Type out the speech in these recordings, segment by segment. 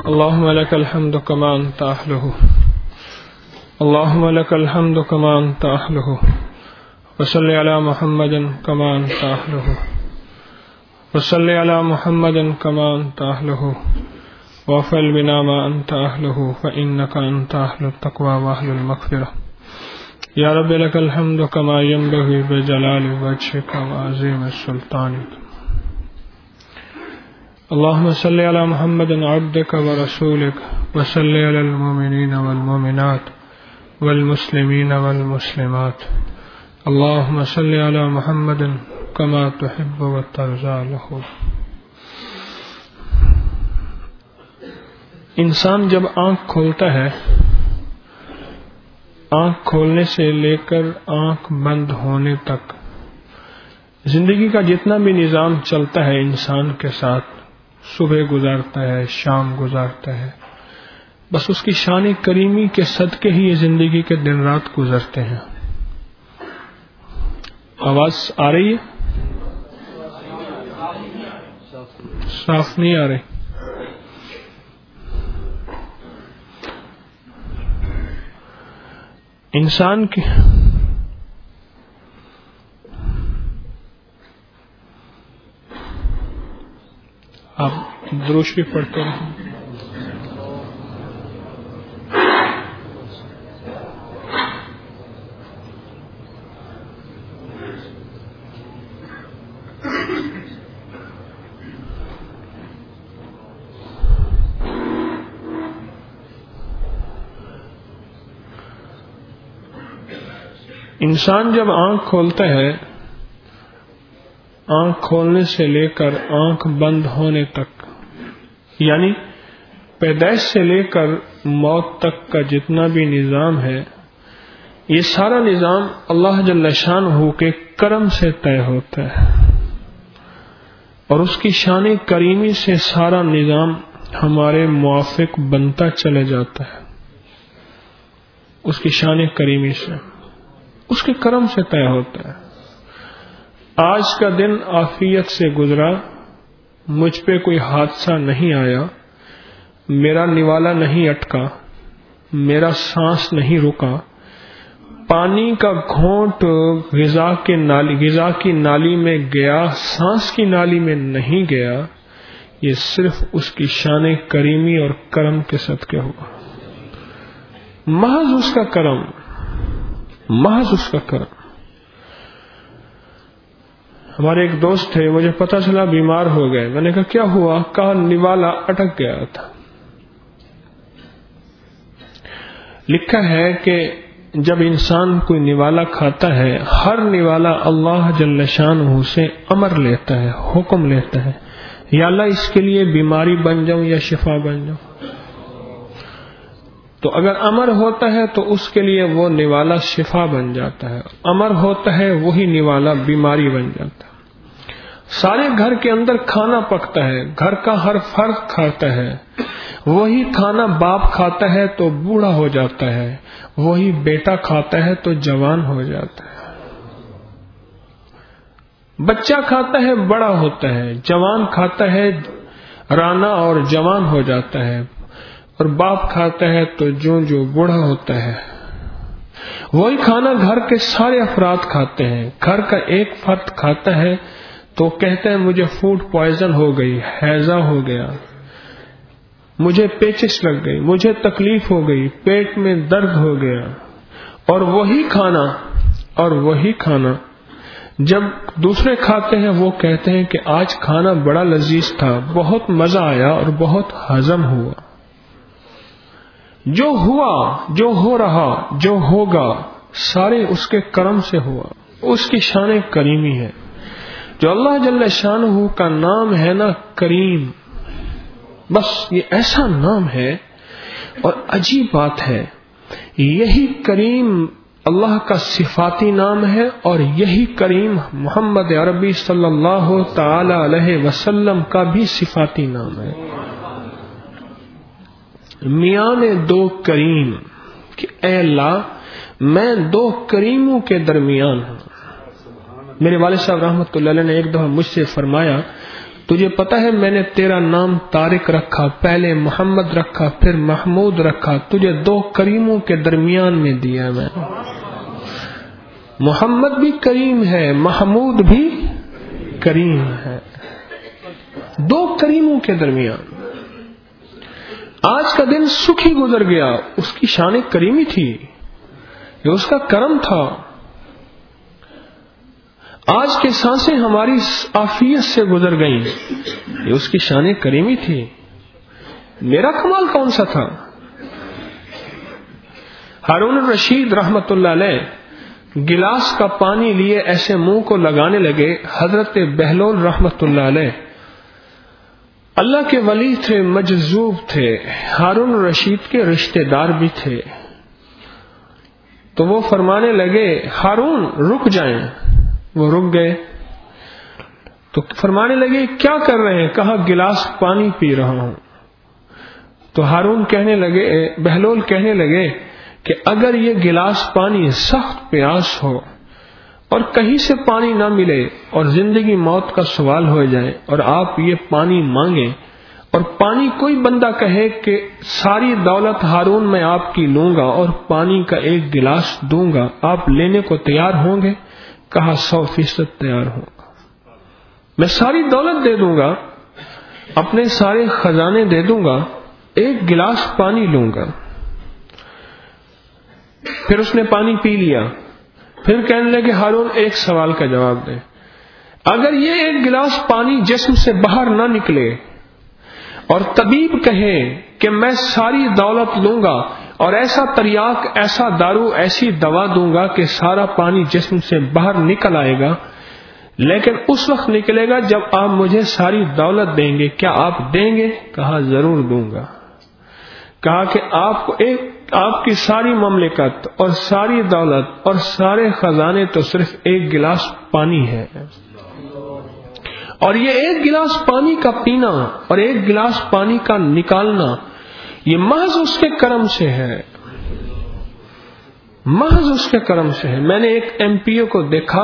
اللهم لك الحمد كما أنت أهله اللهم لك الحمد كما أنت أهله وصل على محمد كما أنت أهله وصل على محمد كما أنت أهله وافعل بنا ما أنت أهله فإنك أنت أهل التقوى وأهل المغفرة يا رب لك الحمد كما ينبغي بجلال وجهك وعظيم سلطانك اللهم صل على محمد عبدك ورسولك وصل على المؤمنين والمؤمنات والمسلمين والمسلمات اللهم صل على محمد كما تحب وترضى له. انسان جب آنکھ کھولتا ہے، آنکھ کھولنے سے لے کر آنکھ بند ہونے تک زندگی کا جتنا بھی نظام چلتا ہے انسان کے ساتھ، صبح گزارتا ہے، شام گزارتا ہے، بس اس کی شان کریمی کے صدقے ہی یہ زندگی کے دن رات گزرتے ہیں. آواز آ رہی ہے؟ صاف نہیں آ رہی. انسان کی آپ درود شریف پڑھتے رہیں. انسان جب آنکھ کھولتا ہے، آنکھ کھولنے سے لے کر آنکھ بند ہونے تک، یعنی پیدائش سے لے کر موت تک کا جتنا بھی نظام ہے، یہ سارا نظام اللہ جل شانہ کے کرم سے طے ہوتا ہے، اور اس کی شان کریمی سے سارا نظام ہمارے موافق بنتا چلے جاتا ہے. اس کی شان کریمی سے، اس کے کرم سے طے ہوتا ہے. آج کا دن عافیت سے گزرا، مجھ پہ کوئی حادثہ نہیں آیا، میرا نوالا نہیں اٹکا، میرا سانس نہیں رکا، پانی کا گھونٹ غذا کی نالی میں گیا، سانس کی نالی میں نہیں گیا. یہ صرف اس کی شان کریمی اور کرم کے صدقے ہوا. محض اس کا کرم، محض اس کا کرم. ہمارے ایک دوست تھے، مجھے پتا چلا بیمار ہو گئے. میں نے کہا کیا ہوا؟ کہا نوالا اٹک گیا تھا. لکھا ہے کہ جب انسان کوئی نوالا کھاتا ہے، ہر نوالا اللہ جل شانہ سے امر لیتا ہے، حکم لیتا ہے، یا اللہ اس کے لیے بیماری بن جاؤں یا شفا بن جاؤں. تو اگر امر ہوتا ہے تو اس کے لیے وہ نوالا شفا بن جاتا ہے، امر ہوتا ہے وہی نوالا بیماری بن جاتا ہے. سارے گھر کے اندر کھانا پکتا ہے، گھر کا ہر فرد کھاتا ہے، وہی کھانا باپ کھاتا ہے تو بوڑھا ہو جاتا ہے، وہی بیٹا کھاتا ہے تو جوان ہو جاتا ہے. بچہ کھاتا ہے بڑا ہوتا ہے، جوان کھاتا ہے رانا اور جوان ہو جاتا ہے، اور باپ کھاتا ہے تو جو بوڑھا ہوتا ہے. وہی کھانا گھر کے سارے افراد کھاتے ہیں. گھر کا ایک فرد کھاتا ہے تو کہتا ہے مجھے فوڈ پوائزن ہو گئی، ہیضہ ہو گیا، مجھے پیچس لگ گئی، مجھے تکلیف ہو گئی، پیٹ میں درد ہو گیا. اور وہی کھانا جب دوسرے کھاتے ہیں وہ کہتے ہیں کہ آج کھانا بڑا لذیذ تھا، بہت مزہ آیا اور بہت ہضم ہوا. جو ہوا، جو ہو رہا، جو ہوگا، سارے اس کے کرم سے ہوا. اس کی شان کریمی ہے. جو اللہ جل شانہ کا نام ہے نا کریم، بس یہ ایسا نام ہے. اور عجیب بات ہے، یہی کریم اللہ کا صفاتی نام ہے، اور یہی کریم محمد عربی صلی اللہ تعالی علیہ وسلم کا بھی صفاتی نام ہے. میاں نے دو کریم کہ اے اللہ میں دو کریموں کے درمیان ہوں. میرے والد صاحب رحمۃ اللہ علیہ نے ایک دفعہ مجھ سے فرمایا تجھے پتا ہے میں نے تیرا نام طارق رکھا، پہلے محمد رکھا، پھر محمود رکھا، تجھے 2 کریموں کے درمیان میں دیا میں نے۔ محمد بھی کریم ہے، محمود بھی کریم ہے، 2 کریموں کے درمیان۔ آج کا دن سکھی گزر گیا، اس کی شان کریمی تھی، یہ اس کا کرم تھا۔ آج کے سانسیں ہماری عافیت سے گزر گئیں، یہ اس کی شان کریمی تھی۔ میرا کمال کون سا تھا؟ ہارون الرشید رحمت اللہ علیہ گلاس کا پانی لیے ایسے منہ کو لگانے لگے۔ حضرت بہلول رحمت اللہ علیہ اللہ کے ولی تھے، مجذوب تھے، ہارون الرشید کے رشتہ دار بھی تھے، تو وہ فرمانے لگے ہارون رک جائیں، وہ رک گئے۔ تو فرمانے لگے کیا کر رہے ہیں؟ کہا گلاس پانی پی رہا ہوں۔ تو ہارون کہنے لگے، بہلول کہنے لگے کہ اگر یہ گلاس پانی سخت پیاس ہو اور کہیں سے پانی نہ ملے اور زندگی موت کا سوال ہو جائے اور آپ یہ پانی مانگیں اور پانی کوئی بندہ کہے کہ ساری دولت ہارون میں آپ کی لوں گا اور پانی کا 1 گلاس دوں گا، آپ لینے کو تیار ہوں گے؟ کہا 100% تیار ہوں گا، میں ساری دولت دے دوں گا، اپنے سارے خزانے دے دوں گا، 1 گلاس پانی لوں گا۔ پھر اس نے پانی پی لیا، پھر کہنے لگے ہارون ایک سوال کا جواب دے، اگر یہ 1 گلاس پانی جسم سے باہر نہ نکلے اور طبیب کہے کہ میں ساری دولت لوں گا اور ایسا تریاق، ایسا دارو، ایسی دوا دوں گا کہ سارا پانی جسم سے باہر نکل آئے گا، لیکن اس وقت نکلے گا جب آپ مجھے ساری دولت دیں گے، کیا آپ دیں گے؟ کہا ضرور دوں گا۔ کہا کہ آپ کی ساری مملکت اور ساری دولت اور سارے خزانے تو صرف 1 گلاس پانی ہے، اور یہ 1 گلاس پانی کا پینا اور 1 گلاس پانی کا نکالنا یہ محض اس کے کرم سے ہے، محض اس کے کرم سے ہے۔ میں نے ایک MP کو دیکھا،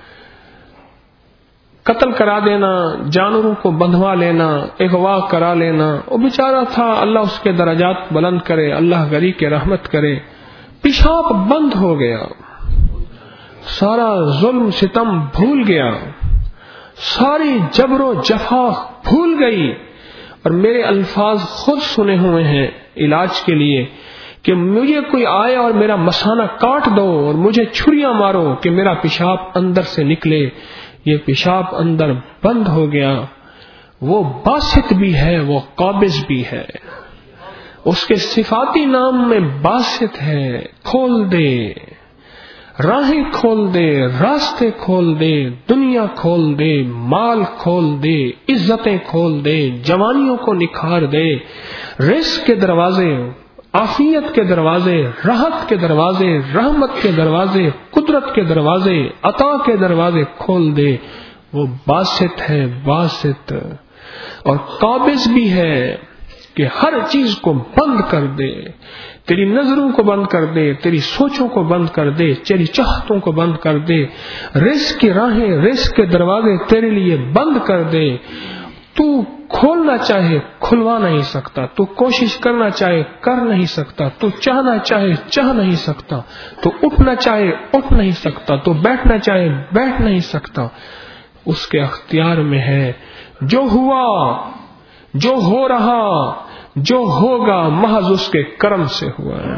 قتل کرا دینا، جانوروں کو بندھوا لینا، اغوا کرا لینا، وہ بیچارہ تھا، اللہ اس کے درجات بلند کرے، اللہ غری کے رحمت کرے، پیشاب بند ہو گیا، سارا ظلم ستم بھول گیا، ساری جبر و جفا بھول گئی، اور میرے الفاظ خود سنے ہوئے ہیں علاج کے لیے کہ مجھے کوئی آئے اور میرا مثانہ کاٹ دو اور مجھے چھریاں مارو کہ میرا پیشاب اندر سے نکلے، یہ پیشاب اندر بند ہو گیا۔ وہ باسط بھی ہے، وہ قابض بھی ہے، اس کے صفاتی نام میں باسط ہے، کھول دے، راہیں کھول دے، راستے کھول دے، دنیا کھول دے، مال کھول دے، عزتیں کھول دے، جوانیوں کو نکھار دے، رزق کے دروازے، عافیت کے دروازے، راحت کے دروازے، رحمت کے دروازے، قدرت کے دروازے، عطا کے دروازے کھول دے۔ وہ باسط ہے، باسط، اور قابض بھی ہے کہ ہر چیز کو بند کر دے، تیری نظروں کو بند کر دے، تیری سوچوں کو بند کر دے، تیری چاہتوں کو بند کر دے، رزق کی راہیں، رزق کے دروازے تیرے لیے بند کر دے۔ تو کھولنا چاہے کھلوا نہیں سکتا، تو کوشش کرنا چاہے کر نہیں سکتا، تو چاہنا چاہے چاہ نہیں سکتا، تو اٹھنا چاہے اٹھ نہیں سکتا، تو بیٹھنا چاہے بیٹھ نہیں سکتا، اس کے اختیار میں ہے۔ جو ہوا، جو ہو رہا، جو ہوگا، محض اس کے کرم سے ہوا ہے،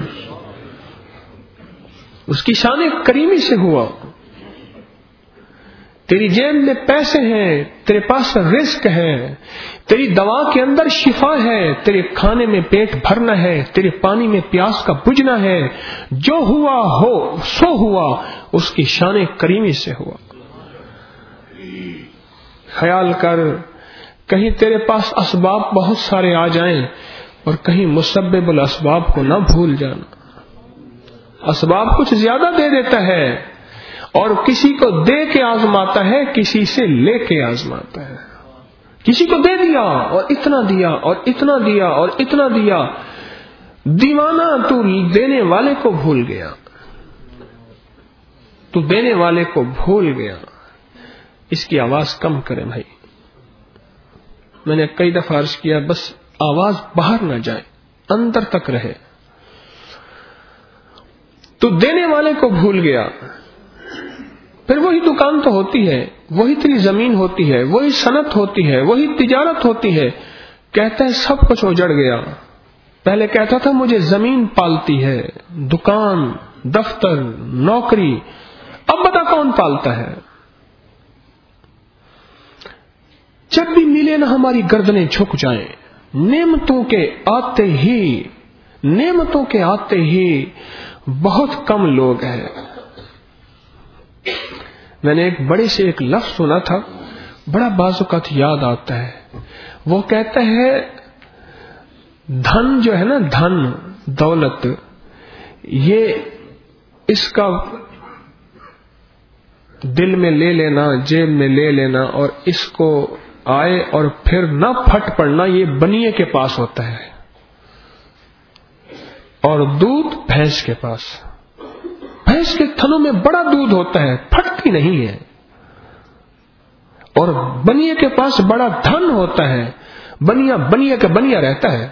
اس کی شان کریمی سے ہوا۔ تیری جیب میں پیسے ہیں، تیرے پاس رزق ہے، تیری دوا کے اندر شفا ہے، تیرے کھانے میں پیٹ بھرنا ہے، تیرے پانی میں پیاس کا بجھنا ہے، جو ہوا ہو سو ہوا، اس کی شان کریمی سے ہوا۔ خیال کر، کہیں تیرے پاس اسباب بہت سارے آ جائیں اور کہیں مسبب الاسباب کو نہ بھول جانا۔ اسباب کچھ زیادہ دے دیتا ہے اور کسی کو دے کے آزماتا ہے، کسی سے لے کے آزماتا ہے۔ کسی کو دے دیا اور اتنا دیا اور اتنا دیا اور اتنا دیا، دیوانہ تو دینے والے کو بھول گیا، تو دینے والے کو بھول گیا۔ اس کی آواز کم کرے بھائی۔ میں نے کئی دفعہ عرض کیا، بس آواز باہر نہ جائے، اندر تک رہے. تو دینے والے کو بھول گیا. پھر وہی دکان تو ہوتی ہے، وہی تیری زمین ہوتی ہے، وہی صنعت ہوتی ہے، وہی تجارت ہوتی ہے. کہتا ہے سب کچھ اجڑ گیا. پہلے کہتا تھا مجھے زمین پالتی ہے، دکان، دفتر، نوکری. اب بتا کون پالتا ہے؟ جب بھی ملے نہ ہماری گردنیں جھک جائیں. نعمتوں کے آتے ہی بہت کم لوگ ہیں. میں نے ایک بڑے سے ایک لفظ سنا تھا، بڑا بعض اوقات یاد آتا ہے. وہ کہتا ہے دھن جو ہے نا، دھن دولت، یہ اس کا دل میں لے لینا، جیب میں لے لینا اور اس کو آئے اور پھر نہ پھٹ پڑنا، یہ بنیے کے پاس ہوتا ہے. اور دودھ بھینس کے پاس. بھینس کے تھنوں میں بڑا دودھ ہوتا ہے، پھٹتی نہیں ہے. اور بنیے کے پاس بڑا دھن ہوتا ہے، بنیا کا بنیا رہتا ہے.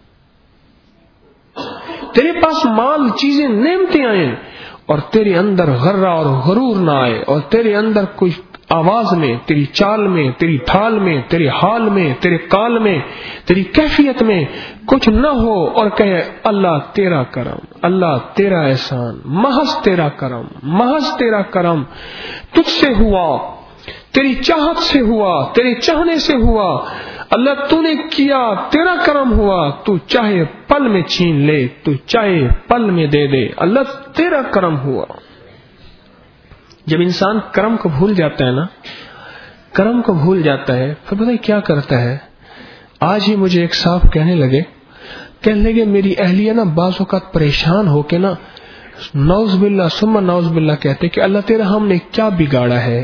تیرے پاس مال، چیزیں، نعمتیں آئیں اور تیرے اندر غرہ اور غرور نہ آئے، اور تیرے اندر کوئی آواز میں، تیری چال میں، تیری ڈھال میں، تیرے حال میں، تیرے کال میں، تیری کیفیت میں کچھ نہ ہو اور کہے اللہ تیرا کرم، اللہ تیرا احسان، محض تیرا کرم، محض تیرا کرم تجھ سے ہوا، تیری چاہت سے ہوا، تیرے چاہنے سے ہوا. اللہ تو نے کیا، تیرا کرم ہوا. تو چاہے پل میں چھین لے، تو چاہے پل میں دے دے، اللہ تیرا کرم ہوا. جب انسان کرم کو بھول جاتا ہے نا، کرم کو بھول جاتا ہے، پھر پتہ کیا کرتا ہے. آج ہی مجھے ایک صاحب کہنے لگے میری اہلیہ نا بعض اوقات پریشان ہو کے نا نعوذ باللہ ثم نعوذ باللہ کہتے کہ اللہ تیرا ہم نے کیا بگاڑا ہے.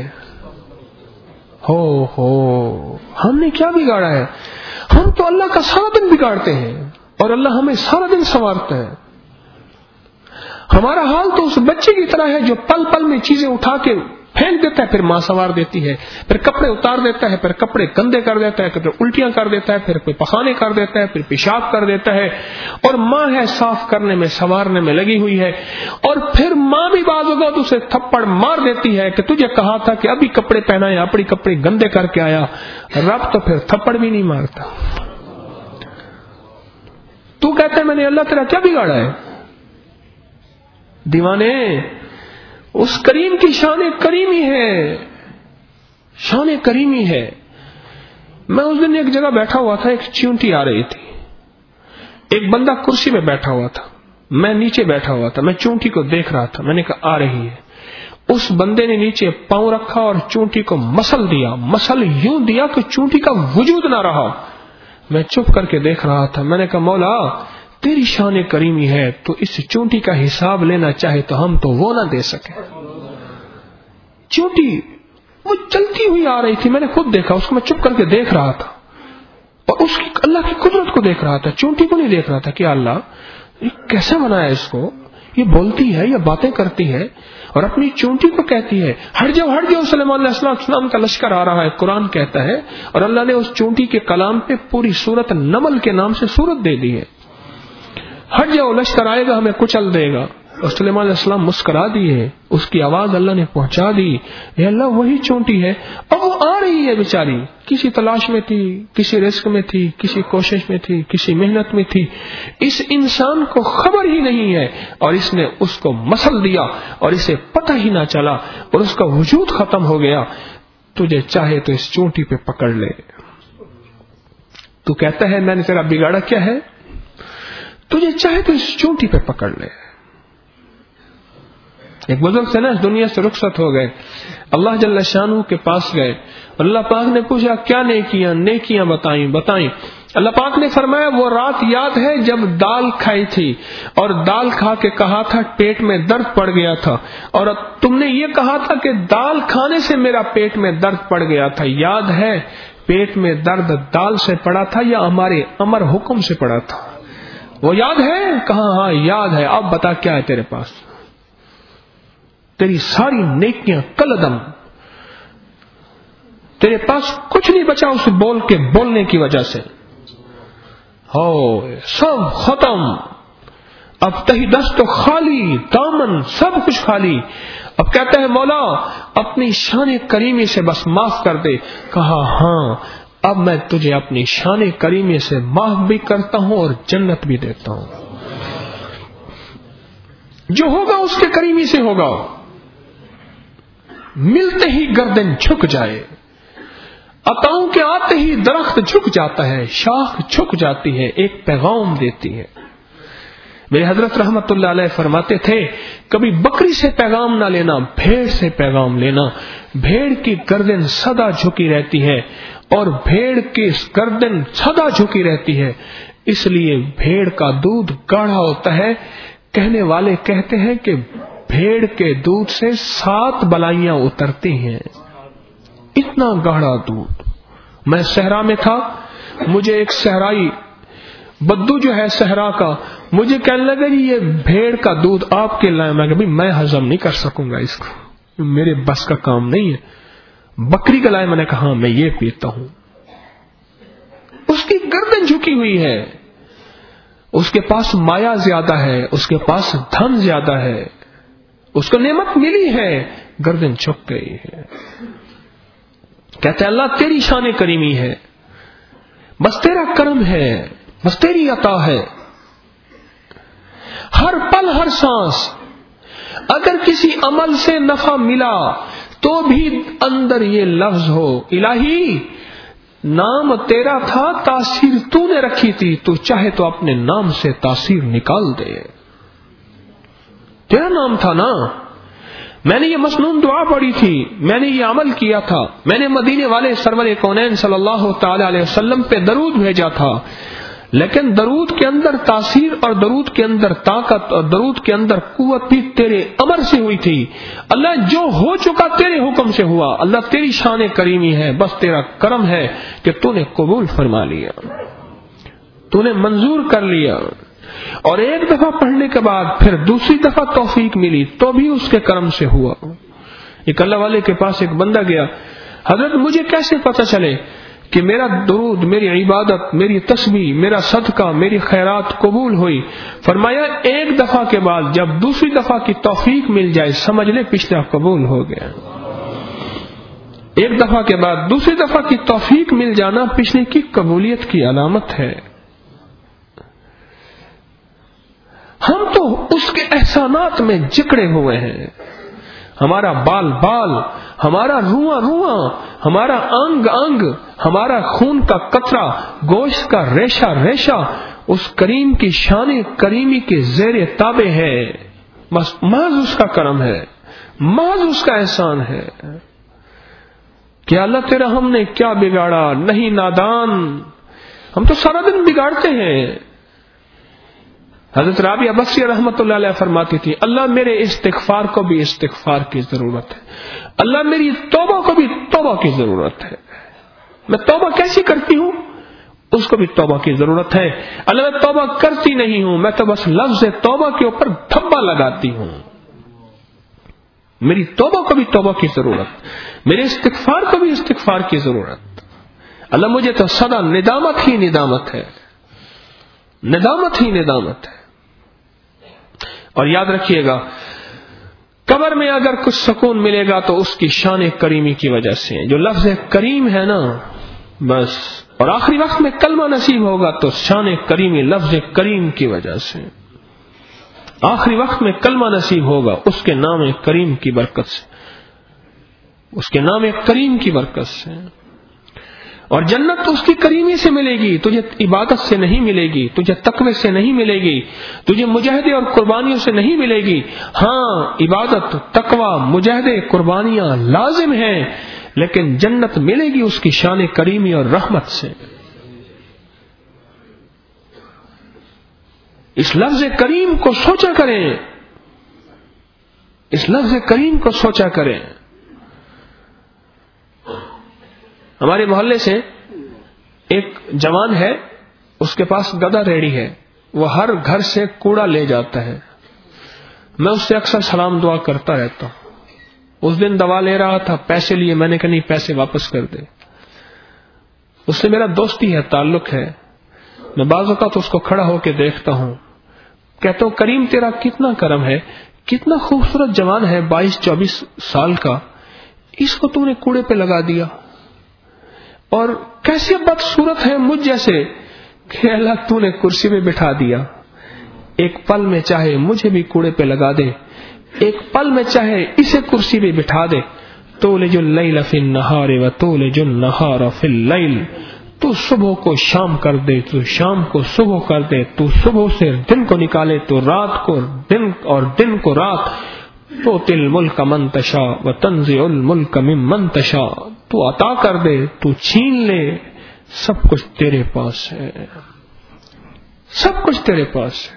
ہم نے کیا بگاڑا ہے؟ ہم تو اللہ کا سارا دن بگاڑتے ہیں اور اللہ ہمیں سارا دن سنوارتا ہے. ہمارا حال تو اس بچے کی طرح ہے جو پل پل میں چیزیں اٹھا کے پھینک دیتا ہے، پھر ماں سنوار دیتی ہے، پھر کپڑے اتار دیتا ہے، پھر کپڑے گندے کر دیتا ہے، پھر الٹیاں کر دیتا ہے، پھر کوئی پخانے کر دیتا ہے، پھر پیشاب کر دیتا ہے، اور ماں ہے صاف کرنے میں، سنوارنے میں لگی ہوئی ہے. اور پھر ماں بھی بعض اوقات اسے تھپڑ مار دیتی ہے کہ تجھے کہا تھا کہ ابھی کپڑے پہنا ہے، اپنی کپڑے گندے کر کے آیا. رب تو پھر تھپڑ بھی نہیں مارتا. تو کہتا ہے میں نے اللہ تیرا کیا بگاڑا ہے؟ دیوانے، اس کریم کی شان کریمی ہے، شان کریمی ہے. میں اس دن ایک جگہ بیٹھا ہوا تھا، ایک چیونٹی آ رہی تھی، ایک بندہ کرسی میں بیٹھا ہوا تھا، میں نیچے بیٹھا ہوا تھا، میں چونٹی کو دیکھ رہا تھا. میں نے کہا آ رہی ہے. اس بندے نے نیچے پاؤں رکھا اور چونٹی کو مسل دیا، مسل یوں دیا کہ چونٹی کا وجود نہ رہا. میں چپ کر کے دیکھ رہا تھا. میں نے کہا مولا تیری شان کریمی ہے، تو اس چونٹی کا حساب لینا چاہے تو ہم تو وہ نہ دے سکے. چونٹی وہ چلتی ہوئی آ رہی تھی، میں نے خود دیکھا اس کو، میں چپ کر کے دیکھ رہا تھا اور اس کی اللہ کی قدرت کو دیکھ رہا تھا، چونٹی کو نہیں دیکھ رہا تھا کہ اللہ یہ کیسے بنایا اس کو، یہ بولتی ہے، یہ باتیں کرتی ہے اور اپنی چونٹی کو کہتی ہے ہٹ جاؤ ہٹ جاؤ. سلیمان علیہ السلام کا لشکر آ رہا ہے، قرآن کہتا ہے، اور اللہ نے اس چونٹی کے کلام پہ پوری سورت نمل کے نام سے سورت دے دی ہے. ہٹ جاؤ لشکر آئے گا ہمیں کچل دے گا. اور سلیمان علیہ السلام مسکرا دیے، اس کی آواز اللہ نے پہنچا دی. یہ اللہ وہی چونٹی ہے. اب وہ آ رہی ہے بیچاری، کسی تلاش میں تھی، کسی رزق میں تھی، کسی کوشش میں تھی، کسی محنت میں تھی. اس انسان کو خبر ہی نہیں ہے اور اس نے اس کو مسل دیا اور اسے پتہ ہی نہ چلا اور اس کا وجود ختم ہو گیا. تجھے چاہے تو اس چونٹی پہ پکڑ لے. تو کہتا ہے میں نے تیرا بگاڑا کیا ہے؟ تجھے چاہے تو اس چونٹی پہ پکڑ لے. ایک بزرگ سے نا اس دنیا سے رخصت ہو گئے، اللہ جل شانہ کے پاس گئے. اللہ پاک نے پوچھا کیا نیکیاں بتائیں. اللہ پاک نے فرمایا وہ رات یاد ہے جب دال کھائی تھی اور دال کھا کے کہا تھا پیٹ میں درد پڑ گیا تھا، اور تم نے یہ کہا تھا کہ دال کھانے سے میرا پیٹ میں درد پڑ گیا تھا. یاد ہے پیٹ میں درد دال سے پڑا تھا یا ہمارے امر حکم سے پڑا تھا؟ وہ یاد ہے؟ کہاں ہاں یاد ہے. اب بتا کیا ہے تیرے پاس؟ تیری ساری نیکیاں کل عدم. تیرے پاس کچھ نہیں بچا اس بولنے کی وجہ سے. ہو سب ختم. اب تہی دست تو خالی، دامن سب کچھ خالی. اب کہتا ہے مولا اپنی شان کریمی سے بس معاف کر دے. کہا ہاں اب میں تجھے اپنی شان کریمی سے معاف بھی کرتا ہوں اور جنت بھی دیتا ہوں. جو ہوگا اس کے کریمی سے ہوگا. ملتے ہی گردن جھک جائے، عطاؤں کے آتے ہی درخت جھک جاتا ہے، شاخ جھک جاتی ہے، ایک پیغام دیتی ہے. میرے حضرت رحمت اللہ علیہ فرماتے تھے کبھی بکری سے پیغام نہ لینا، بھیڑ سے پیغام لینا. بھیڑ کی گردن سدا جھکی رہتی ہے اور بھیڑ کی گردن سدا جھکی رہتی ہے، اس لیے بھیڑ کا دودھ گاڑھا ہوتا ہے. کہنے والے کہتے ہیں کہ بھیڑ کے دودھ سے 7 بلائیاں اترتی ہیں، اتنا گاڑھا دودھ. میں صحرا میں تھا، مجھے ایک صحرائی بدو جو ہے صحرا کا، مجھے کہنے لگا جی یہ بھیڑ کا دودھ آپ کے لائے. میں کہ میں ہضم نہیں کر سکوں گا اس کو، میرے بس کا کام نہیں ہے. بکری کا لائے. میں نے کہا میں یہ پیتا ہوں. اس کی گردن جھکی ہوئی ہے، اس کے پاس مایا زیادہ ہے، اس کے پاس دھن زیادہ ہے، اس کو نعمت ملی ہے، گردن جھک گئی ہے. کہتے ہیں اللہ تیری شان کریمی ہے، بس تیرا کرم ہے، بس تیری عطا ہے. ہر پل ہر سانس اگر کسی عمل سے نفع ملا تو بھی اندر یہ لفظ ہو الہی نام تیرا تھا، تاثیر تو نے رکھی تھی، تو چاہے تو اپنے نام سے تاثیر نکال دے. تیرا نام تھا نا، میں نے یہ مسنون دعا پڑھی تھی، میں نے یہ عمل کیا تھا، میں نے مدینے والے سرور کونین صلی اللہ تعالی علیہ وسلم پہ درود بھیجا تھا. لیکن درود کے اندر تاثیر اور درود کے اندر طاقت اور درود کے اندر قوت بھی تیرے امر سے ہوئی تھی. اللہ جو ہو چکا تیرے حکم سے ہوا. اللہ تیری شان کریمی ہے، بس تیرا کرم ہے کہ تو نے قبول فرما لیا، تو نے منظور کر لیا. اور ایک دفعہ پڑھنے کے بعد پھر دوسری دفعہ توفیق ملی تو بھی اس کے کرم سے ہوا. ایک اللہ والے کے پاس ایک بندہ گیا، حضرت مجھے کیسے پتہ چلے کہ میرا درود، میری عبادت، میری تسبیح، میرا صدقہ، میری خیرات قبول ہوئی؟ فرمایا ایک دفعہ کے بعد جب دوسری دفعہ کی توفیق مل جائے سمجھ لے پچھلا قبول ہو گیا. ایک دفعہ کے بعد دوسری دفعہ کی توفیق مل جانا پچھلے کی قبولیت کی علامت ہے. ہم تو اس کے احسانات میں جکڑے ہوئے ہیں. ہمارا بال بال، ہمارا رواں رواں، ہمارا انگ انگ، ہمارا خون کا قطرہ، گوشت کا ریشہ ریشہ اس کریم کی شان کریمی کے زیر تابع ہے. بس محض اس کا کرم ہے، محض اس کا احسان ہے. کہ اللہ تیرا ہم نے کیا بگاڑا؟ نہیں نادان، ہم تو سارا دن بگاڑتے ہیں. حضرت رابعہ بصری رحمت اللہ علیہ فرماتی تھی اللہ میرے استغفار کو بھی استغفار کی ضرورت ہے، اللہ میری توبہ کو بھی توبہ کی ضرورت ہے. میں توبہ کیسی کرتی ہوں اس کو بھی توبہ کی ضرورت ہے. اللہ میں توبہ کرتی نہیں ہوں، میں تو بس لفظ توبہ کے اوپر دھبا لگاتی ہوں. میری توبہ کو بھی توبہ کی ضرورت، میرے استغفار کو بھی استغفار کی ضرورت. اللہ مجھے تو سدا ندامت ہی ندامت ہے، ندامت ہی ندامت ہے. اور یاد رکھیے گا قبر میں اگر کچھ سکون ملے گا تو اس کی شان کریمی کی وجہ سے. جو لفظ کریم ہے نا بس، اور آخری وقت میں کلمہ نصیب ہوگا تو شان کریمی لفظ کریم کی وجہ سے. آخری وقت میں کلمہ نصیب ہوگا اس کے نام کریم کی برکت سے، اس کے نام کریم کی برکت سے. اور جنت اس کی کریمی سے ملے گی، تجھے عبادت سے نہیں ملے گی، تجھے تقوی سے نہیں ملے گی، تجھے مجاہدے اور قربانیوں سے نہیں ملے گی. ہاں عبادت، تقوی، مجاہدے، قربانیاں لازم ہیں، لیکن جنت ملے گی اس کی شان کریمی اور رحمت سے. اس لفظ کریم کو سوچا کریں، اس لفظ کریم کو سوچا کریں. ہمارے محلے سے ایک جوان ہے، اس کے پاس گدھا ریڑھی ہے، وہ ہر گھر سے کوڑا لے جاتا ہے. میں اس سے اکثر سلام دعا کرتا رہتا ہوں. اس دن دوا لے رہا تھا، پیسے لیے، میں نے کہا نہیں پیسے واپس کر دے. اس سے میرا دوستی ہے، تعلق ہے. میں بعض اوقات اس کو کھڑا ہو کے دیکھتا ہوں، کہتا ہوں کریم تیرا کتنا کرم ہے، کتنا خوبصورت جوان ہے 22-24 سال کا، اس کو تو نے کوڑے پہ لگا دیا. اور کیسی بدصورت ہے مجھ جیسے کہ اللہ تو نے کرسی پہ بٹھا دیا. ایک پل میں چاہے مجھے بھی کوڑے پہ لگا دے، ایک پل میں چاہے اسے کرسی پہ بٹھا دے. تولج اللیل فی النہار وتولج النہار فی اللیل، تو صبح کو شام کر دے، تو شام کو صبح کر دے، تو صبح سے دن کو نکالے، تو رات کو دن اور دن کو رات. تو تل ملک من تشاء وتنزع الملک ممن تشاء، تو عطا کر دے، تو چھین لے، سب کچھ تیرے پاس ہے، سب کچھ تیرے پاس ہے.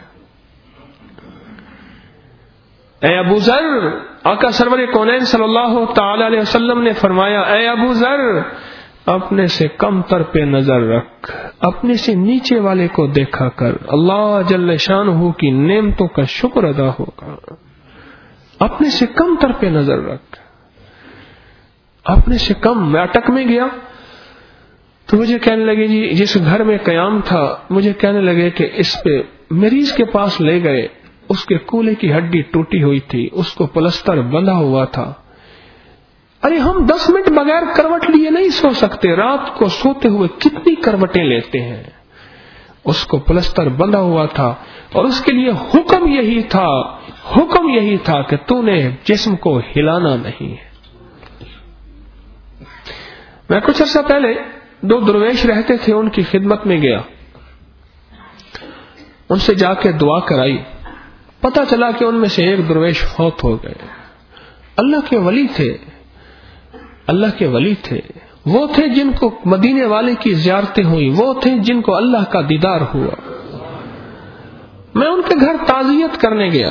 اے ابو ذر، آقا سرور کونین صلی اللہ تعالی علیہ وسلم نے فرمایا، اے ابو ذر، اپنے سے کم تر پہ نظر رکھ، اپنے سے نیچے والے کو دیکھا کر، اللہ جل شانہ کی نعمتوں کا شکر ادا ہوگا. اپنے سے کم تر پہ نظر رکھ، اپنے سے کم. میں اٹک میں گیا تو مجھے کہنے لگے جی جس گھر میں قیام تھا، مجھے کہنے لگے کہ اس پہ مریض کے پاس لے گئے، اس کے کولے کی ہڈی ٹوٹی ہوئی تھی، اس کو پلستر بندھا ہوا تھا. ارے ہم 10 منٹ بغیر کروٹ لیے نہیں سو سکتے، رات کو سوتے ہوئے کتنی کروٹیں لیتے ہیں. اس کو پلستر بندھا ہوا تھا اور اس کے لیے حکم یہی تھا کہ تو نے جسم کو ہلانا نہیں ہے. میں کچھ عرصہ پہلے 2 درویش رہتے تھے، ان کی خدمت میں گیا، ان سے جا کے دعا کرائی. پتہ چلا کہ ان میں سے ایک درویش فوت ہو گئے. اللہ کے ولی تھے، اللہ کے ولی تھے. وہ تھے جن کو مدینے والے کی زیارتیں ہوئی، وہ تھے جن کو اللہ کا دیدار ہوا. میں ان کے گھر تعزیت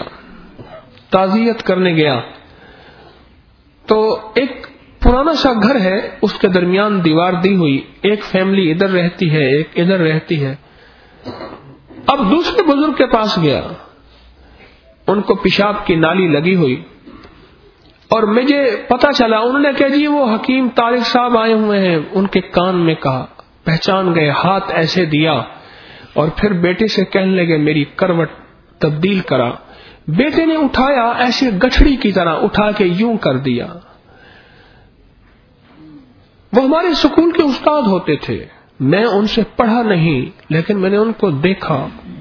کرنے گیا تو ایک پرانا سا گھر ہے، اس کے درمیان دیوار دی ہوئی، ایک فیملی ادھر رہتی ہے، ایک ادھر رہتی ہے. اب دوسرے بزرگ کے پاس گیا، ان کو پیشاب کی نالی لگی ہوئی، اور مجھے پتا چلا، انہوں نے کہا جی وہ حکیم طارق صاحب آئے ہوئے ہیں. ان کے کان میں کہا، پہچان گئے، ہاتھ ایسے دیا اور پھر بیٹے سے کہنے لگے میری کروٹ تبدیل کرا. بیٹے نے اٹھایا، ایسے گٹھڑی کی طرح اٹھا کے یوں کر دیا. وہ ہمارے اسکول کے استاد ہوتے تھے، میں ان سے پڑھا نہیں لیکن میں نے ان کو دیکھا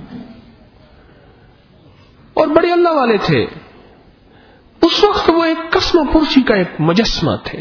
اور بڑے اللہ والے تھے. اس وقت وہ ایک قسم پرسی کا ایک مجسمہ تھے.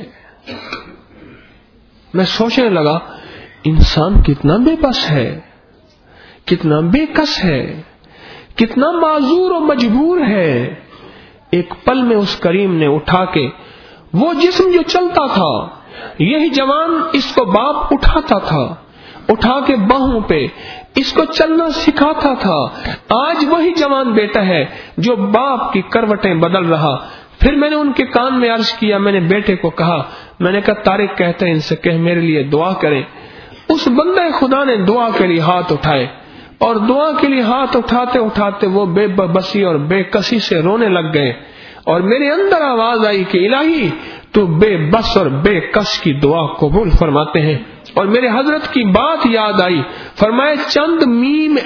میں سوچنے لگا انسان کتنا بے بس ہے، کتنا بے کس ہے، کتنا معذور و مجبور ہے. ایک پل میں اس کریم نے اٹھا کے وہ جسم جو چلتا تھا، یہی جوان اس کو باپ اٹھاتا تھا، اٹھا کے باہوں پہ اس کو چلنا سکھاتا تھا. آج وہی جوان بیٹا ہے جو باپ کی کروٹیں بدل رہا. پھر میں نے ان کے کان میں عرض کیا، میں نے بیٹے کو کہا، میں نے کہا طارق کہتے ہیں ان سے کہ میرے لیے دعا کریں. اس بندے خدا نے دعا کے لیے ہاتھ اٹھائے اور دعا کے لیے ہاتھ اٹھاتے اٹھاتے وہ بے بسی اور بے کسی سے رونے لگ گئے. اور میرے اندر آواز آئی کہ الہی تو بے بس اور بے کس کی دعا قبول فرماتے ہیں. اور میرے حضرت کی بات یاد آئی، فرمائے چند میم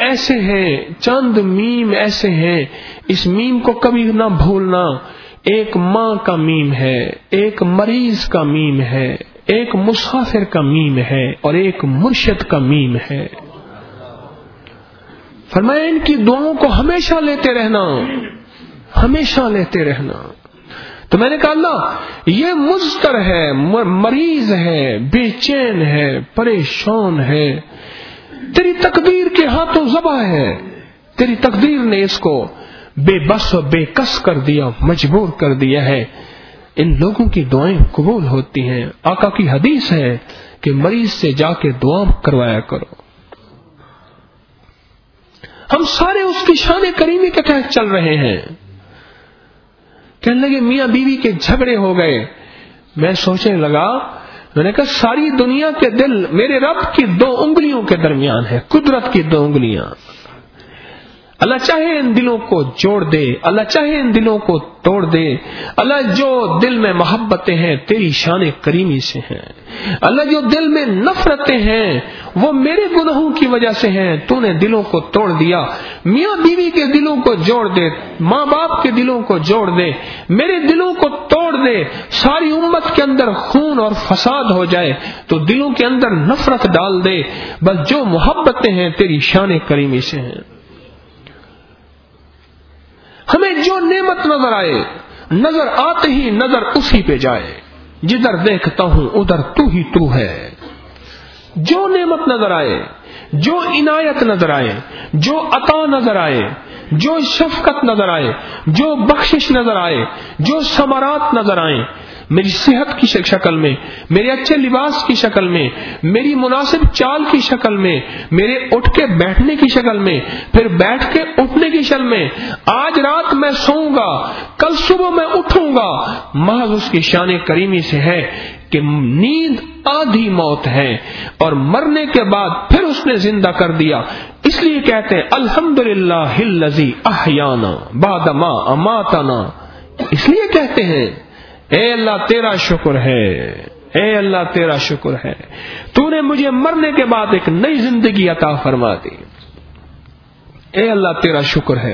ایسے ہیں، اس میم کو کبھی نہ بھولنا. ایک ماں کا میم ہے، ایک مریض کا میم ہے، ایک مسافر کا میم ہے اور ایک مرشد کا میم ہے. فرمایا ان کی دعاؤں کو ہمیشہ لیتے رہنا. تو میں نے کہا اللہ یہ مضطر ہے، مریض ہے، بے چین ہے، پریشان ہے، تیری تقدیر کے ہاتھوں ذبح ہے. تیری تقدیر نے اس کو بے بس و بے کس کر دیا، مجبور کر دیا ہے. ان لوگوں کی دعائیں قبول ہوتی ہیں. آقا کی حدیث ہے کہ مریض سے جا کے دعا کروایا کرو. ہم سارے اس کی شان کریمی کے تحت چل رہے ہیں. کہنے لگے میاں بیوی کے جھگڑے ہو گئے. میں سوچنے لگا، میں نے کہا ساری دنیا کے دل میرے رب کی 2 انگلیوں کے درمیان ہے، قدرت کی 2 انگلیاں. اللہ چاہے ان دلوں کو جوڑ دے، اللہ چاہے ان دلوں کو توڑ دے۔ اللہ جو دل میں محبتیں ہیں تیری شان کریمی سے ہیں، اللہ جو دل میں نفرتیں ہیں وہ میرے گناہوں کی وجہ سے ہیں، تو نے دلوں کو توڑ دیا۔ میاں بیوی کے دلوں کو جوڑ دے، ماں باپ کے دلوں کو جوڑ دے، میرے دلوں کو توڑ دے، ساری امت کے اندر خون اور فساد ہو جائے تو دلوں کے اندر نفرت ڈال دے، بس جو محبتیں ہیں تیری شان کریمی سے ہیں۔ ہمیں جو نعمت نظر آئے، نظر آتے ہی نظر اسی پہ جائے، جدھر دیکھتا ہوں ادھر تو ہی تو ہے۔ جو نعمت نظر آئے، جو عنایت نظر آئے، جو عطا نظر آئے، جو شفقت نظر آئے، جو بخشش نظر آئے، جو ثمرات نظر آئیں، میری صحت کی شکل میں، میرے اچھے لباس کی شکل میں، میری مناسب چال کی شکل میں، میرے اٹھ کے بیٹھنے کی شکل میں، پھر بیٹھ کے اٹھنے کی شکل میں، آج رات میں سوؤں گا کل صبح میں اٹھوں گا، محض اس کی شان کریمی سے ہے کہ نیند آدھی موت ہے اور مرنے کے بعد پھر اس نے زندہ کر دیا۔ اس لیے کہتے ہیں الحمدللہ الذی احیانا بعد ما اماتنا، اس لیے کہتے ہیں اے اللہ تیرا شکر ہے، اے اللہ تیرا شکر ہے، تو نے مجھے مرنے کے بعد ایک نئی زندگی عطا فرما دی، اے اللہ تیرا شکر ہے،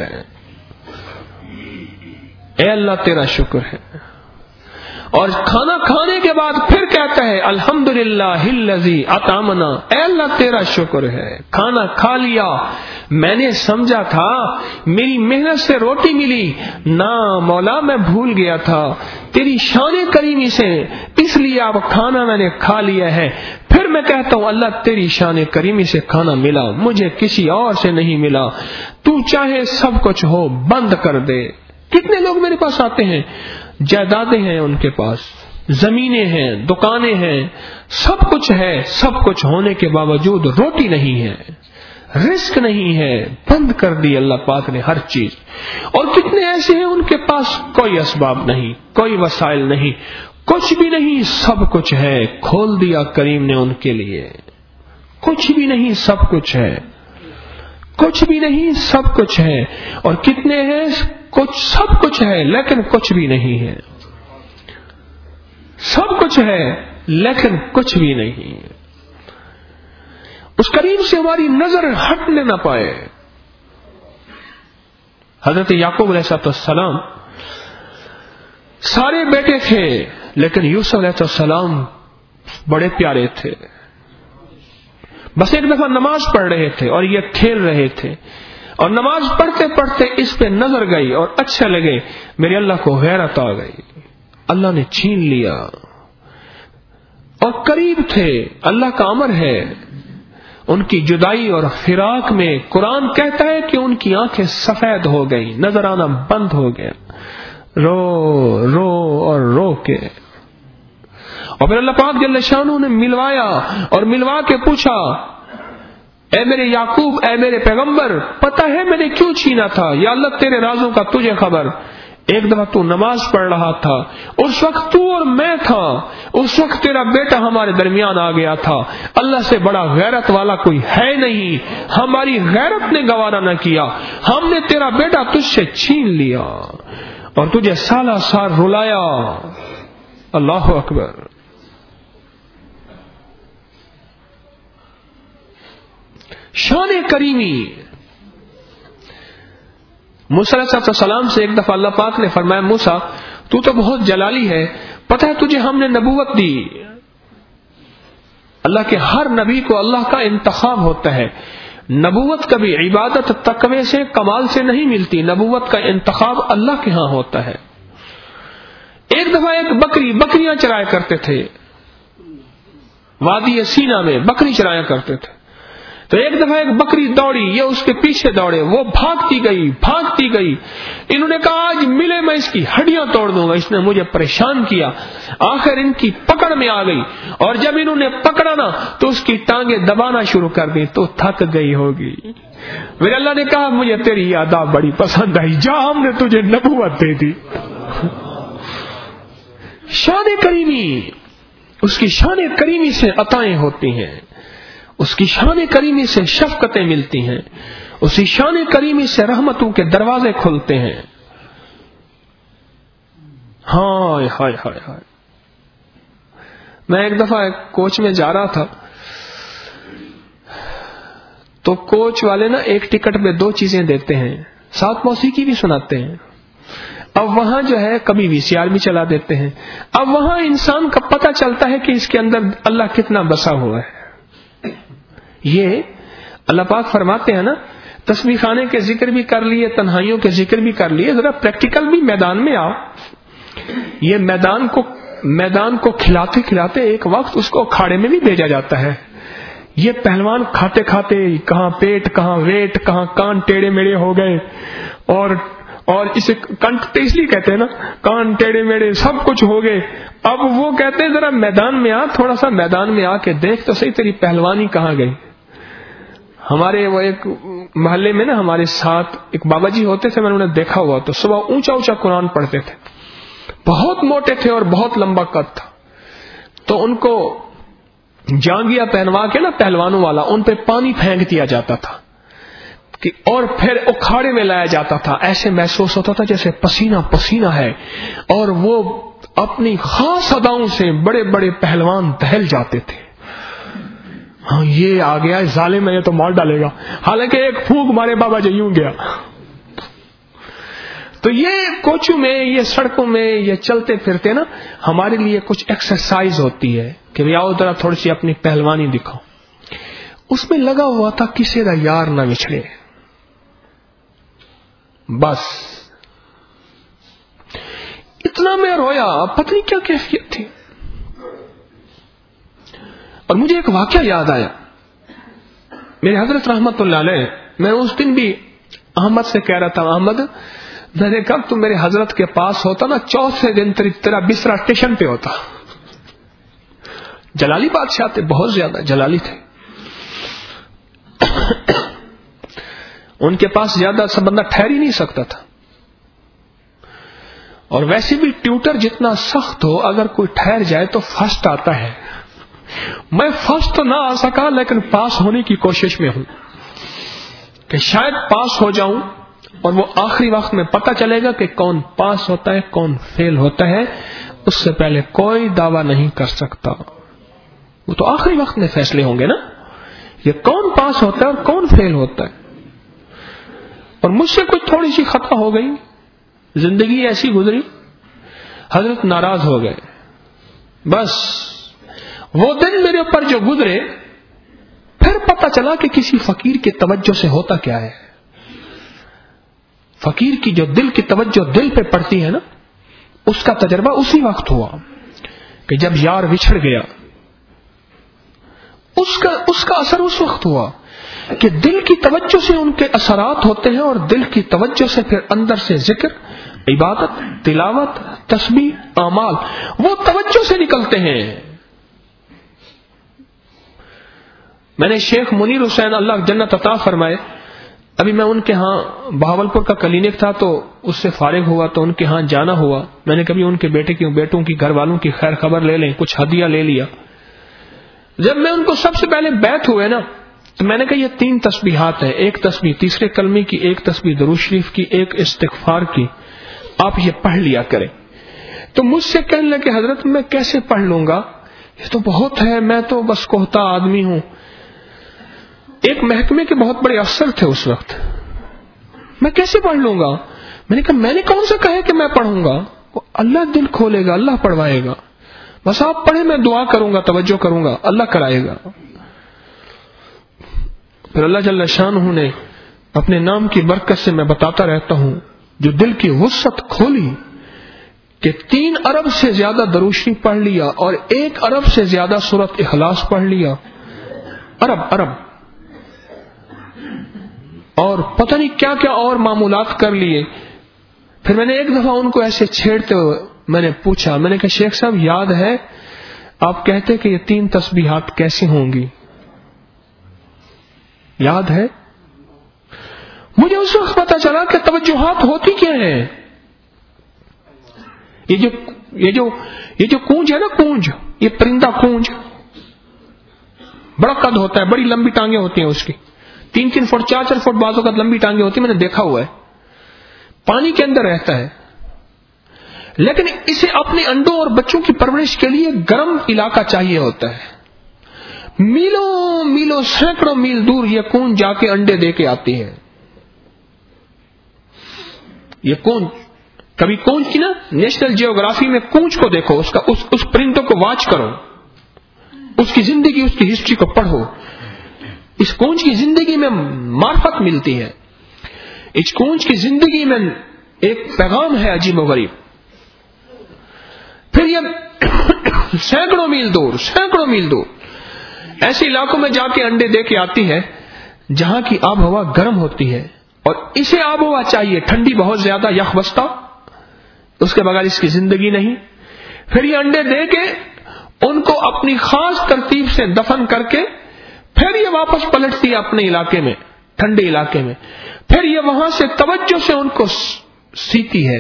اے اللہ تیرا شکر ہے۔ اور کھانا کھانے کے بعد پھر کہتا ہے الحمدللہ الذی اطعمنا، اے اللہ تیرا شکر ہے، کھانا کھا لیا، میں نے سمجھا تھا میری محنت سے روٹی ملی، نہ مولا میں بھول گیا تھا، تیری شان کریمی سے اس لیے اب کھانا میں نے کھا لیا ہے۔ پھر میں کہتا ہوں اللہ تیری شان کریمی سے کھانا ملا، مجھے کسی اور سے نہیں ملا، تو چاہے سب کچھ ہو بند کر دے۔ کتنے لوگ میرے پاس آتے ہیں، جائیدادیں ہیں ان کے پاس، زمینیں ہیں، دکانیں ہیں، سب کچھ ہے، سب کچھ ہونے کے باوجود روٹی نہیں ہے، رزق نہیں ہے، بند کر دی اللہ پاک نے ہر چیز۔ اور کتنے ایسے ہیں ان کے پاس کوئی اسباب نہیں، کوئی وسائل نہیں، کچھ بھی نہیں، سب کچھ ہے، کھول دیا کریم نے ان کے لیے، کچھ بھی نہیں سب کچھ ہے، کچھ بھی نہیں سب کچھ ہے۔ اور کتنے ہیں کچھ سب کچھ ہے لیکن کچھ بھی نہیں ہے، سب کچھ ہے لیکن کچھ بھی نہیں ہے۔ اس کریم سے ہماری نظر ہٹنے نہ پائے۔ حضرت یعقوب علیہ السلام سارے بیٹے تھے لیکن یوسف علیہ السلام بڑے پیارے تھے۔ بس ایک دفعہ نماز پڑھ رہے تھے اور یہ کھیل رہے تھے، اور نماز پڑھتے پڑھتے اس پہ نظر گئی اور اچھے لگے، میرے اللہ کو غیرت آ گئی، اللہ نے چھین لیا، اور قریب تھے، اللہ کا امر ہے ان کی جدائی اور فراق میں قرآن کہتا ہے کہ ان کی آنکھیں سفید ہو گئی، نظر آنا بند ہو گیا، رو رو اور رو کے۔ اور پھر اللہ پاک جل شانہ نے ملوایا اور ملوا کے پوچھا اے میرے یعقوب، اے میرے پیغمبر، پتہ ہے میں نے کیوں چھینا تھا؟ یا اللہ تیرے رازوں کا تجھے خبر۔ ایک دفعہ تو نماز پڑھ رہا تھا، اس وقت تو اور میں تھا، اس وقت تیرا بیٹا ہمارے درمیان آ گیا تھا، اللہ سے بڑا غیرت والا کوئی ہے نہیں، ہماری غیرت نے گوارا نہ کیا، ہم نے تیرا بیٹا تجھ سے چھین لیا اور تجھے سالہ سال رلایا۔ اللہ اکبر۔ شان کریمی۔ موسیٰ علیہ السلام سے ایک دفعہ اللہ پاک نے فرمایا موسیٰ تو بہت جلالی ہے، پتہ ہے تجھے ہم نے نبوت دی۔ اللہ کے ہر نبی کو اللہ کا انتخاب ہوتا ہے، نبوت کبھی عبادت تقوی سے کمال سے نہیں ملتی، نبوت کا انتخاب اللہ کے ہاں ہوتا ہے۔ ایک دفعہ ایک بکریاں چرایا کرتے تھے، وادی سینا میں بکری چرایا کرتے تھے، تو ایک دفعہ ایک بکری دوڑی، یہ اس کے پیچھے دوڑے، وہ بھاگتی گئی، انہوں نے کہا آج ملے میں اس کی ہڈیاں توڑ دوں گا، اس نے مجھے پریشان کیا، آخر ان کی پکڑ میں آ گئی، اور جب انہوں نے پکڑا نا تو اس کی ٹانگیں دبانا شروع کر دی، تو تھک گئی ہوگی۔ میرے اللہ نے کہا مجھے تیری یہ ادا بڑی پسند آئی، جا ہم نے تجھے نبوت دے دی۔ شان کریمی، اس کی شان کریمی سے عطائیں ہوتی ہیں، اس کی شان کریمی سے شفقتیں ملتی ہیں، اسی شان کریمی سے رحمتوں کے دروازے کھلتے ہیں. ہائے ہائے ہائے ہائے. میں ایک دفعہ ایک کوچ میں جا رہا تھا تو کوچ والے نا ایک ٹکٹ میں 2 چیزیں دیتے ہیں، ساتھ موسیقی بھی سناتے ہیں. اب وہاں جو ہے کبھی VCR بھی چلا دیتے ہیں. اب وہاں انسان کا پتہ چلتا ہے کہ اس کے اندر اللہ کتنا بسا ہوا ہے. یہ اللہ پاک فرماتے ہیں نا تسبیح خانے کے ذکر بھی کر لیے، تنہائیوں کے ذکر بھی کر لیے، ذرا پریکٹیکل بھی میدان میں آؤ. یہ میدان کو کھلاتے کھلاتے ایک وقت اس کو اکھاڑے میں بھی بھیجا جاتا ہے. یہ پہلوان کھاتے کھاتے کہاں پیٹ کہاں ویٹ کہاں کان ٹیڑے میڑے ہو گئے، اور اسے کنٹ اس لیے کہتے ہیں نا کان ٹیڑے میڑے سب کچھ ہو گئے. اب وہ کہتے ہیں ذرا میدان میں آ، تھوڑا سا میدان میں آ کے دیکھ تو صحیح تیری پہلوانی کہاں گئی. ہمارے وہ ایک محلے میں نا ہمارے ساتھ ایک بابا جی ہوتے تھے، میں نے انہیں دیکھا ہوا تو صبح اونچا اونچا قرآن پڑھتے تھے، بہت موٹے تھے اور بہت لمبا قد تھا. تو ان کو جانگیا پہنوا کے نا پہلوانوں والا ان پہ پانی پھینک دیا جاتا تھا اور پھر اکھاڑے میں لایا جاتا تھا. ایسے محسوس ہوتا تھا جیسے پسینہ پسینہ ہے، اور وہ اپنی خاص اداؤں سے بڑے بڑے پہلوان دہل جاتے تھے. ہاں یہ آ گیا ظالم ہے، یہ تو مار ڈالے گا، حالانکہ ایک پھونک مارے بابا جی یوں گیا. تو یہ کوچوں میں، یہ سڑکوں میں، یہ چلتے پھرتے نا ہمارے لیے کچھ ایکسرسائز ہوتی ہے کہ آؤ ذرا تھوڑی سی اپنی پہلوانی دکھاؤ. اس میں لگا ہوا تھا کسی کا یار نہ بچھڑے، بس اتنا میں رویا، پتہ نہیں کیا کیفیت تھی. اور مجھے ایک واقعہ یاد آیا. میرے حضرت رحمت اللہ علیہ، میں اس دن بھی احمد سے کہہ رہا تھا، احمد میں نے کہا تم میرے حضرت کے پاس ہوتا نا، چوتھے دن تیرا بسترا اسٹیشن پہ ہوتا. جلالی بادشاہ تھے، بہت زیادہ جلالی تھے. ان کے پاس زیادہ سا بندہ ٹھہر ہی نہیں سکتا تھا. اور ویسے بھی ٹیوٹر جتنا سخت ہو، اگر کوئی ٹھہر جائے تو فرسٹ آتا ہے. میں فرسٹ تو نہ آ سکا لیکن پاس ہونے کی کوشش میں ہوں کہ شاید پاس ہو جاؤں، اور وہ آخری وقت میں پتہ چلے گا کہ کون پاس ہوتا ہے کون فیل ہوتا ہے. اس سے پہلے کوئی دعویٰ نہیں کر سکتا. وہ تو آخری وقت میں فیصلے ہوں گے نا، یہ کون پاس ہوتا ہے اور کون فیل ہوتا ہے. اور مجھ سے کوئی تھوڑی سی خطا ہو گئی، زندگی ایسی گزری، حضرت ناراض ہو گئے. بس وہ دن میرے اوپر جو گزرے، پھر پتہ چلا کہ کسی فقیر کی توجہ سے ہوتا کیا ہے. فقیر کی جو دل کی توجہ دل پہ پڑتی ہے نا، اس کا تجربہ اسی وقت ہوا کہ جب یار بچھڑ گیا. اس کا اثر اس وقت ہوا کہ دل کی توجہ سے ان کے اثرات ہوتے ہیں، اور دل کی توجہ سے پھر اندر سے ذکر، عبادت، تلاوت، تسبیح، اعمال وہ توجہ سے نکلتے ہیں. میں نے شیخ منیر حسین اللہ جنت عطا فرمائے، ابھی میں ان کے ہاں بہاولپور کا کلینک تھا تو اس سے فارغ ہوا تو ان کے ہاں جانا ہوا. میں نے کبھی ان کے بیٹوں کی گھر والوں کی خیر خبر لے لیں، کچھ ہدیہ لے لیا. جب میں ان کو سب سے پہلے بیعت ہوئے نا تو میں نے کہا یہ 3 تسبیحات ہیں، ایک تسبیح تیسرے کلمے کی، ایک تسبیح درود شریف کی، ایک استغفار کی، آپ یہ پڑھ لیا کریں. تو مجھ سے کہنے لگے حضرت میں کیسے پڑھ لوں گا، یہ تو بہت ہے، میں تو بس کوہتا آدمی ہوں. ایک محکمے کے بہت بڑے افسر تھے اس وقت، میں کیسے پڑھ لوں گا. میں نے کہا میں نے کون سا کہا کہ میں پڑھوں گا، اللہ دل کھولے گا، اللہ پڑھوائے گا، بس آپ پڑھیں، میں دعا کروں گا، توجہ کروں گا، اللہ کرائے گا. پھر اللہ جل شانہ نے اپنے نام کی برکت سے میں بتاتا رہتا ہوں، جو دل کی وسعت کھولی کہ 3 ارب سے زیادہ درود شریف پڑھ لیا اور 1 ارب سے زیادہ سورۃ اخلاص پڑھ لیا. ارب اور پتہ نہیں کیا کیا اور معمولات کر لیے. پھر میں نے ایک دفعہ ان کو ایسے چھیڑتے ہوئے میں نے پوچھا، میں نے کہا شیخ صاحب یاد ہے آپ کہتے کہ یہ 3 تسبیحات کیسی ہوں گی، یاد ہے؟ مجھے اس وقت پتا چلا کہ توجہات ہوتی کیا ہیں. یہ جو کونج ہے نا، کونج، یہ پرندہ کونج بڑا قد ہوتا ہے، بڑی لمبی ٹانگیں ہوتی ہیں اس کی، 3-3 फुट 4-4 फुट बाजों का लंबी टांगे होती, मैंने देखा हुआ है, पानी के अंदर रहता है, लेकिन इसे अपने अंडों और बच्चों की परवरिश के लिए गर्म इलाका चाहिए होता है। मीलों मीलों सैकड़ों मील दूर ये कूंज जाके अंडे दे के आती है। ये कूंज, कभी कूंज की ना नेशनल जियोग्राफी में कूंज को देखो, उसका उस परिंदों को वॉच करो, उसकी जिंदगी, उसकी हिस्ट्री को पढ़ो। इस कूंज की जिंदगी में मार्फत मिलती है, इस कूंज की जिंदगी में एक पैगाम है अजीबोगरीब। फिर ये सैकड़ों मील दूर ऐसे इलाकों में जाके अंडे दे के आती है जहां की आब हवा गर्म होती है, और इसे आब हवा चाहिए ठंडी, बहुत ज्यादा यखबस्ता, उसके बगैर इसकी जिंदगी नहीं। फिर ये अंडे दे के उनको अपनी खास तरतीब से दफन करके फिर ये वापस पलटती है अपने इलाके में, ठंडे इलाके में। फिर ये वहां से तवज्जो से उनको सीती है,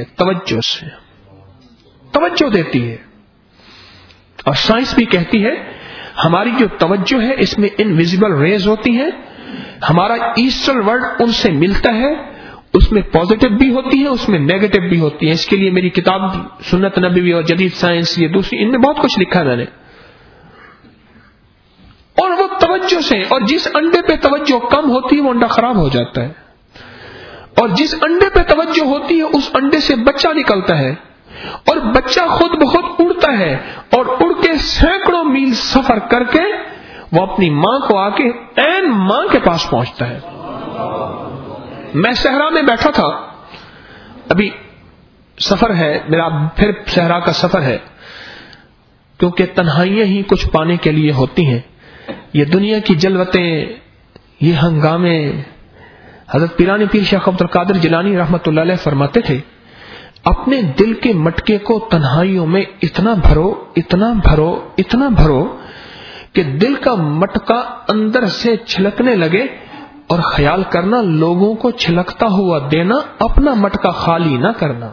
तवज्जो देती है। और साइंस भी कहती है हमारी जो तवज्जो है इसमें इनविजिबल रेज होती हैं, हमारा ईस्टर्न वर्ल्ड उनसे मिलता है, उसमें पॉजिटिव भी होती है, उसमें नेगेटिव भी होती है। इसके लिए मेरी किताब सुन्नत नबवी और जदीद साइंस, ये दूसरी, इनमें बहुत कुछ लिखा है मैंने। और वो तवज्जो से, और जिस अंडे पे तवज्जो कम होती है वो अंडा खराब हो जाता है, और जिस अंडे पे तवज्जो होती है उस अंडे से बच्चा निकलता है, और बच्चा खुद बहुत उड़ता है, और उड़ के सैकड़ों मील सफर करके वो अपनी मां को आके ऐन मां के पास पहुंचता है। मैं सहरा में बैठा था, अभी सफर है मेरा, फिर सहरा का सफर है, क्योंकि तन्हाइयां ही कुछ पाने के लिए होती हैं। ये दुनिया की जलवतें, ये हंगामे, हजरत पीरानी पीर शेख अब्दुल कादिर जिलानी रहमतुल्लाह अलैह फरमाते थे, अपने दिल के मटके को तन्हाइयों में इतना भरो कि दिल का मटका अंदर से छिलकने लगे, और ख्याल करना लोगों को छिलकता हुआ देना, अपना मटका खाली ना करना।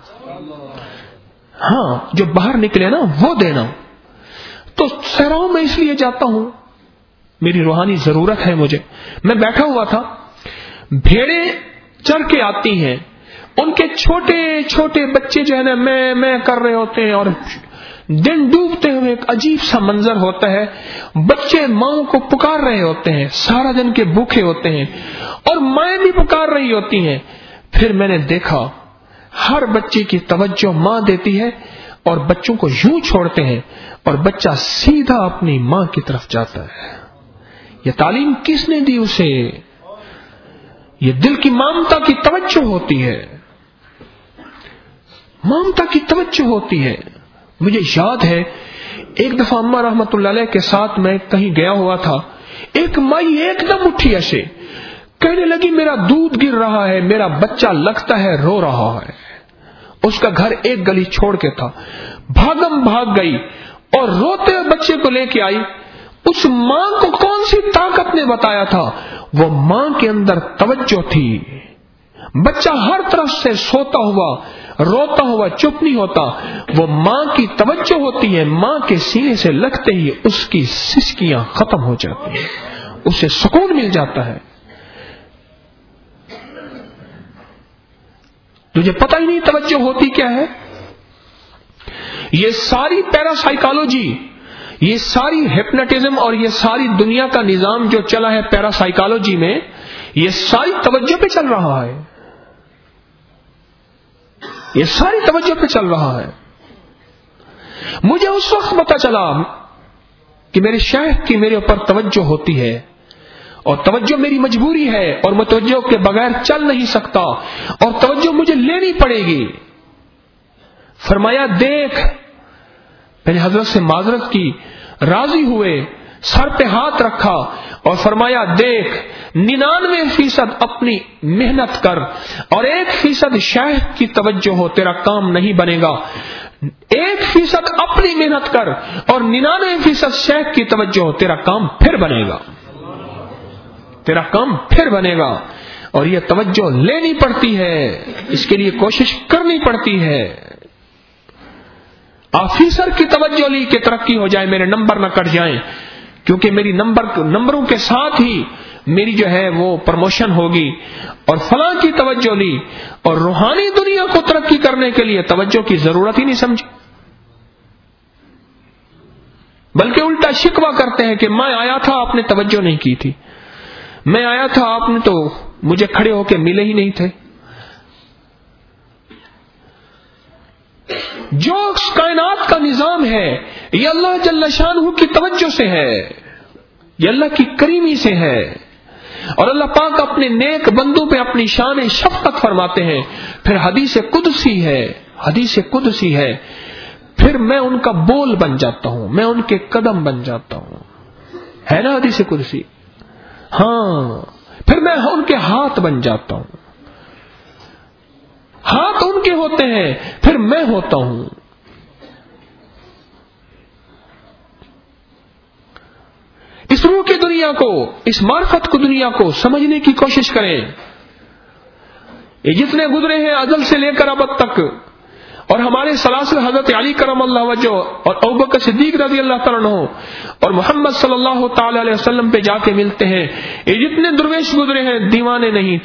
हाँ, जो बाहर निकले ना वो देना। तो सहराओं में इसलिए जाता हूं, मेरी रूहानी जरूरत है मुझे। मैं बैठा हुआ था, भेड़ें चर के आती हैं, उनके छोटे छोटे बच्चे जो है ना मैं कर रहे होते हैं, और दिन डूबते हुए एक अजीब सा मंजर होता है। बच्चे मां को पुकार रहे होते हैं, सारा दिन के भूखे होते हैं, और माएं भी पुकार रही होती हैं। फिर मैंने देखा हर बच्चे की तवज्जो मां देती है, और बच्चों को यूं छोड़ते हैं, और बच्चा सीधा अपनी मां की तरफ जाता है। यह तालीम किसने दी उसे? ये दिल की ममता की तवज्जो होती है, ममता की तवज्जो होती है। मुझे याद है एक दफा अम्मा रहमतुल्लाह अलैह के साथ मैं कहीं गया हुआ था, एक माई एकदम उठी ऐसे, कहने लगी मेरा दूध गिर रहा है, मेरा बच्चा लगता है रो रहा है। उसका घर एक गली छोड़ के था, भाग गई और रोते हुए बच्चे को लेके आई। उस मां को कौन सी ताकत ने बताया था? वो मां के अंदर तवज्जो थी। बच्चा हर तरफ से सोता हुआ, रोता हुआ चुप नहीं होता, वो मां की तवज्जो होती है। मां के सीने से लगते ही उसकी सिसकियां खत्म हो जाती हैं, उसे सुकून मिल जाता है। तुझे पता ही नहीं तवज्जो होती क्या है। ये सारी पैरासाइकोलॉजी, ये सारी हिप्नोटिज्म और ये सारी दुनिया का निजाम जो चला है पैरासाइकोलॉजी में, ये सारी तवज्जो पे चल रहा है, ये सारी तवज्जो पे चल रहा है। मुझे उस वक्त पता चला कि मेरे शेख की मेरे ऊपर तवज्जो होती है, और तवज्जो मेरी मजबूरी है, और मैं तवज्जो के बगैर चल नहीं सकता, और तवज्जो मुझे लेनी पड़ेगी। फरमाया देख, मैंने हजरत से माजरत की, राजी हुए, सर पे हाथ रखा और फरमाया देख, 99% अपनी मेहनत कर और 1% शेख की तवज्जो हो, तेरा काम नहीं बनेगा। 1% अपनी मेहनत कर और 99% शेख की तवज्जो हो, तेरा काम फिर बनेगा, तेरा काम फिर बनेगा। और यह तवज्जो लेनी पड़ती है, इसके लिए कोशिश करनी पड़ती है। ऑफिसर की तवज्जो ली कि तरक्की हो जाए, मेरे नंबर न कट जाएं, क्योंकि मेरी नंबरों के साथ ही میری جو ہے وہ پروموشن ہوگی اور فلاں کی توجہ لی اور روحانی دنیا کو ترقی کرنے کے لیے توجہ کی ضرورت ہی نہیں سمجھی، بلکہ الٹا شکوہ کرتے ہیں کہ میں آیا تھا آپ نے توجہ نہیں کی تھی، میں آیا تھا آپ نے تو مجھے کھڑے ہو کے ملے ہی نہیں تھے۔ جو کائنات کا نظام ہے یہ اللہ جل شانہ کی توجہ سے ہے، یہ اللہ کی کریمی سے ہے، اور اللہ پاک اپنے نیک بندوں پہ اپنی شان شفقت فرماتے ہیں۔ پھر حدیث قدسی ہے، پھر میں ان کا بول بن جاتا ہوں، میں ان کے قدم بن جاتا ہوں، ہے نا حدیث قدسی؟ ہاں، پھر میں ان کے ہاتھ بن جاتا ہوں، ہاتھ ان کے ہوتے ہیں پھر میں ہوتا ہوں۔ اس روح کی دنیا کو، اس معرفت کو، دنیا کو سمجھنے کی کوشش کریں۔ یہ جتنے گزرے ہیں ازل سے لے کر اب تک، اور ہمارے سلاسل حضرت علی کرم اللہ وجہ اور ابوبکر صدیق رضی اللہ تعالیٰ عنہ اور محمد صلی اللہ تعالی علیہ وسلم پہ جا کے ملتے ہیں، یہ جتنے درویش گزرے ہیں دیوانے نہیں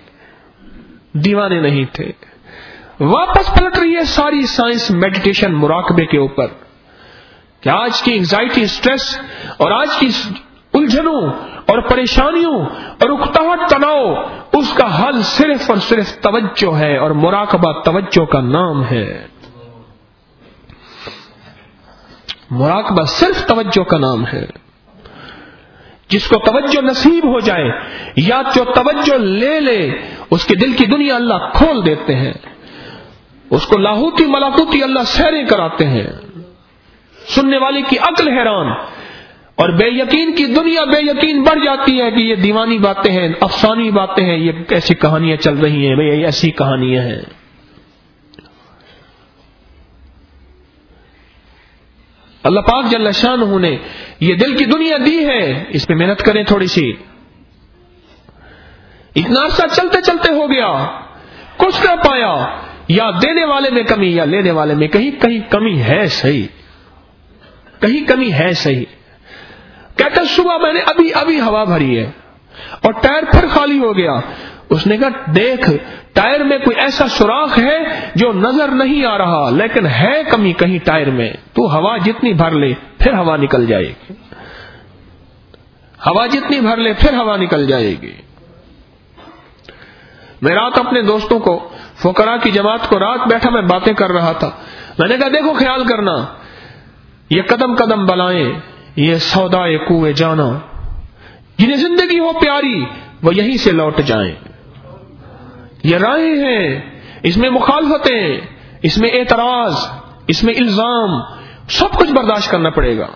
تھے۔ واپس پلٹ رہی ہے ساری سائنس میڈیٹیشن مراقبے کے اوپر کہ آج کی انگزائٹی، اسٹریس اور آج کی الجھنوں اور پریشانیوں اور اکتاہٹ، تناؤ، اس کا حل صرف اور صرف توجہ ہے، اور مراقبہ توجہ کا نام ہے۔ مراقبہ صرف توجہ کا نام ہے۔ جس کو توجہ نصیب ہو جائے یا جو توجہ لے لے، اس کے دل کی دنیا اللہ کھول دیتے ہیں، اس کو لاہوتی ملاکوتی اللہ سیریں کراتے ہیں۔ سننے والے کی عقل حیران اور بے یقین کی دنیا بے یقین بڑھ جاتی ہے کہ یہ دیوانی باتیں ہیں، افسانی باتیں ہیں، یہ ایسی کہانیاں چل رہی ہیں، یہ ایسی کہانیاں ہیں۔ اللہ پاک جل شانہ نے یہ دل کی دنیا دی ہے، اس پہ محنت کریں تھوڑی سی۔ اتنا عرصہ چلتے چلتے ہو گیا، کچھ نہ پایا، یا دینے والے میں کمی یا لینے والے میں کہیں کمی ہے صحیح، کہیں کمی ہے صحیح۔ کہتا صبح میں نے ابھی ہوا بھری ہے اور ٹائر پھر خالی ہو گیا۔ اس نے کہا دیکھ ٹائر میں کوئی ایسا سوراخ ہے جو نظر نہیں آ رہا، لیکن ہے کمی کہیں ٹائر میں، تو ہوا جتنی بھر لے پھر ہوا نکل جائے گی، ہوا جتنی بھر لے پھر ہوا نکل جائے گی۔ میں رات اپنے دوستوں کو، فقراء کی جماعت کو، رات بیٹھا میں باتیں کر رہا تھا، میں نے کہا دیکھو خیال کرنا، یہ قدم قدم بلائیں، یہ سودائے کوئے جانا، جنہیں زندگی ہو پیاری وہ یہیں سے لوٹ جائیں۔ یہ راہیں ہیں، اس میں مخالفتیں، اس میں اعتراض، اس میں الزام، سب کچھ برداشت کرنا پڑے گا۔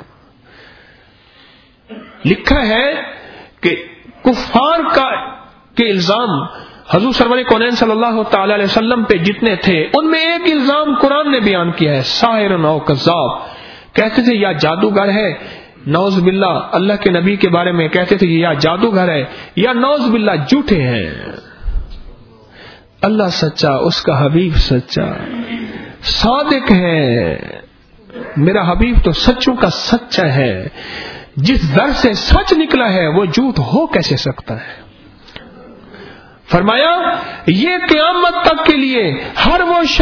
لکھا ہے کہ کفار کے الزام حضور سرور کونین صلی اللہ تعالی علیہ وسلم پہ جتنے تھے، ان میں ایک الزام قرآن نے بیان کیا ہے، ساحر او کذاب، کہتے تھے یا جادوگر ہے، نعوذ باللہ اللہ کے نبی کے بارے میں کہتے تھے یا جادوگر ہے یا نعوذ باللہ جھوٹے ہیں۔ اللہ سچا، اس کا حبیب سچا، صادق ہے، میرا حبیب تو سچوں کا سچا ہے، جس در سے سچ نکلا ہے وہ جھوٹ ہو کیسے سکتا ہے۔ فرمایا یہ قیامت تک کے لیے ہر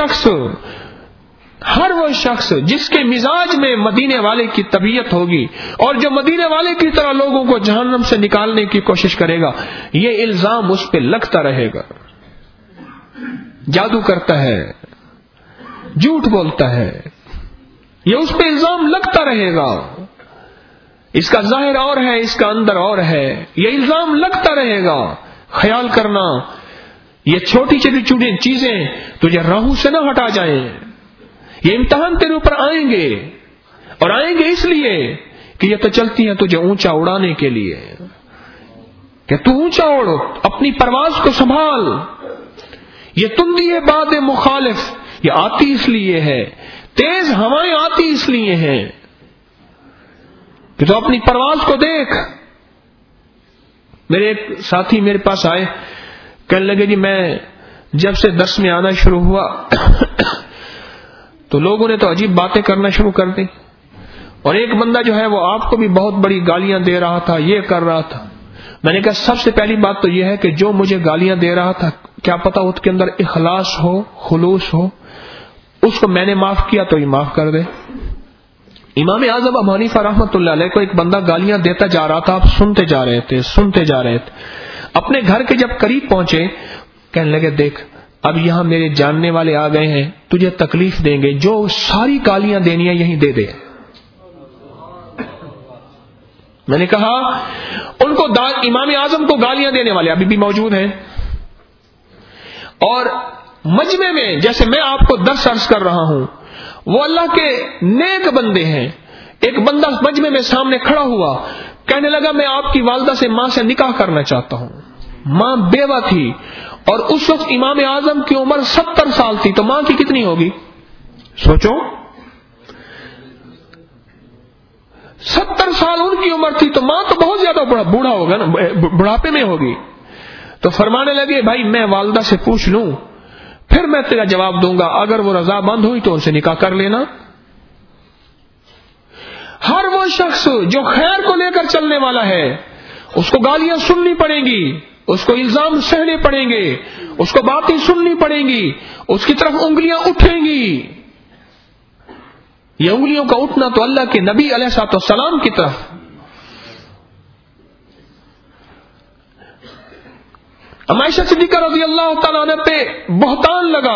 وہ شخص جس کے مزاج میں مدینے والے کی طبیعت ہوگی اور جو مدینے والے کی طرح لوگوں کو جہنم سے نکالنے کی کوشش کرے گا، یہ الزام اس پہ لگتا رہے گا، جادو کرتا ہے، جھوٹ بولتا ہے، یہ اس پہ الزام لگتا رہے گا، اس کا ظاہر اور ہے، اس کا اندر اور ہے، یہ الزام لگتا رہے گا۔ خیال کرنا یہ چھوٹی چھوٹی چیزیں تجھے راہوں سے نہ ہٹا جائیں، یہ امتحان تیرے اوپر آئیں گے، اور آئیں گے اس لیے کہ یہ تو چلتی ہیں تجھے اونچا اڑانے کے لیے، کہ تو اونچا اڑ، اپنی پرواز کو سنبھال۔ یہ تندی باد مخالف یہ آتی اس لیے ہے، تیز ہوائیں آتی اس لیے ہیں کہ تو اپنی پرواز کو دیکھ۔ میرے ایک ساتھی میرے پاس آئے، کہنے لگے جی میں جب سے درس میں آنا شروع ہوا تو لوگوں نے تو عجیب باتیں کرنا شروع کر دی، اور ایک بندہ جو ہے وہ آپ کو بھی بہت بڑی گالیاں دے رہا تھا، یہ کر رہا تھا، میں نے کہا سب سے پہلی بات تو یہ ہے کہ جو مجھے گالیاں دے رہا تھا کیا پتا اس کے اندر اخلاص ہو، خلوص ہو، اس کو میں نے معاف کیا تو یہ معاف کر دے۔ امام اعظم ابو حنیفہ رحمۃ اللہ علیہ کو ایک بندہ گالیاں دیتا جا رہا تھا، آپ سنتے جا رہے تھے۔ اپنے گھر کے جب قریب پہنچے کہنے لگے دیکھ اب یہاں میرے جاننے والے آ گئے ہیں، تجھے تکلیف دیں گے، جو ساری گالیاں دینی ہیں یہیں دے دے۔ میں نے کہا ان کو امام اعظم کو گالیاں دینے والے ابھی بھی موجود ہیں، اور مجمع میں جیسے میں آپ کو درس عرض کر رہا ہوں وہ اللہ کے نیک بندے ہیں۔ ایک بندہ مجمع میں سامنے کھڑا ہوا، کہنے لگا میں آپ کی والدہ سے ماں سے نکاح کرنا چاہتا ہوں۔ ماں بیوہ تھی اور اس وقت امام اعظم کی عمر 70 سال تھی، تو ماں کی کتنی ہوگی سوچو، 70 سال ان کی عمر تھی تو ماں تو بہت زیادہ بوڑھا ہوگا نا، بڑھاپے میں ہوگی۔ تو فرمانے لگے بھائی میں والدہ سے پوچھ لوں پھر میں تیرا جواب دوں گا، اگر وہ رضامند ہوئی تو ان سے نکاح کر لینا۔ ہر وہ شخص جو خیر کو لے کر چلنے والا ہے اس کو گالیاں سننی پڑیں گی، اس کو الزام سہنے پڑیں گے، اس کو باتیں سننی پڑیں گی، اس کی طرف انگلیاں اٹھیں گی۔ یہ انگلیوں کا اٹھنا تو اللہ کے نبی علیہ الصلوۃ والسلام کی طرف۔ عائشہ صدیقہ رضی اللہ تعالیٰ عنہ پہ بہتان لگا،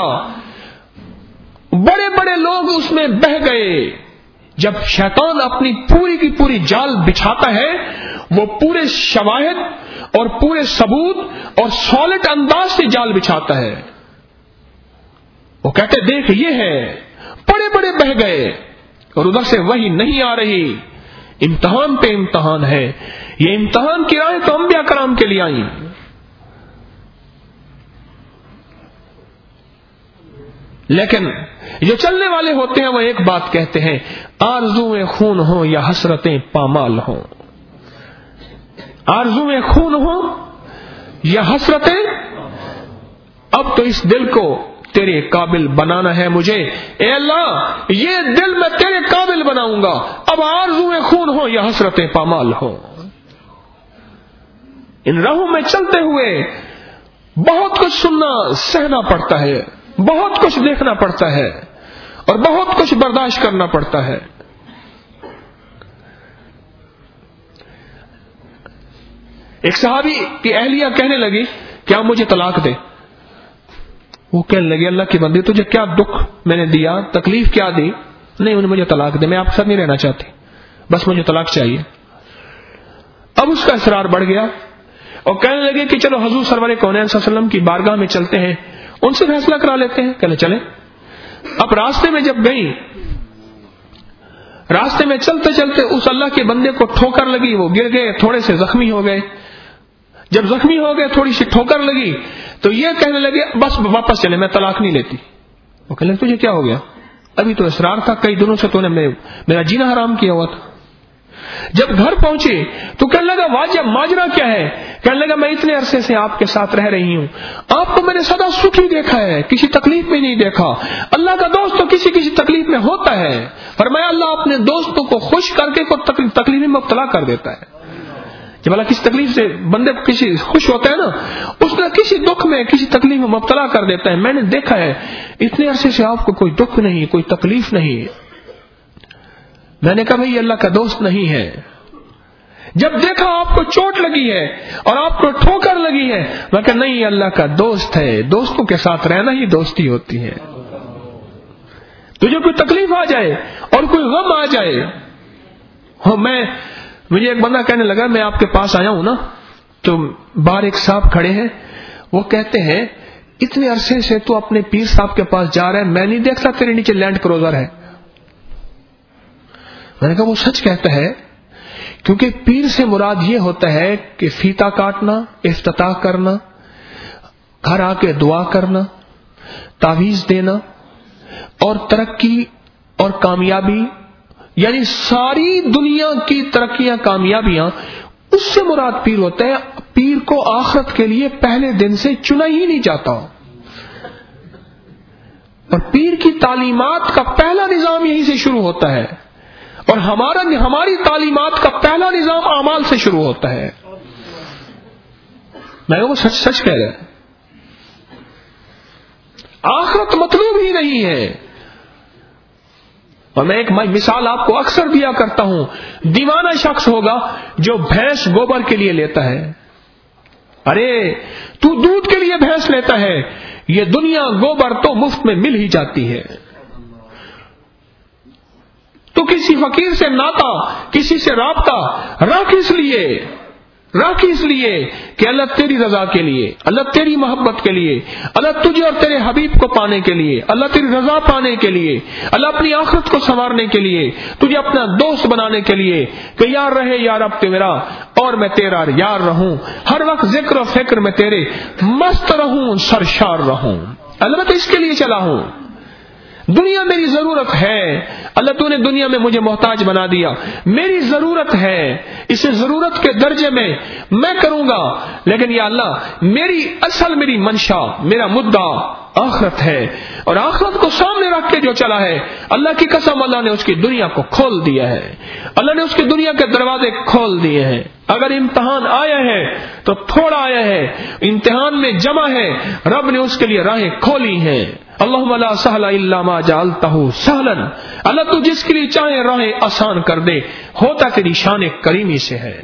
بڑے بڑے لوگ اس میں بہہ گئے۔ جب شیطان اپنی پوری کی پوری جال بچھاتا ہے وہ پورے شواہد اور پورے ثبوت اور سالڈ انداز سے جال بچھاتا ہے۔ وہ کہتے دیکھ یہ ہے، بڑے بڑے بہہ گئے اور ادھر سے وحی نہیں آ رہی، امتحان پہ امتحان ہے۔ یہ امتحان کی راہیں تو انبیاء کرام کے لیے آئیں۔ لیکن جو چلنے والے ہوتے ہیں وہ ایک بات کہتے ہیں، آرزویں خون ہوں یا حسرتیں پامال ہوں، آرزویں خون ہوں یا حسرتیں، اب تو اس دل کو تیرے قابل بنانا ہے مجھے، اے اللہ یہ دل میں تیرے قابل بناؤں گا، اب آرزویں خون ہوں یا حسرتیں پامال ہوں۔ ان راہوں میں چلتے ہوئے بہت کچھ سننا سہنا پڑتا ہے، بہت کچھ دیکھنا پڑتا ہے اور بہت کچھ برداشت کرنا پڑتا ہے۔ ایک صحابی کی اہلیہ کہنے لگی کیا مجھے طلاق دے؟ وہ کہنے لگے اللہ کی بندی تجھے کیا دکھ میں نے دیا، تکلیف کیا دی؟ نہیں انہیں مجھے طلاق دے، میں آپ کے ساتھ نہیں رہنا چاہتی، بس مجھے طلاق چاہیے۔ اب اس کا اصرار بڑھ گیا اور کہنے لگے کہ چلو حضور سرور کونین صلی اللہ علیہ وسلم کی بارگاہ میں چلتے ہیں، ان سے فیصلہ کرا لیتے ہیں۔ کہنے چلیں۔ اب راستے میں جب گئی، راستے میں چلتے چلتے اس اللہ کے بندے کو ٹھوکر لگی، وہ گر گئے، تھوڑے سے زخمی ہو گئے۔ جب زخمی ہو گئے تھوڑی سی ٹھوکر لگی تو یہ کہنے لگے بس واپس چلے، میں طلاق نہیں لیتی۔ وہ کہنے لگے تجھے کیا ہو گیا؟ ابھی تو اصرار تھا، کئی دنوں سے تو نے میرا جینا حرام کیا ہوا تھا۔ جب گھر پہنچے تو کہنے لگا واجہ ماجرا کیا ہے؟ کہنے لگا میں اتنے عرصے سے آپ کے ساتھ رہ رہی ہوں، آپ کو میں نے سدا سکھی دیکھا ہے، کسی تکلیف میں نہیں دیکھا۔ اللہ کا دوست تو کسی کسی تکلیف میں ہوتا ہے۔ فرمایا اللہ اپنے دوستوں کو خوش کر کے کوئی تکلیف میں مبتلا کر دیتا ہے۔ جب اللہ کسی تکلیف سے بندے کو کسی خوش ہوتا ہے نا، اس نے کسی دکھ میں کسی تکلیف میں مبتلا کر دیتا ہے۔ میں نے دیکھا ہے اتنے عرصے سے آپ کو کوئی دکھ نہیں، کوئی تکلیف نہیں۔ میں نے کہا بھائی اللہ کا دوست نہیں ہے۔ جب دیکھا آپ کو چوٹ لگی ہے اور آپ کو ٹھوکر لگی ہے، میں کہا نہیں اللہ کا دوست ہے، دوستوں کے ساتھ رہنا ہی دوستی ہوتی ہے۔ تجھے کوئی تکلیف آ جائے اور کوئی غم آ جائے، مجھے ایک بندہ کہنے لگا میں آپ کے پاس آیا ہوں نا، تو باہر ایک صاحب کھڑے ہیں، وہ کہتے ہیں اتنے عرصے سے تو اپنے پیر صاحب کے پاس جا رہا ہے، میں نہیں دیکھتا تیرے نیچے لینڈ کروزر ہے۔ میں نے کہا وہ سچ کہتا ہے، کیونکہ پیر سے مراد یہ ہوتا ہے کہ فیتا کاٹنا، افتتاح کرنا، گھر آ کے دعا کرنا، تعویذ دینا اور ترقی اور کامیابی، یعنی ساری دنیا کی ترقیاں کامیابیاں اس سے مراد پیر ہوتا ہے۔ پیر کو آخرت کے لیے پہلے دن سے چنا ہی نہیں جاتا، اور پیر کی تعلیمات کا پہلا نظام یہیں سے شروع ہوتا ہے، اور ہماری تعلیمات کا پہلا نظام اعمال سے شروع ہوتا ہے۔ میں وہ سچ سچ کہہ رہا ہے. آخرت مطلوب ہی نہیں ہے. اور میں ایک مثال آپ کو اکثر دیا کرتا ہوں. دیوانہ شخص ہوگا جو بھینس گوبر کے لیے لیتا ہے. ارے تو دودھ کے لیے بھینس لیتا ہے, یہ دنیا گوبر تو مفت میں مل ہی جاتی ہے. تو کسی فقیر سے ناتا, کسی سے رابطہ رکھ اس لیے کہ اللہ تیری رضا کے لیے, اللہ تیری محبت کے لیے, اللہ تجھے اور تیرے حبیب کو پانے کے لیے, اللہ تیری رضا پانے کے لیے, اللہ اپنی آخرت کو سنوارنے کے لیے, تجھے اپنا دوست بنانے کے لیے کہ یار رہے یار اب تو میرا اور میں تیرا یار رہوں, ہر وقت ذکر و فکر میں تیرے مست رہوں, سرشار رہوں. اللہ میں تو اس کے لیے چلا ہوں. دنیا میری ضرورت ہے, اللہ تو نے دنیا میں مجھے محتاج بنا دیا, میری ضرورت ہے, اسے ضرورت کے درجے میں کروں گا, لیکن یا اللہ میری منشا, میرا مدعا آخرت ہے, اور آخرت کو سامنے رکھ کے جو چلا ہے, اللہ کی قسم اللہ نے اس کی دنیا کو کھول دیا ہے, اللہ نے اس کی دنیا کے دروازے کھول دیے ہیں. اگر امتحان آیا ہے تو تھوڑا آیا ہے, امتحان میں جمع ہے, رب نے اس کے لیے راہیں کھولی ہیں. اللہم لا سہل الا ما جعلتہ سہلا, اللہ تو جس کے لیے چاہے راہیں آسان کر دے, ہوتا تیری شان کریمی سے ہے,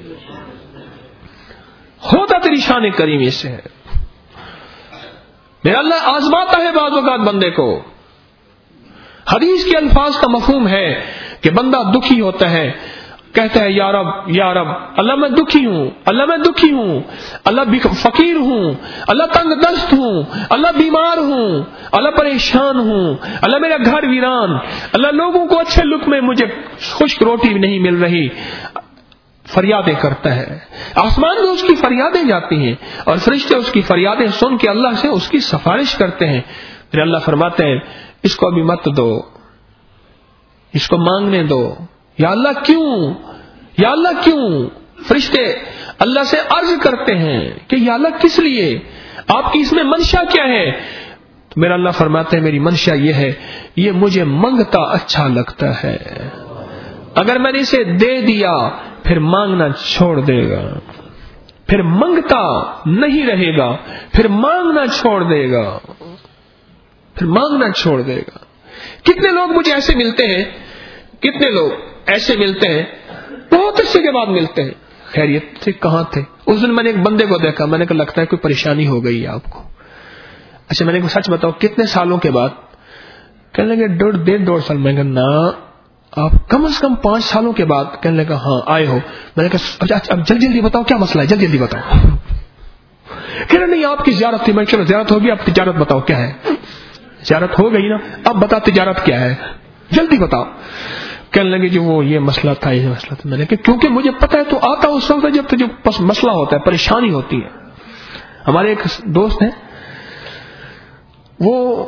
ہوتا تیری شان کریمی سے ہے. میرا اللہ آزماتا ہے بعض اوقات بندے کو. حدیث کے الفاظ کا مفہوم ہے کہ بندہ دکھی ہوتا ہے, کہتا ہے یا رب اللہ میں دکھی ہوں, اللہ فقیر ہوں, اللہ تنگ دست ہوں, اللہ بیمار ہوں, اللہ پریشان ہوں, اللہ میرا گھر ویران, اللہ لوگوں کو اچھے لقمے مجھے خشک روٹی بھی نہیں مل رہی. فریادیں کرتا ہے, آسمان میں اس کی فریادیں جاتی ہیں, اور فرشتے اس کی فریادیں سن کے اللہ سے اس کی سفارش کرتے ہیں. پھر اللہ فرماتے ہیں اس کو ابھی مت دو, اس کو مانگنے دو. یا اللہ کیوں؟ فرشتے اللہ سے عرض کرتے ہیں کہ یا اللہ کس لیے, آپ کی اس میں منشا کیا ہے؟ تو میرا اللہ فرماتے ہیں میری منشا یہ ہے, یہ مجھے منگتا اچھا لگتا ہے, اگر میں نے اسے دے دیا پھر مانگنا چھوڑ دے گا, پھر منگتا نہیں رہے گا, پھر مانگنا چھوڑ دے گا, پھر مانگنا چھوڑ دے گا. کتنے لوگ مجھے ایسے ملتے ہیں, کتنے لوگ ایسے ملتے ہیں, بہت عرصے کے بعد ملتے ہیں, خیریت سے کہاں تھے؟ اس دن میں نے ایک بندے کو دیکھا, میں نے کہا لگتا ہے کوئی پریشانی ہو گئی ہے آپ کو. اچھا میں نے کہا سچ بتاؤ کتنے سالوں کے بعد؟ کہنے لگے 1.5 سال. میں نے کہا نا آپ کم از کم 5 سالوں کے بعد. کہنے لگا ہاں آئے ہو. میں نے کہا اب جلدی بتاؤ کیا مسئلہ ہے, جلدی بتاؤ. کہنے نہیں آپ کی زیارت تھی. میں چلو زیارت ہوگی, اب تجارت بتاؤ کیا ہے. زیارت ہو گئی نا, اب بتا تجارت کیا ہے, جلدی بتاؤ. کہنے لگے جو وہ یہ مسئلہ تھا. میں نے کہا کیونکہ مجھے پتا ہے تو آتا اس وقت جب تجھے مسئلہ ہوتا ہے, پریشانی ہوتی ہے. ہمارے ایک دوست ہیں, وہ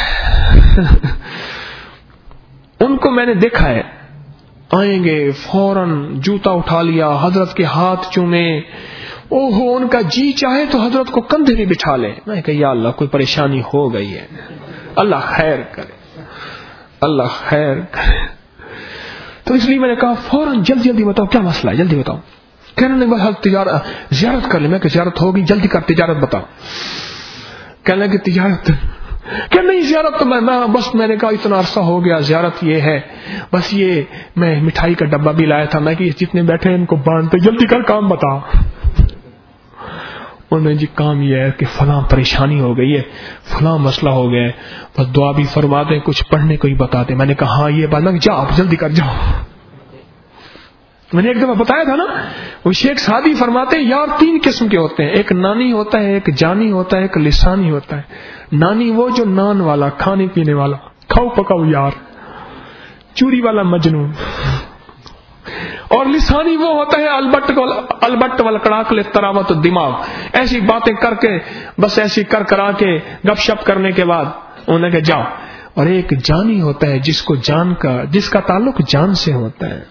ان کو میں نے دیکھا ہے, آئیں گے فوراً جوتا اٹھا لیا, حضرت کے ہاتھ چومے, ان کا جی چاہے تو حضرت کو کندھے میں بٹھا لے. میں کہا یا اللہ کوئی پریشانی ہو گئی ہے, اللہ خیر کرے, اللہ خیر کرے. تو اس لیے میں نے کہا فوراً جلدی بتاؤ کیا مسئلہ ہے, جلدی بتاؤ. کہنے لگے بس زیارت کر لیں. میں کہ زیارت ہوگی, جلدی کر تجارت بتاؤ. کہنے لگے تجارت, کہ نہیں زیارت تو میں نے کہا اتنا عرصہ ہو گیا, زیارت یہ ہے بس یہ میں مٹھائی کا ڈبہ بھی لایا تھا, میں کہ جتنے بیٹھے ہیں ان کو بانٹتے, جلدی کر کام بتا. انہوں نے جی کام یہ ہے کہ فلاں پریشانی ہو گئی ہے, فلاں مسئلہ ہو گیا ہے, بس دعا بھی فرما دیں, کچھ پڑھنے کو ہی بتا دیں. میں نے کہا ہاں یہ بات, میں جاؤ جلدی کر جاؤ. میں نے ایک دفعہ بتایا تھا نا, وہ شیخ سعدی فرماتے ہیں یار 3 قسم کے ہوتے ہیں, ایک نانی ہوتا ہے, ایک جانی ہوتا ہے, ایک لسانی ہوتا ہے. نانی وہ جو نان والا, کھانے پینے والا, کھاؤ پکاؤ یار, چوری والا مجنون. اور لسانی وہ ہوتا ہے البٹ والکڑاکل تراوت دماغ, ایسی باتیں کر کے بس ایسی کرا کے گپ شپ کرنے کے بعد انہوں نے کہا جاؤ. اور ایک جانی ہوتا ہے جس کا تعلق جان سے ہوتا ہے.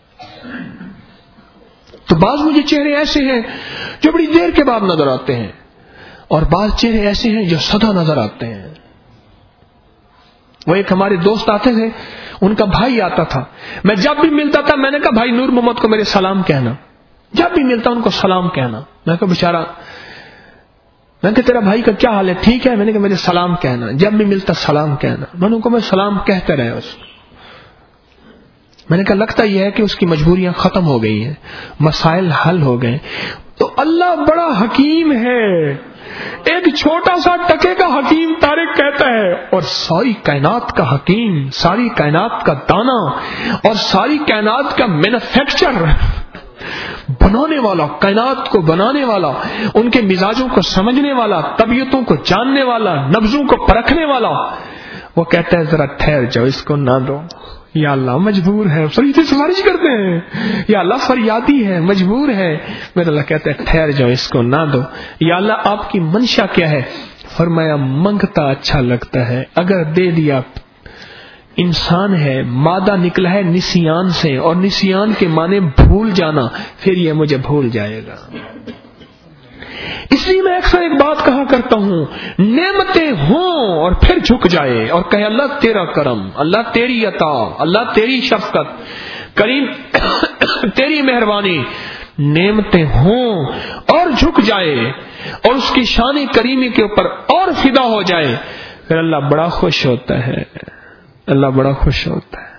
تو بعض مجھے چہرے ایسے ہیں جو بڑی دیر کے بعد نظر آتے ہیں, اور بعض چہرے ایسے ہیں جو سدا نظر آتے ہیں. وہ ایک ہمارے دوست آتے تھے, ان کا بھائی آتا تھا, میں جب بھی ملتا تھا میں نے کہا بھائی نور محمد کو میرے سلام کہنا, جب بھی ملتا ان کو سلام کہنا. میں کہا بیچارہ میں نے کہا تیرا بھائی کا کیا حال ہے؟ ٹھیک ہے. میں نے کہا مجھے سلام کہنا، جب بھی ملتا سلام کہنا. میں نے کہا میں سلام کہتے رہے اس کو. میں نے کہا لگتا یہ ہے کہ اس کی مجبوریاں ختم ہو گئی ہیں، مسائل حل ہو گئے. تو اللہ بڑا حکیم ہے. ایک چھوٹا سا ٹکے کا حکیم طارق کہتا ہے، اور ساری کائنات کا حکیم، ساری کائنات کا دانا اور ساری کائنات کا مینوفیکچر بنانے والا، کائنات کو بنانے والا، ان کے مزاجوں کو سمجھنے والا، طبیعتوں کو جاننے والا، نبضوں کو پرکھنے والا، وہ کہتا ہے ذرا ٹھہر جاؤ، اس کو نہ دو. یا اللہ مجبور ہے. فریضے سفارش کرتے ہیں، یا اللہ فریادی ہے، مجبور ہے. میرا اللہ کہتا ہے ٹھہر جاؤ، اس کو نہ دو. یا اللہ آپ کی منشا کیا ہے؟ فرمایا منگتا اچھا لگتا ہے، اگر دے دیا. انسان ہے، مادہ نکلا ہے نسیان سے، اور نسیان کے معنی بھول جانا، پھر یہ مجھے بھول جائے گا. اس لیے میں اکثر ایک بات کہا کرتا ہوں، نعمتیں ہوں اور پھر جھک جائے اور کہے اللہ تیرا کرم، اللہ تیری عطا، اللہ تیری شفقت، کریم تیری مہربانی. نعمتیں ہوں اور جھک جائے اور اس کی شان کریمی کے اوپر اور فدا ہو جائے، پھر اللہ بڑا خوش ہوتا ہے. اللہ بڑا خوش ہوتا ہے،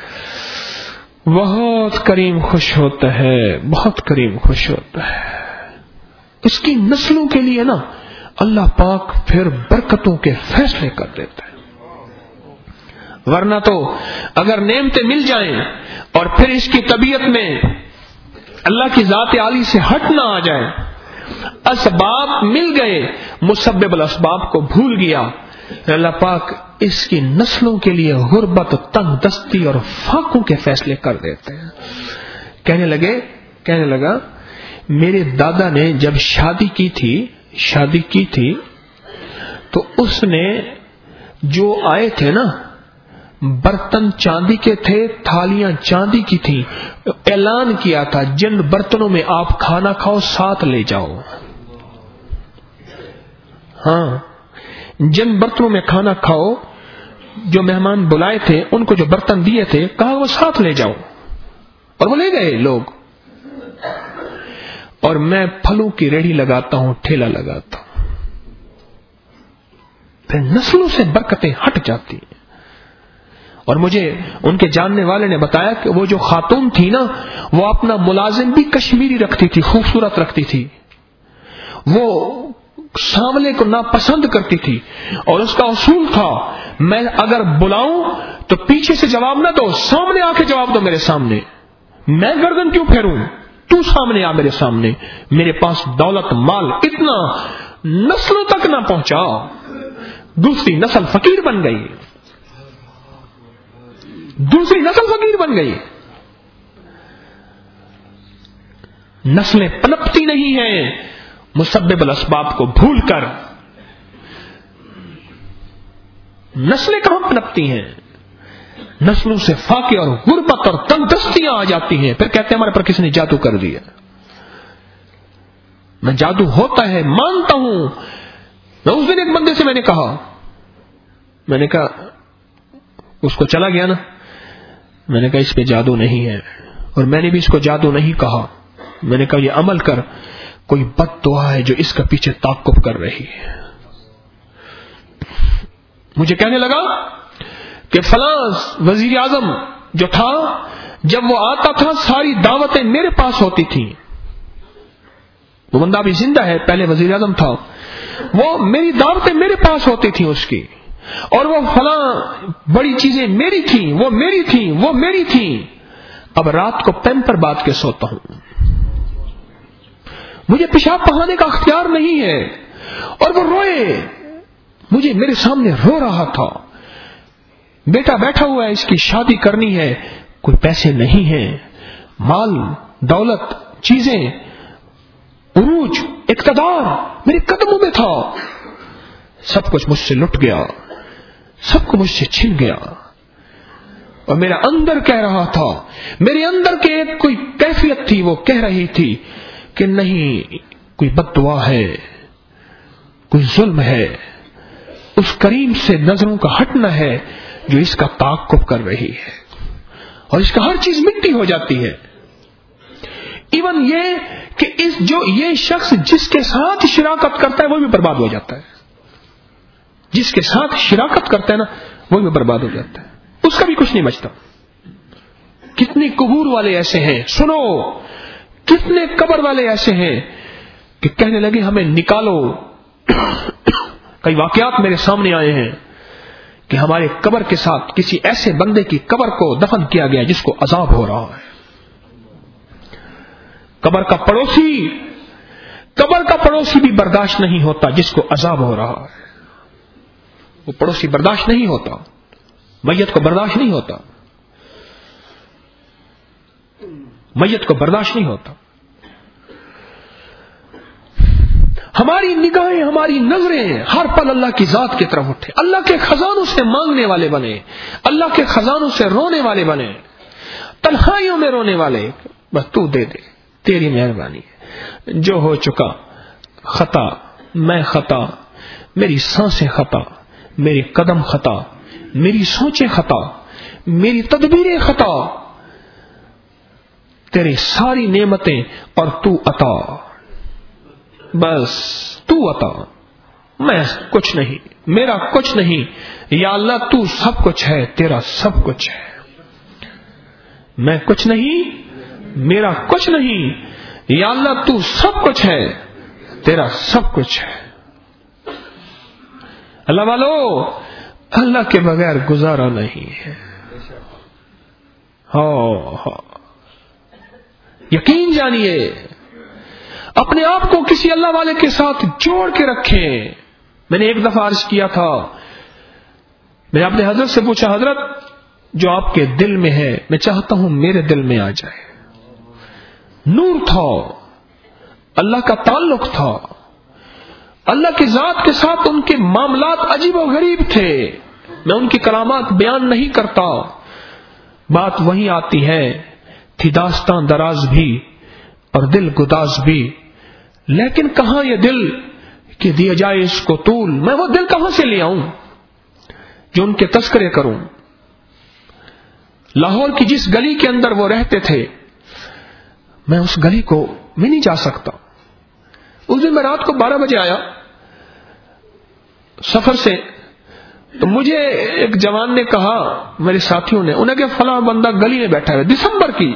بہت کریم خوش ہوتا ہے، بہت کریم خوش ہوتا ہے. اس کی نسلوں کے لیے نا اللہ پاک پھر برکتوں کے فیصلے کر دیتا ہے. ورنہ تو اگر نعمتیں مل جائیں اور پھر اس کی طبیعت میں اللہ کی ذات عالی سے ہٹ نہ آ جائے، اسباب مل گئے، مسبب الاسباب کو بھول گیا، اللہ پاک اس کی نسلوں کے لیے غربت، تنگ دستی اور فاقوں کے فیصلے کر دیتے ہیں. کہنے لگا میرے دادا نے جب شادی کی تھی تو اس نے جو آئے تھے نا، برتن چاندی کے تھے، تھالیاں چاندی کی تھیں. اعلان کیا تھا جن برتنوں میں آپ کھانا کھاؤ ساتھ لے جاؤ. ہاں، جن برتنوں میں کھانا کھاؤ، جو مہمان بلائے تھے ان کو جو برتن دیے تھے، کہا وہ ساتھ لے جاؤ، اور وہ لے گئے لوگ. اور میں پھلوں کی ریڑھی لگاتا ہوں، ٹھیلا لگاتا ہوں، پھر نسلوں سے برکتیں ہٹ جاتی ہیں. اور مجھے ان کے جاننے والے نے بتایا کہ وہ جو خاتون تھی نا، وہ اپنا ملازم بھی کشمیری رکھتی تھی، خوبصورت رکھتی تھی، وہ سامنے کو ناپسند کرتی تھی، اور اس کا اصول تھا میں اگر بلاؤں تو پیچھے سے جواب نہ دو، سامنے آ کے جواب دو میرے سامنے. میں گردن کیوں پھیروں، تو سامنے آ میرے سامنے. میرے پاس دولت مال اتنا نسلوں تک نہ پہنچا. دوسری نسل فقیر بن گئی، دوسری نسل فقیر بن گئی. نسلیں پنپتی نہیں ہیں مسبب الاسباب کو بھول کر. نسلیں کہاں پنپتی ہیں؟ نسلوں سے فاقے اور غربت اور تنگ دستیاں آ جاتی ہیں. پھر کہتے ہیں ہمارے پر کسی نے جادو کر دیا. میں جادو ہوتا ہے مانتا ہوں. میں اس دن ایک بندے سے میں نے کہا اس کو چلا گیا نا، میں نے کہا اس پہ جادو نہیں ہے، اور میں نے بھی اس کو جادو نہیں کہا. میں نے کہا یہ عمل کر، کوئی بد دعا ہے جو اس کا پیچھے تعاقب کر رہی ہے. مجھے کہنے لگا کہ فلاں وزیر اعظم جو تھا، جب وہ آتا تھا ساری دعوتیں میرے پاس ہوتی تھیں. وہ بندہ بھی زندہ ہے، پہلے وزیر اعظم تھا. وہ میری دعوتیں میرے پاس ہوتی تھیں اس کی، اور وہ فلاں بڑی چیزیں میری تھیں، وہ میری تھیں، وہ میری تھیں. اب رات کو پیمپر باندھ کے سوتا ہوں، مجھے پیشاب بہانے کا اختیار نہیں ہے. اور وہ روئے، مجھے میرے سامنے رو رہا تھا. بیٹا بیٹھا ہوا ہے، اس کی شادی کرنی ہے، کوئی پیسے نہیں ہیں، مال دولت چیزیں عروج اقتدار میرے قدموں میں تھا، سب کچھ مجھ سے لٹ گیا، سب کو مجھ سے چھن گیا. اور میرا اندر کہہ رہا تھا، میرے اندر کے ایک کوئی کیفیت تھی، وہ کہہ رہی تھی کہ نہیں، کوئی بد دعا ہے، کوئی ظلم ہے، اس کریم سے نظروں کا ہٹنا ہے جو اس کا تعاقب کر رہی ہے، اور اس کا ہر چیز مٹی ہو جاتی ہے. ایون یہ کہ یہ شخص جس کے ساتھ شراکت کرتا ہے وہ بھی برباد ہو جاتا ہے. جس کے ساتھ شراکت کرتا ہے نا وہ بھی برباد ہو جاتا ہے, اس کا بھی کچھ نہیں بچتا. کتنے قبور والے ایسے ہیں, سنو, کتنے قبر والے ایسے ہیں کہ کہنے لگے ہمیں نکالو. کئی واقعات میرے سامنے آئے ہیں کہ ہمارے قبر کے ساتھ کسی ایسے بندے کی قبر کو دفن کیا گیا جس کو عذاب ہو رہا ہے. قبر کا پڑوسی بھی برداشت نہیں ہوتا جس کو عذاب ہو رہا ہے. وہ پڑوسی برداشت نہیں ہوتا, میت کو برداشت نہیں ہوتا, میت کو برداشت نہیں ہوتا. ہماری نگاہیں, ہماری نظریں ہر پل اللہ کی ذات کی طرف اٹھے, اللہ کے خزانوں سے مانگنے والے بنے, اللہ کے خزانوں سے رونے والے بنے, تنہائیوں میں رونے والے. بس تو دے دے, تیری مہربانی ہے. جو ہو چکا خطا, میں خطا, میری سانسیں خطا, میرے قدم خطا, میری سوچیں خطا, میری تدبیریں خطا, تیری ساری نعمتیں اور تو عطا. بس تو عطا, میں کچھ نہیں, میرا کچھ نہیں. یا اللہ تو سب کچھ ہے, تیرا سب کچھ ہے. میں کچھ نہیں, میرا کچھ نہیں. یا اللہ تو سب کچھ ہے, تیرا سب کچھ ہے. اللہ والو, اللہ کے بغیر گزارا نہیں ہے. ہاں, یقین جانیے, اپنے آپ کو کسی اللہ والے کے ساتھ جوڑ کے رکھیں. میں نے ایک دفعہ عرض کیا تھا, میں نے اپنے حضرت سے پوچھا, حضرت جو آپ کے دل میں ہے میں چاہتا ہوں میرے دل میں آ جائے. نور تھا, اللہ کا تعلق تھا, اللہ کی ذات کے ساتھ ان کے معاملات عجیب و غریب تھے. میں ان کی کرامات بیان نہیں کرتا, بات وہی آتی ہے, تھی داستان دراز بھی اور دل گداز بھی, لیکن کہاں یہ دل کہ دیا جائے اس کو طول. میں وہ دل کہاں سے لے آؤں جو ان کے تذکرے کروں. لاہور کی جس گلی کے اندر وہ رہتے تھے, میں اس گلی کو میں نہیں جا سکتا. اس دن میں رات کو 12 بجے آیا سفر سے, تو مجھے ایک جوان نے کہا, میرے ساتھیوں نے, انہیں کہ فلاں بندہ گلی میں بیٹھا ہے, دسمبر کی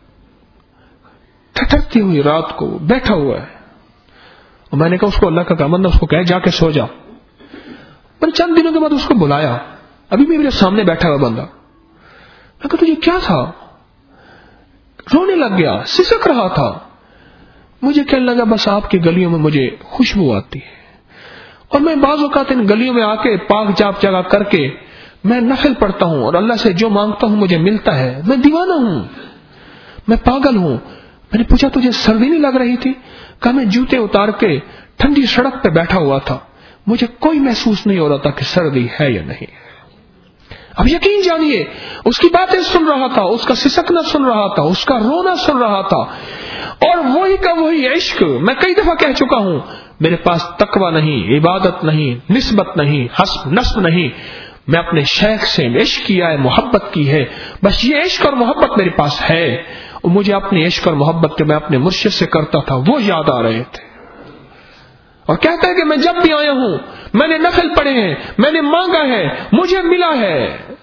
ٹھٹھرتی ہوئی رات کو بیٹھا ہوا ہے. اور میں نے کہا اس کو اللہ کا کام بندہ, اس کو کہے جا کے سو جا. میں نے چند دنوں کے بعد اس کو بلایا, ابھی بھی میرے سامنے بیٹھا ہوا بندہ. میں کہا تجھے کیا تھا؟ رونے لگ گیا, سسک رہا تھا. مجھے کہنے لگا بس آپ کی گلیوں میں مجھے خوشبو آتی ہے, اور میں بعض اوقات ان گلیوں میں آ کے پاک جاپ جگہ کر کے میں نفل پڑھتا ہوں, اور اللہ سے جو مانگتا ہوں مجھے ملتا ہے. میں دیوانہ ہوں, میں پاگل ہوں. میں نے پوچھا تجھے سردی نہیں لگ رہی تھی؟ کہا میں جوتے اتار کے ٹھنڈی سڑک پہ بیٹھا ہوا تھا, مجھے کوئی محسوس نہیں ہو رہا تھا کہ سردی ہے یا نہیں. اب یقین جانیے, اس کی باتیں سن رہا تھا, اس کا سسکنا سن رہا تھا, اس کا رونا سن رہا تھا, اور وہی کا وہی عشق. میں کئی دفعہ کہہ چکا ہوں, میرے پاس تقوی نہیں, عبادت نہیں, نسبت نہیں, حسب نسب نہیں. میں اپنے شیخ سے عشق کیا ہے, محبت کی ہے, بس یہ عشق اور محبت میرے پاس ہے. اور مجھے اپنے عشق اور محبت کے میں اپنے مرشد سے کرتا تھا وہ یاد آ رہے تھے. اور کہتا ہے کہ میں جب بھی آیا ہوں میں نے نفل پڑھے ہیں, میں نے مانگا ہے, مجھے ملا ہے.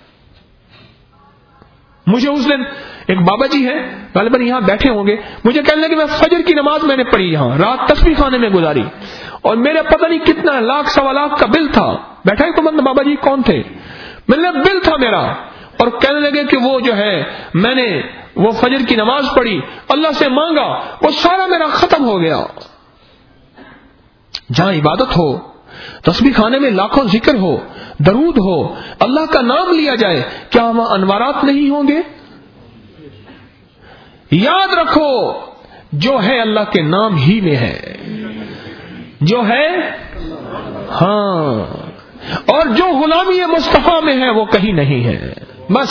مجھے اس دن ایک بابا جی ہے, غالباً یہاں بیٹھے ہوں گے, مجھے کہنے لگے میں فجر کی نماز میں نے پڑھی یہاں, رات تسبیح خانے میں گزاری, اور میرے پتہ نہیں کتنا لاکھ سوا لاکھ کا بل تھا. بیٹھا ہے تو مند بابا جی کون تھے؟ میں نے بل تھا میرا. اور کہنے لگے کہ وہ جو ہے میں نے وہ فجر کی نماز پڑھی, اللہ سے مانگا, وہ سارا میرا ختم ہو گیا. جہاں عبادت ہو, تسبیح خانے میں لاکھوں ذکر ہو, درود ہو, اللہ کا نام لیا جائے, کیا وہاں انوارات نہیں ہوں گے؟ یاد رکھو, جو ہے اللہ کے نام ہی میں ہے, جو ہے ہاں, اور جو غلامی مصطفیٰ میں ہے وہ کہیں نہیں ہے. بس.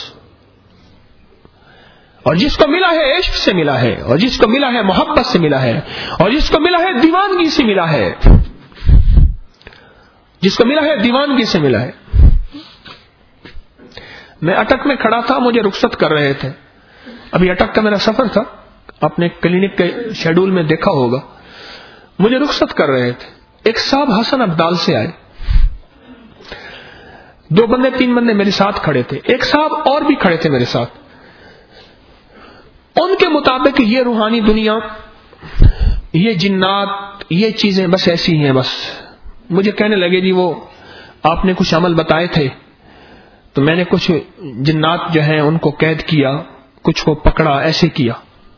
اور جس کو ملا ہے عشق سے ملا ہے, اور جس کو ملا ہے محبت سے ملا ہے, اور جس کو ملا ہے دیوانگی سے ملا ہے, جس کو ملا ہے دیوانگی سے ملا ہے. میں اٹک میں کھڑا تھا, مجھے رخصت کر رہے تھے, ابھی اٹک کا میرا سفر تھا, اپنے کلینک کے شیڈول میں دیکھا ہوگا، مجھے رخصت کر رہے تھے، ایک صاحب حسن ابدال سے آئے، 2 بندے 3 بندے میرے ساتھ کھڑے تھے، ایک صاحب اور بھی کھڑے تھے میرے ساتھ. ان کے مطابق یہ روحانی دنیا، یہ جنات، یہ چیزیں بس ایسی ہیں. بس مجھے کہنے لگے جی وہ آپ نے کچھ عمل بتائے تھے تو میں نے کچھ جنات جو ہیں ان کو قید کیا، کچھ کو پکڑا، ایسے کیا.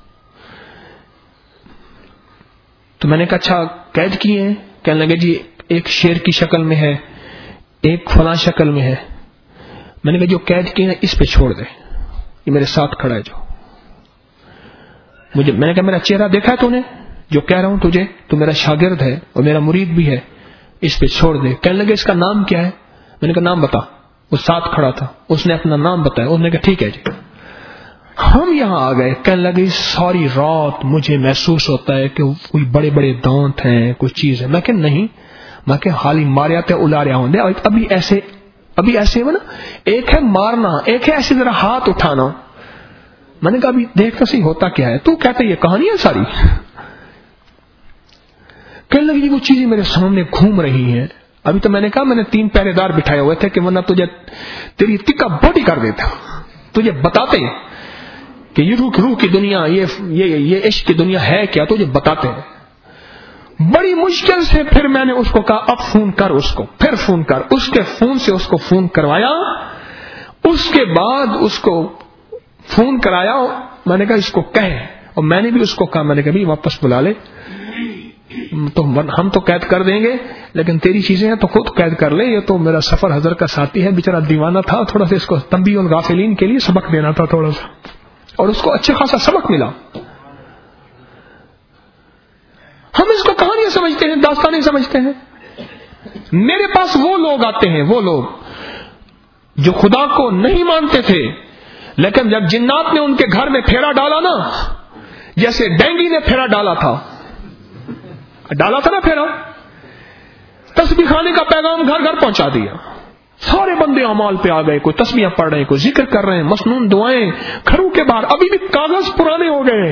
تو میں نے کہا اچھا قید کیے ہیں؟ کہنے لگے جی ایک شیر کی شکل میں ہے، ایک فلاں شکل میں ہے. میں نے کہا جو قید کیے ہیں اس پہ چھوڑ دے، یہ میرے ساتھ کھڑا ہے جو میں نے کہا میرا چہرہ دیکھا ہے تو نے جو کہہ رہا ہوں تجھے، تو میرا شاگرد ہے اور میرا مرید بھی ہے، اس پہ چھوڑ دے. کہنے لگے اس کا نام کیا ہے؟ میں نے کہا نام بتا. وہ ساتھ کھڑا تھا، اس نے اپنا نام بتایا. انہوں نے کہا ٹھیک ہے جی. ہم یہاں آ گئے. کہنے لگے ساری رات مجھے محسوس ہوتا ہے کہ کوئی بڑے بڑے دانت ہیں، کوئی چیز ہے. میں کہ نہیں، میں کہ حالی ماریا تے الاریا ہوں دے. ابھی ایسے نا، ایک ہے مارنا، ایک ہے ایسے ذرا ہاتھ اٹھانا. میں نے کہا ابھی دیکھ تو صحیح ہوتا کیا ہے. تو کہتے یہ کہانی ہے ساری. کہنے لگی جی وہ چیزیں میرے سامنے گھوم رہی ہیں. ابھی تو میں نے کہا میں نے 3 پہرے دار بٹھائے ہوئے تھے کہ ورنہ تجھے تیری تکا بوٹی کر دیتا، تجھے بتاتے کہ یہ روح کی دنیا، یہ عشق کی دنیا ہے کیا، تجھے بتاتے ہیں. بڑی مشکل سے پھر میں نے اس کو کہا اب فون کر اس کو، پھر فون کر. اس کے فون سے اس کو فون کروایا. اس کے بعد اس کو فون کرایا. میں نے کہا اس کو کہے، اور میں نے بھی اس کو کہا، میں نے کہا بھی واپس بلا لے، تو ہم تو قید کر دیں گے لیکن تیری چیزیں ہیں تو خود قید کر لے. یہ تو میرا سفر حضر کا ساتھی ہے، بیچارہ دیوانہ تھا، تھوڑا سا اس کو تنبیہ الغافلین کے لیے سبق دینا تھا تھوڑا سا، اور اس کو اچھا خاصا سبق ملا. ہم اس کو کہانیاں سمجھتے ہیں، داستانیں سمجھتے ہیں. میرے پاس وہ لوگ آتے ہیں، وہ لوگ جو خدا کو نہیں مانتے تھے، لیکن جب جنات نے ان کے گھر میں پھیرا ڈالا نا، جیسے ڈینگی نے پھیرا ڈالا تھا نا پھیرا، تسبیح خانے کا پیغام گھر گھر پہنچا دیا. سارے بندے اعمال پہ آ گئے، کوئی تسبیحاں پڑھ رہے ہیں، کوئی ذکر کر رہے ہیں، مسنون دعائیں گھروں کے باہر. ابھی بھی کاغذ پرانے ہو گئے،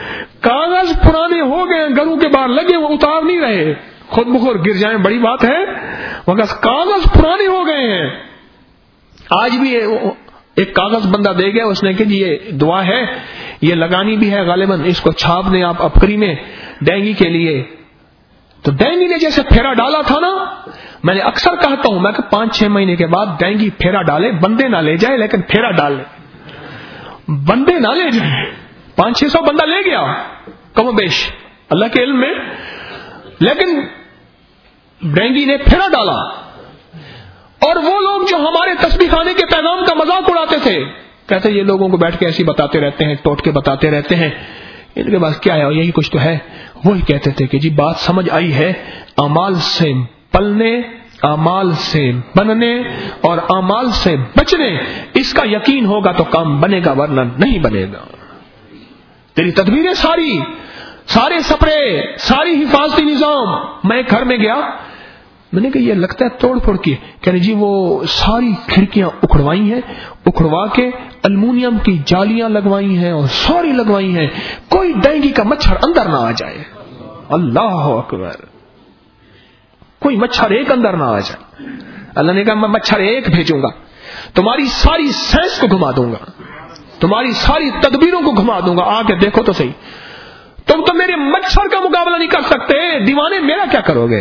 گھروں کے باہر لگے، وہ اتار نہیں رہے، خود بخود گر جائیں بڑی بات ہے، مگر کاغذ پرانے ہو گئے ہیں. آج بھی ایک کاغذ بندہ دے گیا، اس نے کہ جی یہ دعا ہے، یہ لگانی بھی ہے غالباً، اس کو چھاپ دیں آپ اپکری میں ڈینگی کے لیے. تو ڈینگی نے جیسے پھیرا ڈالا تھا نا، میں نے اکثر کہتا ہوں، میں کہ 5-6 مہینے کے بعد ڈینگی پھیرا ڈالے، بندے نہ لے جائے لیکن پھیرا ڈال لے، بندے نہ لے جائے. 500-600 بندہ لے گیا کم و بیش اللہ کے علم میں، لیکن ڈینگی نے پھیرا ڈالا. اور وہ لوگ جو ہمارے تسبیح خانے کے پیغام کا مذاق اڑاتے تھے، کہتے یہ لوگوں کو بیٹھ کے ایسے بتاتے رہتے ہیں، ٹوٹ کے بتاتے رہتے ہیں، ان کے پاس کیا ہے، یہی کچھ تو ہے. وہی کہتے تھے کہ جی بات سمجھ آئی ہے، اعمال سے پلنے، اعمال سے بننے اور اعمال سے بچنے، اس کا یقین ہوگا تو کام بنے گا، ورنہ نہیں بنے گا. تیری تدبیریں سارے سپرے، ساری حفاظتی نظام. میں گھر میں گیا، میں نے کہا یہ لگتا ہے توڑ پھوڑ کی. کہنے جی وہ ساری کھڑکیاں اکھڑوائی ہیں، اکھڑوا کے المونیم کی جالیاں لگوائی ہیں اور سوری لگوائی ہیں، کوئی ڈینگی کا مچھر اندر نہ آ جائے. اللہ اکبر، کوئی مچھر ایک اندر نہ آ جائے. اللہ نے کہا میں مچھر ایک بھیجوں گا، تمہاری ساری سائنس کو گھما دوں گا، تمہاری ساری تدبیروں کو گھما دوں گا، آ کے دیکھو تو صحیح. تم تو میرے مچھر کا مقابلہ نہیں کر سکتے، دیوانے میرا کیا کرو گے.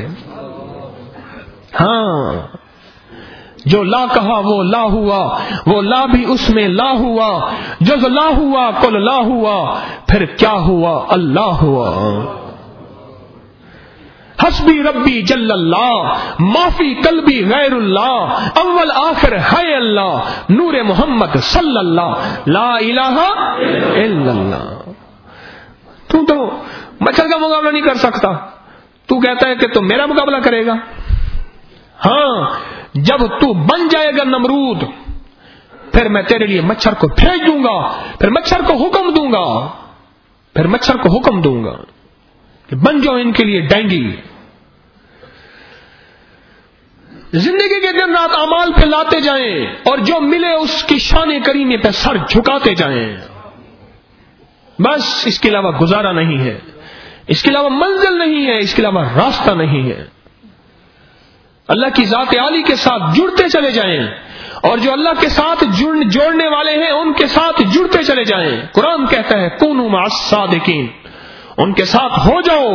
ہاں، جو لا کہا وہ لا ہوا، وہ لا بھی اس میں لا ہوا، جز لا ہوا کل لا ہوا، پھر کیا ہوا اللہ ہوا. حسبی ربی جل اللہ، معافی قلبی غیر اللہ، اول آخر ہے اللہ، نور محمد صلی اللہ، لا الہ الا اللہ. تو مچھر کا مقابلہ نہیں کر سکتا، تو کہتا ہے کہ تو میرا مقابلہ کرے گا. ہاں، جب تو بن جائے گا نمرود، پھر میں تیرے لیے مچھر کو بھیج دوں گا، پھر مچھر کو حکم دوں گا کہ بن جاؤ ان کے لیے ڈینگی. زندگی کے دن رات اعمال پہ لاتے جائیں اور جو ملے اس کی شان کریمے پہ سر جھکاتے جائیں. بس اس کے علاوہ گزارا نہیں ہے، اس کے علاوہ منزل نہیں ہے، اس کے علاوہ راستہ نہیں ہے۔ اللہ کی ذات عالی کے ساتھ جڑتے چلے جائیں، اور جو اللہ کے ساتھ جوڑنے والے ہیں ان کے ساتھ جڑتے چلے جائیں۔ قرآن کہتا ہے کونوا مع الصادقین، ان کے ساتھ ہو جاؤ،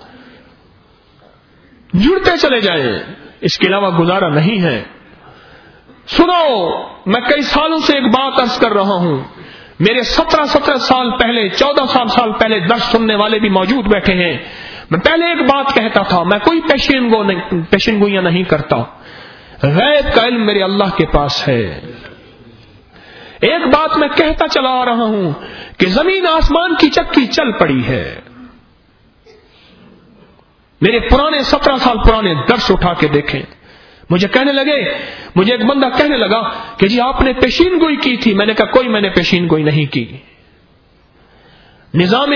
جڑتے چلے جائیں، اس کے علاوہ گزارا نہیں ہے۔ سنو، میں کئی سالوں سے ایک بات عرض کر رہا ہوں، میرے 17 سال پہلے، 14 سال پہلے درس سننے والے بھی موجود بیٹھے ہیں۔ میں پہلے ایک بات کہتا تھا، میں کوئی پیشن گوئیاں نہیں کرتا، غیب کا علم میرے اللہ کے پاس ہے۔ ایک بات میں کہتا چلا آ رہا ہوں کہ زمین آسمان کی چکی چل پڑی ہے۔ میرے پرانے 17 سال پرانے درس اٹھا کے دیکھیں، مجھے ایک بندہ کہنے لگا کہ جی آپ نے پیشین گوئی کی تھی۔ میں نے کہا کوئی میں نے پیشین گوئی نہیں کی۔ نظام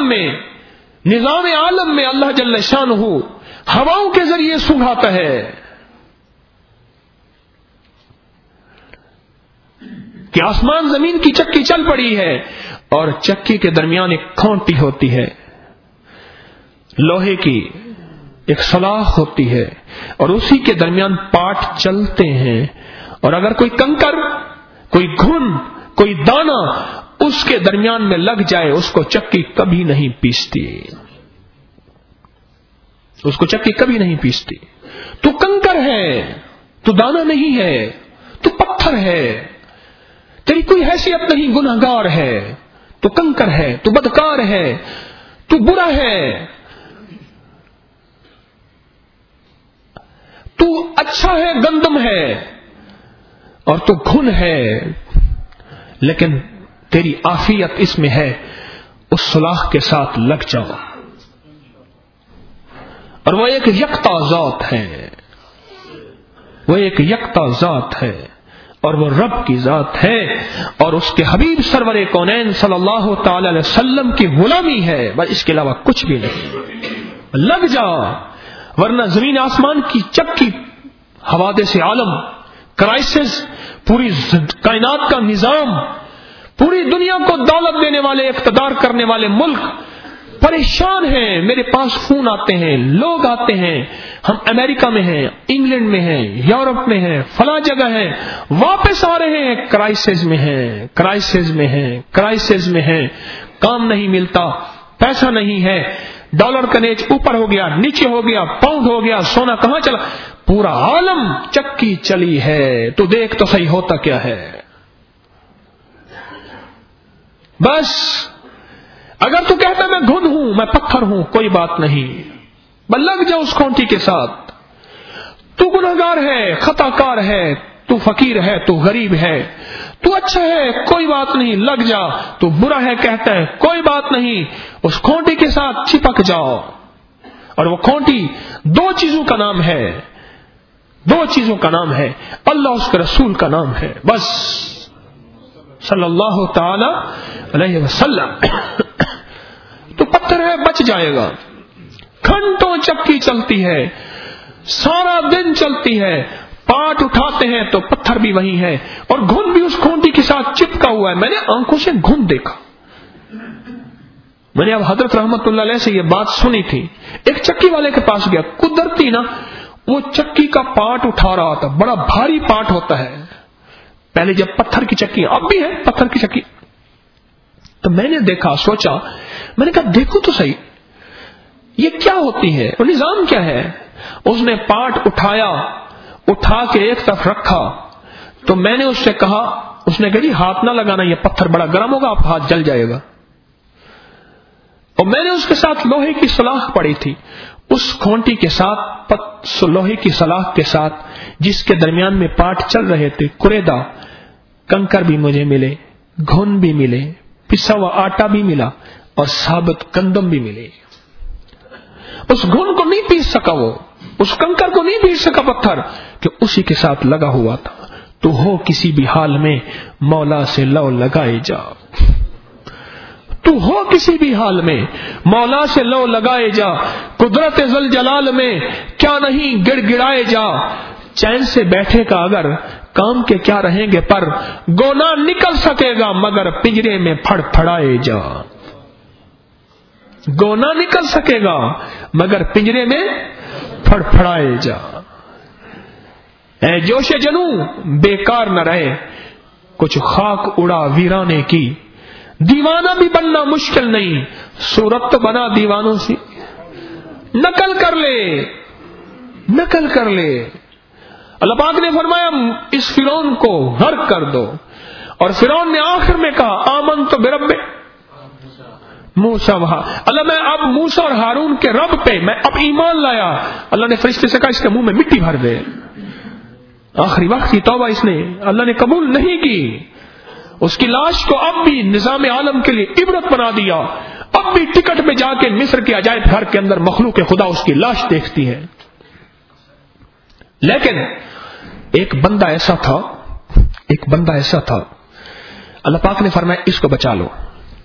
عالم میں اللہ جل شانہ ہواؤں کے ذریعے سنگھاتا ہے کہ آسمان زمین کی چکی چل پڑی ہے، اور چکی کے درمیان ایک کھونٹی ہوتی ہے، لوہے کی ایک سلاخ ہوتی ہے، اور اسی کے درمیان پاٹ چلتے ہیں، اور اگر کوئی کنکر، کوئی گھن، کوئی دانہ اس کے درمیان میں لگ جائے، اس کو چکی کبھی نہیں پیستی، اس کو چکی کبھی نہیں پیستی۔ تو کنکر ہے، تو دانہ نہیں ہے، تو پتھر ہے، تیری کوئی حیثیت نہیں، گنہگار ہے، تو کنکر ہے، تو بدکار ہے، تو برا ہے، تو اچھا ہے، گندم ہے، اور تو گھن ہے، لیکن تیری عافیت اس میں ہے، اس سلاخ کے ساتھ لگ جاؤ۔ اور وہ ایک یکتا ذات ہے، وہ ایک یکتا ذات ہے، اور وہ رب کی ذات ہے، اور اس کے حبیب سرور کونین صلی اللہ تعالی علیہ وسلم کی غلامی ہے، بس اس کے علاوہ کچھ بھی نہیں۔ لگ جا، ورنہ زمین آسمان کی چکی، حوادث عالم، کرائسس، پوری کائنات کا نظام، پوری دنیا کو دولت دینے والے، اقتدار کرنے والے ملک پریشان ہیں۔ میرے پاس فون آتے ہیں، لوگ آتے ہیں، ہم امریکہ میں ہیں، انگلینڈ میں ہیں، یورپ میں ہیں، فلاں جگہ ہیں، واپس آ رہے ہیں، کرائسس میں ہیں، کام نہیں ملتا، پیسہ نہیں ہے، ڈالر کا ریٹ اوپر ہو گیا، نیچے ہو گیا، پاؤنڈ ہو گیا، سونا کہاں چلا، پورا عالم چکی چلی ہے۔ تو دیکھ تو صحیح ہوتا کیا ہے۔ بس اگر تو کہتا میں گھن ہوں، میں پتھر ہوں، کوئی بات نہیں، بس لگ جا اس کھونٹی کے ساتھ۔ تو گنہگار ہے، خطا کار ہے، تو فقیر ہے، تو غریب ہے، تو اچھا ہے، کوئی بات نہیں، لگ جا، تو برا ہے کہتا ہے، کوئی بات نہیں، اس کھونٹی کے ساتھ چپک جاؤ۔ اور وہ کھونٹی دو چیزوں کا نام ہے، اللہ اس کے رسول کا نام ہے، بس صلی اللہ تعالی علیہ وسلم۔ تو پتھر ہے، بچ جائے گا، گھنٹوں چکی چلتی ہے، سارا دن چلتی ہے، پاٹ اٹھاتے ہیں تو پتھر بھی وہی ہے، اور گھن بھی اس کھونٹی کے ساتھ چپکا ہوا ہے۔ میں نے آنکھوں سے گھن دیکھا، میں نے اب حضرت رحمت اللہ علیہ سے یہ بات سنی تھی۔ ایک چکی والے کے پاس گیا، قدرتی نا وہ چکی کا پاٹ اٹھا رہا تھا، بڑا بھاری پاٹ ہوتا ہے، پہلے جب پتھر کی چکی، اب بھی ہے پتھر کی چکی۔ تو میں نے دیکھا، سوچا، میں نے کہا دیکھو تو صحیح یہ کیا ہوتی ہے، وہ نظام کیا ہے۔ اس نے پاٹ اٹھایا، اٹھا کے ایک طرف رکھا، تو میں نے اس سے کہا، اس نے کہا جی ہاتھ نہ لگانا، یہ پتھر بڑا گرم ہوگا، آپ ہاتھ جل جائے گا۔ اور میں نے اس کے ساتھ لوہے کی سلاخ پڑی تھی، اس کھونٹی کے ساتھ، لوہے کی سلاخ کے ساتھ، جس کے درمیان میں پاٹ چل رہے تھے، کریدا کنکر بھی مجھے ملے، گھن بھی ملے، پسا ہوا آٹا بھی ملا، اور ثابت گندم بھی ملے۔ اس گھن کو نہیں پیس سکا، وہ اس کنکر کو نہیں پیس سکا پتھر، کہ اسی کے ساتھ لگا ہوا تھا۔ تو ہو کسی بھی حال میں مولا سے لو لگائے جا، تو ہو کسی بھی حال میں مولا سے لو لگائے جا، قدرت ذل جلال میں کیا نہیں گڑ گڑائے جا، چین سے بیٹھے کا اگر کام کے کیا رہیں گے پر، گونا نکل سکے گا مگر پنجرے میں پھڑ پھڑائے جا۔ گو نہ نکل سکے گا مگر پنجرے میں پھڑپھڑائے جا. اے جوش جنو بیکار نہ رہے, کچھ خاک اڑا ویرانے کی. دیوانہ بھی بننا مشکل نہیں, صورت تو بنا دیوانوں سے. نقل کر لے, نقل کر لے. اللہ پاک نے فرمایا اس فرعون کو غرق کر دو, اور فرعون نے آخر میں کہا آمنت برب موسیٰ وہاں. اللہ میں اب موسیٰ اور ہارون کے رب پہ میں اب ایمان لایا. اللہ نے فرشتے سے کہا اس کے منہ میں مٹی بھر دے. آخری وقت کی توبہ اس نے اللہ نے قبول نہیں کی. اس کی لاش کو اب بھی نظام عالم کے لیے عبرت بنا دیا. اب بھی ٹکٹ میں جا کے مصر کے عجائب گھر کے اندر مخلوق خدا اس کی لاش دیکھتی ہے. لیکن ایک بندہ ایسا تھا اللہ پاک نے فرمایا اس کو بچا لو.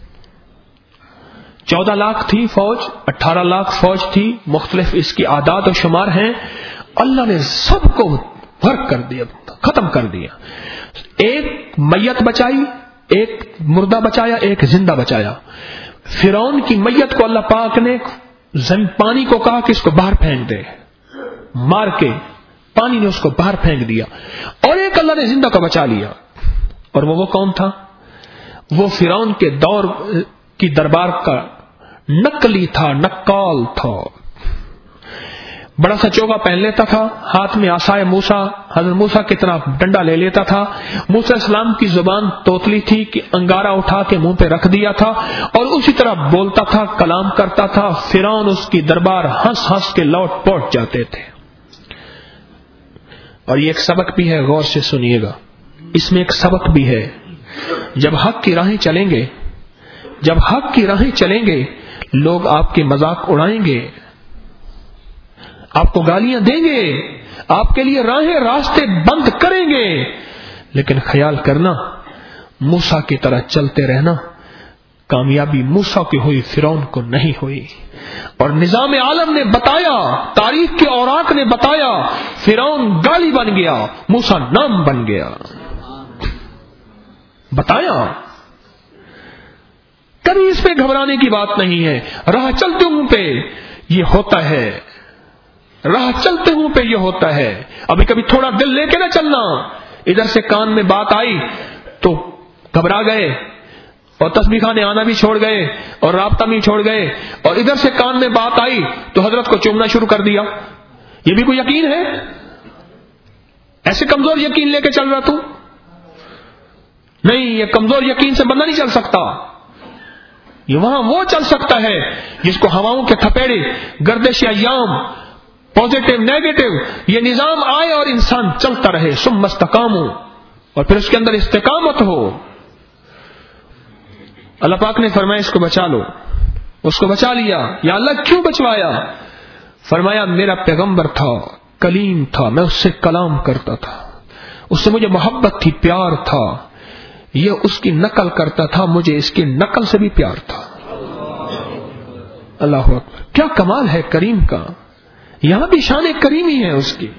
14 لاکھ تھی فوج, 18 لاکھ فوج تھی, مختلف اس کی اعداد و شمار ہیں. اللہ نے سب کو غرق کر دیا, ختم کر دیا. ایک میت بچائی, ایک مردہ بچایا, ایک زندہ بچایا. فرعون کی میت کو اللہ پاک نے پانی کو کہا کہ اس کو باہر پھینک دے, مار کے پانی نے اس کو باہر پھینک دیا. اور ایک اللہ نے زندہ کو بچا لیا. اور وہ کون تھا؟ وہ فرعون کے دور کی دربار کا نقلی تھا, نقال تھا. بڑا سا چوگا پہن لیتا تھا, ہاتھ میں عصائے موسیٰ, حضرت موسیٰ کی طرح ڈنڈا لے لیتا تھا. موسیٰ السلام کی زبان توتلی تھی کہ انگارہ اٹھا کے منہ پہ رکھ دیا تھا اور اسی طرح بولتا تھا, کلام کرتا تھا. فرعون اس کی دربار ہنس ہنس کے لوٹ پوٹ جاتے تھے. اور یہ ایک سبق بھی ہے, غور سے سنیے گا. اس میں ایک سبق بھی ہے. جب حق کی راہیں چلیں گے لوگ آپ کے مذاق اڑائیں گے, آپ کو گالیاں دیں گے, آپ کے لیے راستے بند کریں گے. لیکن خیال کرنا موسیٰ کی طرح چلتے رہنا. کامیابی موسیٰ کی ہوئی, فرعون کو نہیں ہوئی. اور نظام عالم نے بتایا, تاریخ کے اوراق نے بتایا, فرعون گالی بن گیا, موسیٰ نام بن گیا. بتایا. کبھی اس پہ گھبرانے کی بات نہیں ہے. راہ چلتے ہوں پہ یہ ہوتا ہے, راہ چلتے ہوں پہ یہ ہوتا ہے. ابھی کبھی تھوڑا دل لے کے نہ چلنا. ادھر سے کان میں بات آئی تو گھبرا گئے اور تسبیح خانے آنا بھی چھوڑ گئے اور رابطہ بھی چھوڑ گئے, اور ادھر سے کان میں بات آئی تو حضرت کو چومنا شروع کر دیا. یہ بھی کوئی یقین ہے؟ ایسے کمزور یقین لے کے چل رہا تو نہیں. یہ کمزور یقین سے بندہ نہیں چل سکتا. یہ وہاں وہ چل سکتا ہے جس کو ہواؤں کے تھپیڑے, گردش ایام, پوزیٹو نیگیٹو, یہ نظام آئے اور انسان چلتا رہے. ثم استقاموا, اور پھر اس کے اندر استقامت ہو. اللہ پاک نے فرمایا اس کو بچا لو. اس کو بچا لیا. یا اللہ کیوں بچوایا؟ فرمایا میرا پیغمبر تھا, کلیم تھا, میں اس سے کلام کرتا تھا, اس سے مجھے محبت تھی, پیار تھا. یہ اس کی نقل کرتا تھا, مجھے اس کی نقل سے بھی پیار تھا. اللہ اکبر, کیا کمال ہے کریم کا. یہاں بھی شان کریمی ہے اس کی.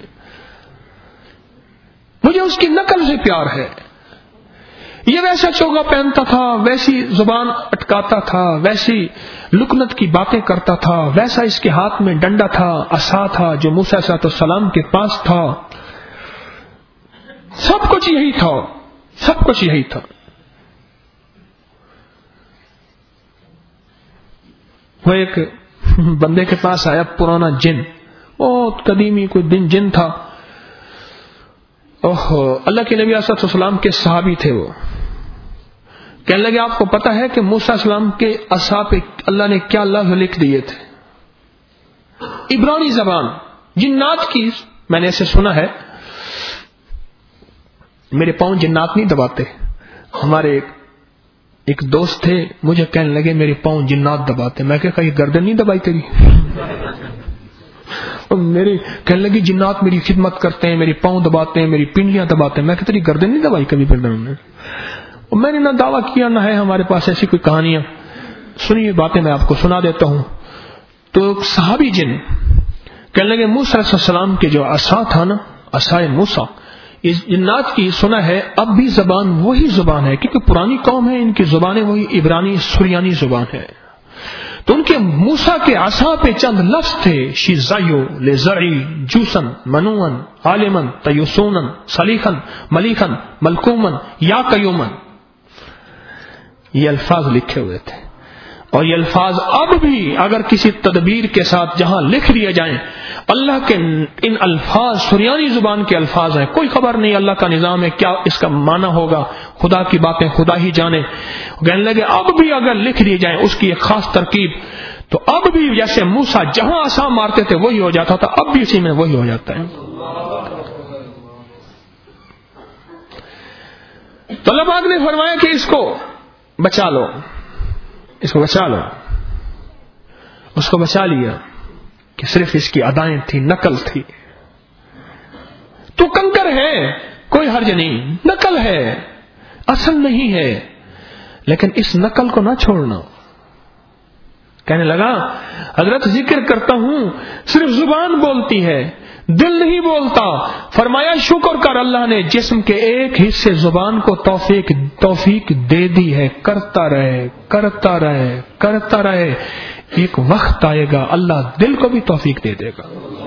مجھے اس کی نقل سے پیار ہے. یہ ویسا چوگا پہنتا تھا, ویسی زبان اٹکاتا تھا, ویسی لکنت کی باتیں کرتا تھا, ویسا اس کے ہاتھ میں ڈنڈا تھا, عصا تھا جو موسیٰ علیہ السلام کے پاس تھا. سب کچھ یہی تھا, سب کچھ یہی تھا. وہ ایک بندے کے پاس آیا پرانا جن, بہت قدیمی کوئی جن تھا. اللہ کے نبی علیہ السلام کے صحابی تھے. وہ کہنے لگے آپ کو پتا ہے کہ موسیٰ علیہ السلام کے عصا پہ اللہ نے کیا لفظ لکھ دیے تھے؟ عبرانی زبان, جنات کی. میں نے اسے سنا ہے. میرے پاؤں جنات نہیں دباتے. ہمارے ایک دوست تھے, مجھے کہنے لگے میرے پاؤں جنات دباتے. میں کہا یہ گردن نہیں دبائی تیری؟ میری کہنے لگی جنات میری خدمت کرتے ہیں, میری پاؤں دباتے ہیں, میری پنڈلیاں دباتے ہیں. میں کہا تیری گردن نہیں دبائی کبھی پھر نے؟ میں نے نہ دعویٰ کیا نہ ہے ہمارے پاس ایسی کوئی کہانیاں. سنیے باتیں میں آپ کو سنا دیتا ہوں. تو ایک صحابی جن کہنے لگے موسیٰ علیہ السلام کے جو عصا تھا نا, عصائے موسیٰ, اس جنات کی سنا ہے اب بھی زبان وہی زبان ہے, کیونکہ پرانی قوم ہے, ان کی زبانیں وہی عبرانی سریانی زبان ہے. تو ان کے موسیٰ کے عصا پہ چند لفظ تھے، شیزایو لزرعی جوسن منون عالمن تیسونن صلیخن ملیخن ملکومن یا قیومن، یہ الفاظ لکھے ہوئے تھے. اور یہ الفاظ اب بھی اگر کسی تدبیر کے ساتھ جہاں لکھ دیے جائیں، اللہ کے ان الفاظ سریانی زبان کے الفاظ ہیں، کوئی خبر نہیں اللہ کا نظام ہے کیا اس کا معنی ہوگا، خدا کی باتیں خدا ہی جانے. کہنے لگے اب بھی اگر لکھ دیے جائیں اس کی ایک خاص ترکیب، تو اب بھی جیسے موسیٰ جہاں عصا مارتے تھے وہی ہو جاتا تھا، اب بھی اسی میں وہی ہو جاتا ہے. تو اللہ پاک نے فرمایا کہ اس کو بچا لو، اس کو بچا لو. اس کو بچا لیا کہ صرف اس کی ادائیں تھی، نقل تھی. تو کنکر ہے کوئی حرج نہیں، نقل ہے اصل نہیں ہے، لیکن اس نقل کو نہ چھوڑنا. کہنے لگا حضرت ذکر کرتا ہوں صرف زبان بولتی ہے، دل نہیں بولتا. فرمایا شکر کر، اللہ نے جسم کے ایک حصے زبان کو توفیق دے دی ہے، کرتا رہے کرتا رہے کرتا رہے، ایک وقت آئے گا اللہ دل کو بھی توفیق دے دے گا.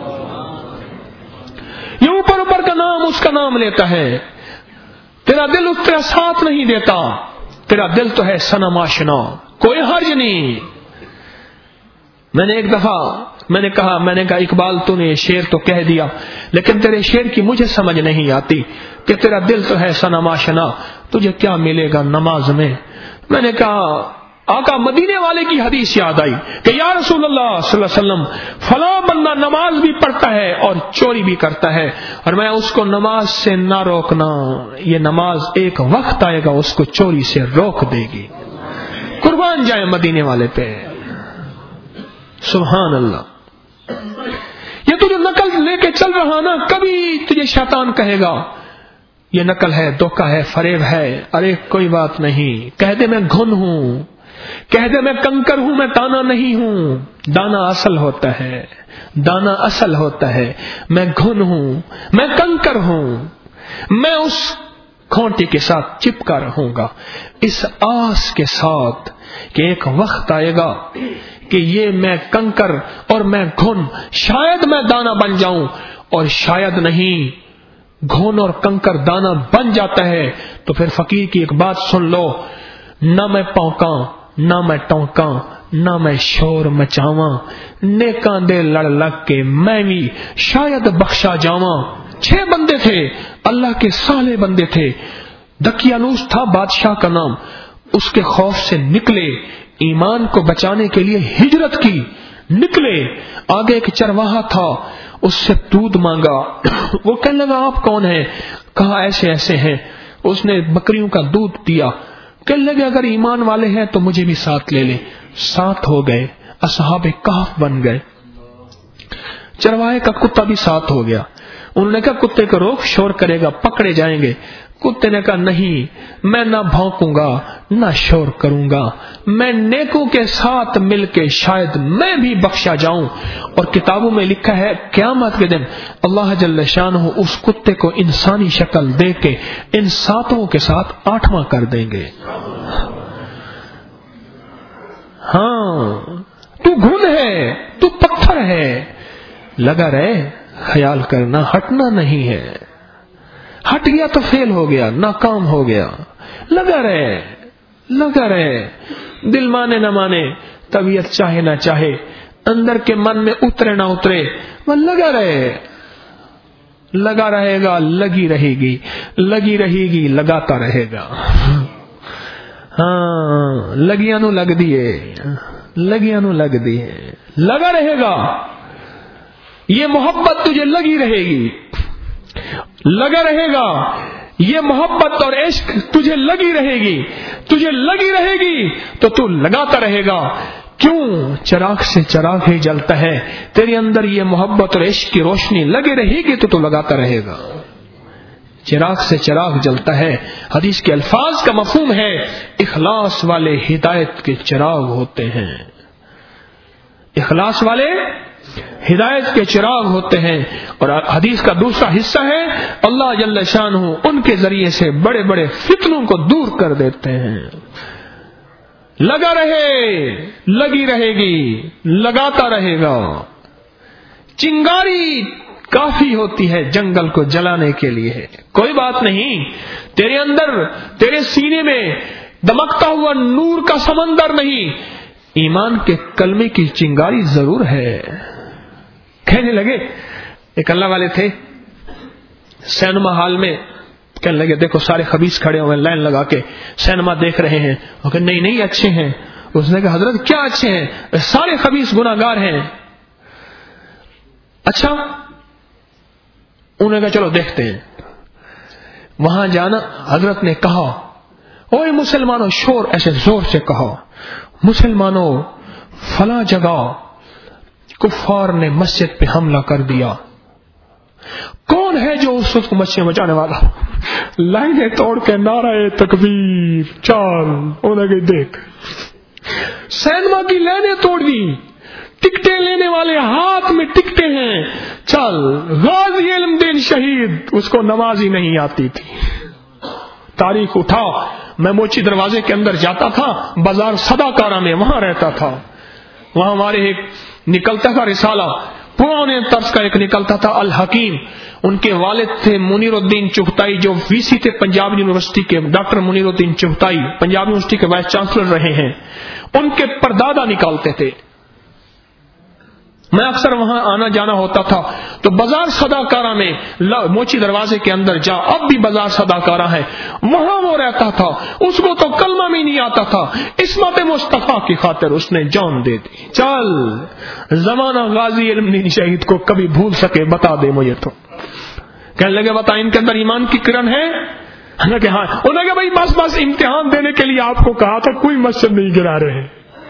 یہ اوپر اوپر کا نام اس کا نام لیتا ہے، تیرا دل اس کا ساتھ نہیں دیتا، تیرا دل تو ہے صنم آشنا، کوئی حرج نہیں. میں نے ایک دفعہ میں نے کہا اقبال تو نے شعر تو کہہ دیا، لیکن تیرے شعر کی مجھے سمجھ نہیں آتی کہ تیرا دل تو ہے صنم آشنا، تجھے کیا ملے گا نماز میں. میں نے کہا آقا مدینے والے کی حدیث یاد آئی کہ یا رسول اللہ صلی اللہ علیہ وسلم فلاں بندہ نماز بھی پڑھتا ہے اور چوری بھی کرتا ہے، اور میں اس کو نماز سے نہ روکنا، یہ نماز ایک وقت آئے گا اس کو چوری سے روک دے گی. قربان جائے مدینے والے پہ، سبحان اللہ. یہ تو جو نقل لے کے چل رہا نا، کبھی تجھے شیطان کہے گا یہ نقل ہے، دھوکہ ہے، فریب ہے. ارے کوئی بات نہیں، کہہ دے میں گھن ہوں، کہہ دے میں کنکر ہوں، میں دانا نہیں ہوں. دانا اصل ہوتا ہے، دانا اصل ہوتا ہے. میں گھن ہوں، میں کنکر ہوں، میں اس کھونٹی کے ساتھ چپکا رہوں گا اس آس کے ساتھ کہ ایک وقت آئے گا کہ یہ میں کنکر اور میں گھن، شاید میں دانا بن جاؤں، اور شاید نہیں، گھن اور کنکر دانا بن جاتا ہے تو پھر فقیر کی ایک بات سن لو، نہ میں پونکاں نہ میں ٹونکاں نہ میں شور مچاواں، نیکاں دے لڑ لگ کے میں بھی شاید بخشا جاواں. 6 بندے تھے، اللہ کے صالح بندے تھے. دکیانوس تھا بادشاہ کا نام، اس کے خوف سے نکلے، ایمان کو بچانے کے لیے ہجرت کی، نکلے. آگے ایک چرواہا تھا، اس سے دودھ مانگا. وہ کہنے لگا آپ کون ہیں؟ کہا ایسے ایسے ہیں. اس نے بکریوں کا دودھ دیا. کہنے لگے اگر ایمان والے ہیں تو مجھے بھی ساتھ لے لیں. ساتھ ہو گئے، اصحاب کہف بن گئے. چرواہے کا کتا بھی ساتھ ہو گیا. انہوں نے کہا کتے کو روک، شور کرے گا پکڑے جائیں گے. کتے نے کہا نہیں، میں نہ بھونکوں گا نہ شور کروں گا، میں نیکوں کے ساتھ مل کے شاید میں بھی بخشا جاؤں. اور کتابوں میں لکھا ہے قیامت کے دن اللہ جل شانہ اس کتے کو انسانی شکل دے کے ان 7 کے ساتھ 8واں کر دیں گے. ہاں تو گھن ہے، تو پتھر ہے، لگا رہے، خیال کرنا ہٹنا نہیں ہے. ہٹ گیا تو فیل ہو گیا، ناکام ہو گیا. لگا رہے، دل مانے نہ مانے، طبیعت چاہے نہ چاہے، اندر کے من میں اترے نہ اترے، وہ لگا رہے گا، لگی رہے گی، لگاتا رہے گا. ہاں لگیاں نو لگ دیے، لگا رہے گا. یہ محبت تجھے لگی رہے گی، لگا رہے گا. یہ محبت اور عشق تجھے لگی رہے گی تو تو لگاتا رہے گا. کیوں؟ چراغ سے چراغ ہی جلتا ہے. تیرے اندر یہ محبت اور عشق کی روشنی لگے رہے گی تو تو لگاتا رہے گا. چراغ سے چراغ جلتا ہے. حدیث کے الفاظ کا مفہوم ہے اخلاص والے ہدایت کے چراغ ہوتے ہیں. اخلاص والے ہدایت کے چراغ ہوتے ہیں. اور حدیث کا دوسرا حصہ ہے اللہ جل شانہ ان کے ذریعے سے بڑے بڑے فتنوں کو دور کر دیتے ہیں. لگا رہے، لگی رہے گی، لگاتا رہے گا. چنگاری کافی ہوتی ہے جنگل کو جلانے کے لیے. کوئی بات نہیں، تیرے اندر، تیرے سینے میں دمکتا ہوا نور کا سمندر نہیں، ایمان کے کلمے کی چنگاری ضرور ہے. کہنے لگے، ایک اللہ والے تھے سینما ہال میں، کہنے لگے دیکھو سارے خبیث کھڑے ہوئے لائن لگا کے سینما دیکھ رہے ہیں. وہ کہ نہیں نہیں اچھے ہیں. اس نے کہا حضرت کیا اچھے ہیں؟ سارے خبیث گناہگار ہیں. اچھا، انہوں نے کہا چلو دیکھتے ہیں. وہاں جانا، حضرت نے کہا اوے مسلمانوں، شور ایسے زور سے کہا، مسلمانوں فلاں جگہ کفار نے مسجد پہ حملہ کر دیا. کون ہے جو اس وقت مسجد بچانے والا؟ لائنیں توڑ کے نعرہ تکبیر چال. انہوں نے دیکھ سینما کی لائنیں توڑ دی، ٹکٹیں لینے والے ہاتھ میں ٹکٹیں ہیں، چل غازی علم دین شہید. اس کو نماز ہی نہیں آتی تھی. تاریخ اٹھا، میں موچی دروازے کے اندر جاتا تھا، بازار صداکارہ میں وہاں رہتا تھا. وہاں ہمارے ایک نکلتا تھا رسالہ، پرانے طرز کا ایک نکلتا تھا الحکیم. ان کے والد تھے منیر الدین چغتائی، جو وی سی تھے پنجاب یونیورسٹی کے. ڈاکٹر منیر الدین چغتائی پنجاب یونیورسٹی کے وائس چانسلر رہے ہیں. ان کے پردادا نکالتے تھے. میں اکثر وہاں آنا جانا ہوتا تھا تو بازار صداکارہ میں موچی دروازے کے اندر جا، اب بھی بازار صداکارہ ہے، وہاں وہ رہتا تھا. اس کو تو کلمہ بھی نہیں آتا تھا، عصمت مصطفیٰ کی خاطر اس نے جان دے دی. چل زمانہ غازی علم دین شہید کو کبھی بھول سکے بتا دے مجھے. تو کہنے لگے بتا ان کے اندر ایمان کی کرن ہے؟ کہ ہاں. انہوں نے کہا بھائی بس امتحان دینے کے لیے آپ کو کہا تھا، کوئی مسجد نہیں گرا رہے.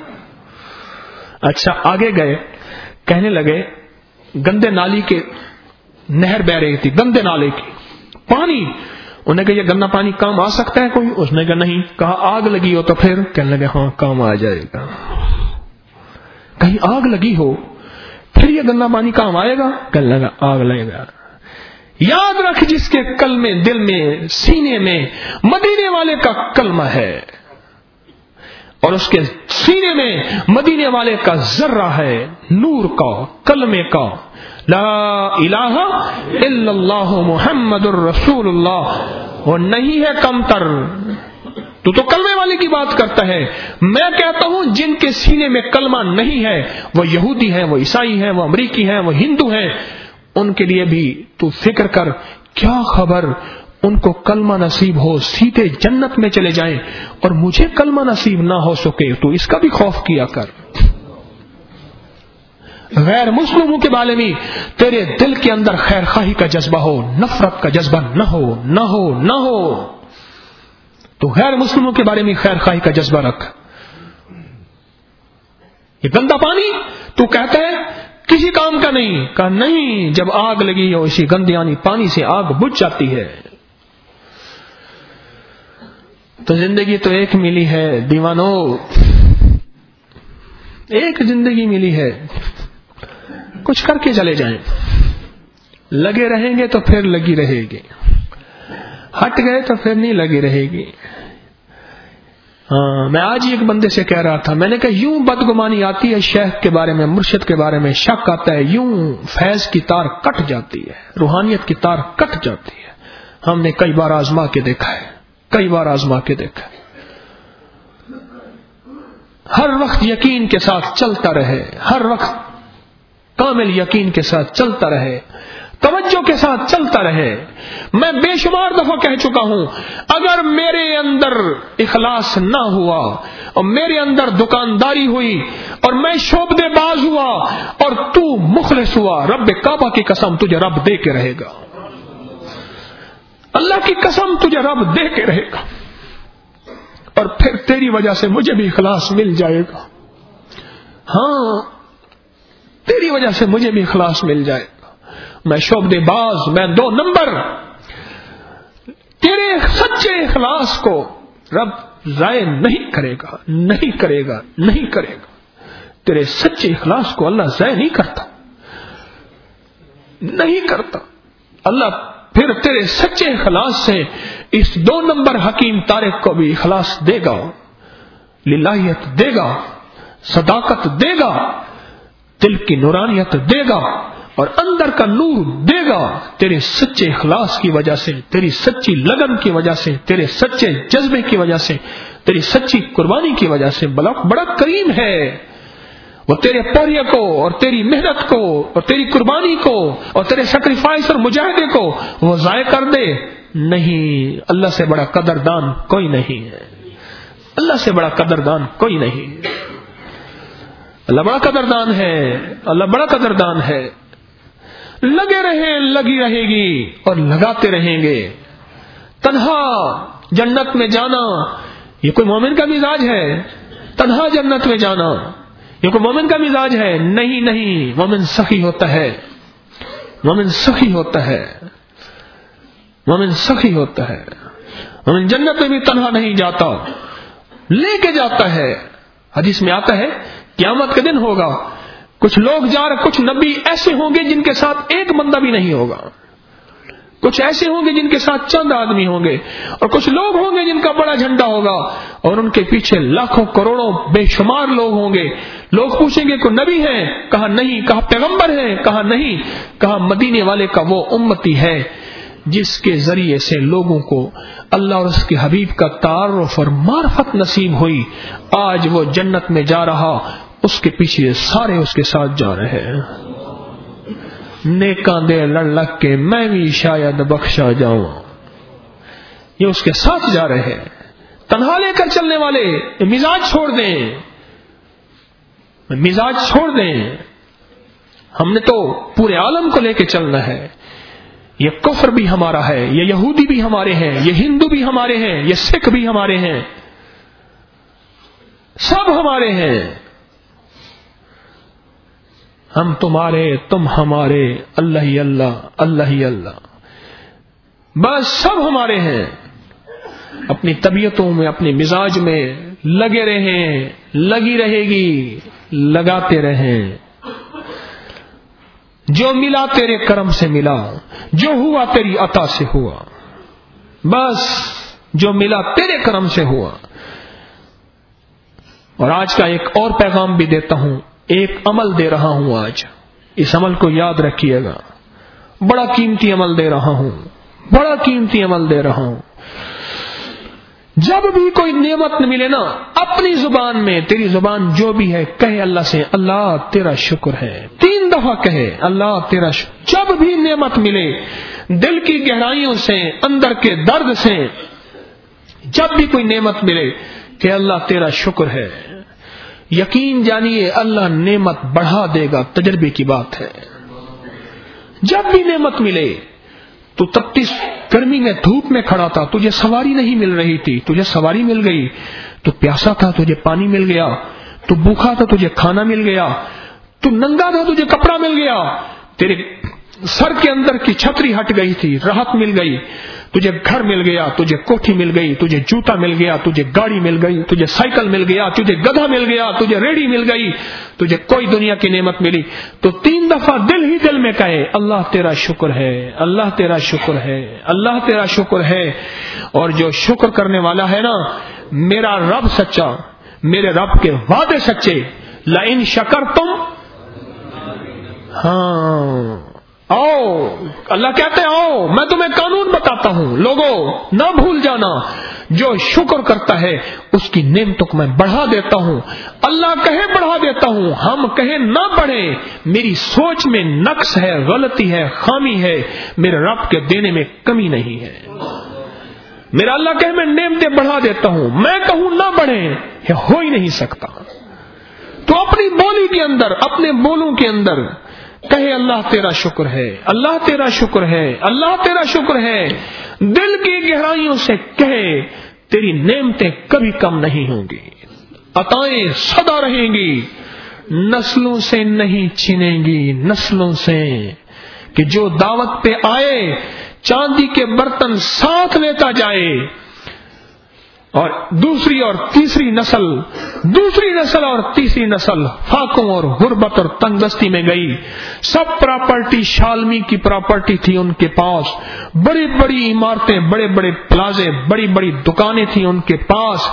اچھا آگے گئے، کہنے لگے گندے نالی کے نہر بہ رہی تھی، گندے نالے کی پانی. انہوں نے کہا یہ گندا پانی کام آ سکتا ہے کوئی؟ اس نے کہا نہیں. کہا آگ لگی ہو تو پھر؟ کہنے لگے ہاں کام آ جائے گا. کہیں آگ لگی ہو پھر یہ گندا پانی کام آئے گا؟ کہنے لگا آگ لگے گا. یاد رکھ جس کے کلمے دل میں سینے میں مدینے والے کا کلمہ ہے اور اس کے سینے میں مدینے والے کا ذرہ ہے، نور کا، کلمے کا، لا الہ الا اللہ محمد الرسول اللہ. وہ نہیں ہے کم تر. تو کلمے والے کی بات کرتا ہے. میں کہتا ہوں جن کے سینے میں کلمہ نہیں ہے، وہ یہودی ہیں، وہ عیسائی ہیں، وہ امریکی ہیں، وہ ہندو ہیں، ان کے لیے بھی تو فکر کر. کیا خبر ان کو کلمہ نصیب ہو سیدھے جنت میں چلے جائیں، اور مجھے کلمہ نصیب نہ ہو سکے، تو اس کا بھی خوف کیا کر. غیر مسلموں کے بارے میں تیرے دل کے اندر خیر خواہی کا جذبہ ہو، نفرت کا جذبہ نہ ہو، نہ ہو، نہ ہو. تو غیر مسلموں کے بارے میں خیر خواہی کا جذبہ رکھ. یہ گندا پانی تو کہتا ہے کسی کام کا نہیں. کہا نہیں، جب آگ لگی ہو اسی گندیانی پانی سے آگ بجھ جاتی ہے. تو زندگی تو ایک ملی ہے دیوانو، ایک زندگی ملی ہے، کچھ کر کے چلے جائیں. لگے رہیں گے تو پھر لگی رہے گی، ہٹ گئے تو پھر نہیں لگی رہے گی. ہاں میں آج ہی ایک بندے سے کہہ رہا تھا، میں نے کہا یوں بدگمانی آتی ہے شیخ کے بارے میں، مرشد کے بارے میں شک آتا ہے، یوں فیض کی تار کٹ جاتی ہے، روحانیت کی تار کٹ جاتی ہے. ہم نے کئی بار آزما کے دیکھا ہے، کئی بار آزما کے دیکھا ہے. ہر وقت یقین کے ساتھ چلتا رہے، ہر وقت کامل یقین کے ساتھ چلتا رہے، توجہ کے ساتھ چلتا رہے. میں بے شمار دفعہ کہہ چکا ہوں، اگر میرے اندر اخلاص نہ ہوا اور میرے اندر دکانداری ہوئی اور میں شعبدے باز ہوا اور تو مخلص ہوا، رب کعبہ کی قسم تجھے رب دے کے رہے گا. اللہ کی قسم تجھے رب دے کے رہے گا، اور پھر تیری وجہ سے مجھے بھی اخلاص مل جائے گا. ہاں تیری وجہ سے مجھے بھی اخلاص مل جائے گا. میں شعبدے باز، میں 2 نمبر. تیرے سچے اخلاص کو رب ضائع نہیں کرے گا، نہیں کرے گا، نہیں کرے گا. تیرے سچے اخلاص کو اللہ ضائع نہیں کرتا، نہیں کرتا. اللہ پھر تیرے سچے اخلاص سے اس 2 نمبر حکیم طارق کو بھی اخلاص دے گا. लिलाहियत देगा, सदाकत देगा, दिल की नूरानियत देगा और अंदर का नूर देगा तेरे सच्चे इखलास की वजह से, तेरी सच्ची लगन की वजह से, तेरे सच्चे जज्बे की वजह से, तेरी सच्ची कुर्बानी की वजह से। बड़ा करीम है वो, तेरे पौर्य को और तेरी मेहनत को और तेरी कुर्बानी को और तेरे सैक्रिफाइस और मुजाहिदे को वो ज़ाय कर दे। नहीं, अल्लाह से बड़ा कदरदान कोई नहीं है, अल्लाह से बड़ा कदरदान कोई नहीं। अल्लाह बड़ा कदरदान है, अल्लाह बड़ा कदरदान है। लगे रहे, लगी रहेगी और लगाते रहेंगे। तन्हा जन्नत में जाना ये कोई मोमिन का मिजाज है? तन्हा जन्नत में जाना ये कोई मोमिन का मिजाज है? नहीं नहीं, मोमिन सखी होता है, मोमिन सखी होता है, मोमिन सखी होता है। मोमिन जन्नत में भी तन्हा नहीं जाता, लेके जाता है। हदीस में आता है क़यामत के दिन होगा, कुछ लोग जा रहे, कुछ नबी ऐसे होंगे जिनके साथ एक बंदा भी नहीं होगा, कुछ ऐसे होंगे जिनके साथ चंद आदमी होंगे, और कुछ लोग होंगे जिनका बड़ा झंडा होगा और उनके पीछे लाखों करोड़ों बेशुमार लोग होंगे। लोग पूछेंगे कोई नबी है? कहा नहीं। कहा पैगंबर है? कहा नहीं। कहा मदीने वाले का वो उम्मती है जिसके जरिए से लोगों को अल्लाह और उसके हबीब का तारुफ और मार्फत नसीब हुई। आज वो जन्नत में जा रहा, उसके पीछे सारे उसके साथ जा रहे हैं। नेका दे लड़ लग के मैं भी शायद बख्शा जाऊं, ये उसके साथ जा रहे हैं। तन्हा लेकर चलने वाले मिजाज छोड़ दें, मिजाज छोड़ दें। हमने तो पूरे आलम को लेकर चलना है। ये कुफ्र भी हमारा है, ये यहूदी भी हमारे हैं, ये हिंदू भी हमारे हैं, ये सिख भी हमारे हैं, सब हमारे हैं। हम तुम्हारे, तुम हमारे, अल्लाह ही अल्लाह, अल्लाह ही अल्लाह, बस सब हमारे हैं। अपनी तबीयतों में, अपने मिजाज में लगे रहें, लगी रहेगी, लगाते रहें। जो मिला तेरे करम से मिला, जो हुआ तेरी अता से हुआ, बस जो मिला तेरे करम से हुआ। और आज का एक और पैगाम भी देता हूं, एक अमल दे रहा हूं आज, इस अमल को याद रखिएगा। बड़ा कीमती अमल दे रहा हूं, बड़ा कीमती अमल दे रहा हूं। जब भी कोई नेमत मिले ना, अपनी जुबान में, तेरी जुबान जो भी है, कहे अल्लाह से, अल्लाह तेरा शुक्र है। 3 दफा कहे अल्लाह तेरा शुक्र। जब भी नेमत मिले, दिल की गहराइयों से, अंदर के दर्द से, जब भी कोई नेमत मिले कि अल्लाह तेरा शुक्र है, यकीन जानिए अल्लाह नेमत बढ़ा देगा। तजर्बे की बात है। जब भी नेमत मिले, तू तपती गर्मी में धूप में खड़ा था, तुझे सवारी नहीं मिल रही थी, तुझे सवारी मिल गई। तू प्यासा था, तुझे पानी मिल गया। तू भूखा था, तुझे खाना मिल गया। तू नंगा था, तुझे कपड़ा मिल गया। तेरे सर के अंदर की छतरी हट गई थी, राहत मिल गई। तुझे घर मिल गया, तुझे कोठी मिल गई, तुझे जूता मिल गया, तुझे गाड़ी मिल गई, तुझे साइकिल मिल गया, तुझे गधा मिल गया, तुझे रेडी मिल गई, तुझे कोई दुनिया की नेमत मिली। तो 3 दफा दिल ही दिल में कहे अल्लाह तेरा शुक्र है, अल्लाह तेरा शुक्र है, अल्लाह तेरा शुक्र है। और जो शुक्र करने वाला है ना, मेरा रब सच्चा, मेरे रब के वादे सच्चे। लाइन शकर तुम, हाँ आओ, अल्लाह कहते हैं आओ, मैं तुम्हें कानून बताता हूं। लोगों ना भूल जाना, जो शुक्र करता है उसकी नेमतों को मैं बढ़ा देता हूं। अल्लाह कहे बढ़ा देता हूं, हम कहे ना बढ़े। मेरी सोच में नक्स है, गलती है, खामी है, मेरे रब के देने में कमी नहीं है। मेरा अल्लाह कहे मैं नेमतें बढ़ा देता हूं, मैं कहूं ना बढ़े, ये हो ही नहीं सकता। तो अपनी बोली के अंदर, अपने बोलों के अंदर कहे अल्लाह तेरा शुक्र है, अल्लाह तेरा शुक्र है, अल्लाह तेरा शुक्र है। दिल की गहराइयों से कहे तेरी नेमतें कभी कम नहीं होंगी, अताएं सदा रहेंगी, नस्लों से नहीं छिनेंगी, नस्लों से। कि जो दावत पे आए चांदी के बर्तन साथ लेता जाए, और दूसरी और तीसरी नस्ल, दूसरी नस्ल और तीसरी नस्ल फाकों और गुर्बत और तंगदस्ती में गई। सब प्रॉपर्टी शालमी की प्रॉपर्टी थी उनके पास, बड़ी बड़ी इमारतें, बड़े बड़े प्लाजे, बड़ी बड़ी दुकानें थी उनके पास,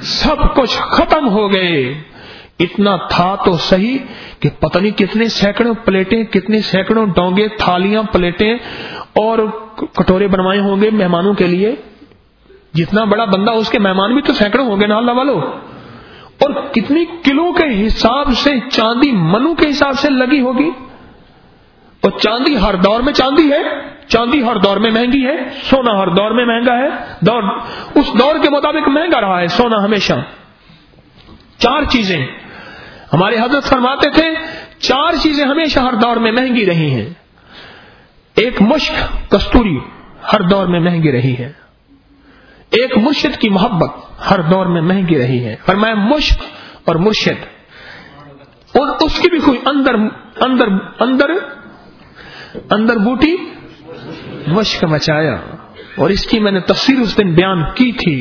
سب کچھ ختم ہو گئے. اتنا تھا تو صحیح کہ پتہ نہیں کتنے سینکڑوں پلیٹیں, کتنے سینکڑوں ڈونگے, تھالیاں, پلیٹیں اور کٹورے بنوائے ہوں گے مہمانوں کے لیے. جتنا بڑا بندہ اس کے مہمان بھی تو سینکڑوں ہوں گے نا اللہ والو. اور کتنی کلو کے حساب سے چاندی منو کے حساب سے لگی ہوگی. اور چاندی ہر دور میں چاندی ہے, چاندی ہر دور میں مہنگی ہے, سونا ہر دور میں مہنگا ہے. اس دور کے مطابق مہنگا رہا ہے سونا ہمیشہ. 4 چیزیں ہمارے حضرت فرماتے تھے, 4 چیزیں ہمیشہ ہر دور میں مہنگی رہی ہیں. ایک مشک کستوری ہر دور میں مہنگی رہی ہے. ایک مرشد کی محبت ہر دور میں مہنگی رہی ہے. فرمایا مشک اور مرشد, اور اس کی بھی کوئی اندر اندر اندر اندر بوٹی مشک مچایا. اور اس کی میں نے تفسیر اس دن بیان کی تھی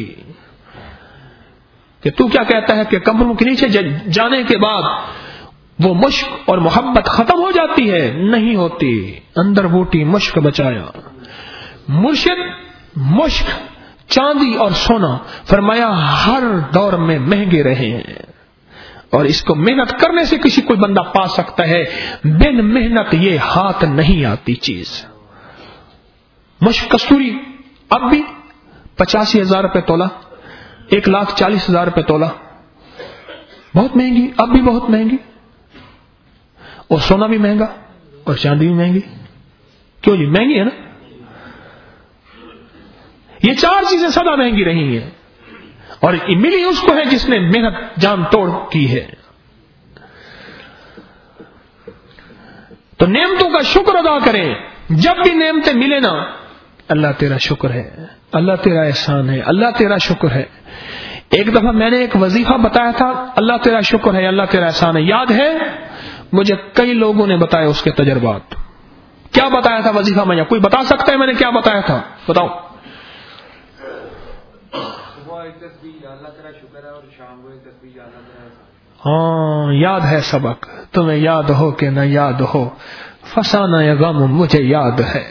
کہ تو کیا کہتا ہے کہ کمروں کے نیچے جانے کے بعد وہ مشک اور محبت ختم ہو جاتی ہے؟ نہیں ہوتی. اندر بوٹی مشک بچایا. مرشد, مشک, چاندی اور سونا فرمایا ہر دور میں مہنگے رہے ہیں. اور اس کو محنت کرنے سے کسی کوئی بندہ پا سکتا ہے, بن محنت یہ ہاتھ نہیں آتی چیز. مشک کستوری اب بھی 85,000 روپے تولہ, 1,40,000 روپے تولہ, بہت مہنگی, اب بھی بہت مہنگی. اور سونا بھی مہنگا اور چاندی بھی مہنگی. کیوں جی؟ مہنگی ہے نا. یہ 4 چیزیں سدا مہنگی رہی ہیں, اور ملی اس کو ہے جس نے محنت جان توڑ کی ہے. تو نعمتوں کا شکر ادا کریں. جب بھی نعمتیں ملے نا, اللہ تیرا شکر ہے, اللہ تیرا احسان ہے, اللہ تیرا شکر ہے. ایک دفعہ میں نے ایک وظیفہ بتایا تھا, اللہ تیرا شکر ہے, اللہ تیرا احسان ہے. یاد ہے مجھے کئی لوگوں نے بتایا اس کے تجربات. کیا بتایا تھا وظیفہ میں؟ کوئی بتا سکتا ہے میں نے کیا بتایا تھا؟ بتاؤ. ہاں یاد ہے سبق, تمہیں یاد ہو کہ نہ یاد ہو, فسانہ غم مجھے یاد ہے.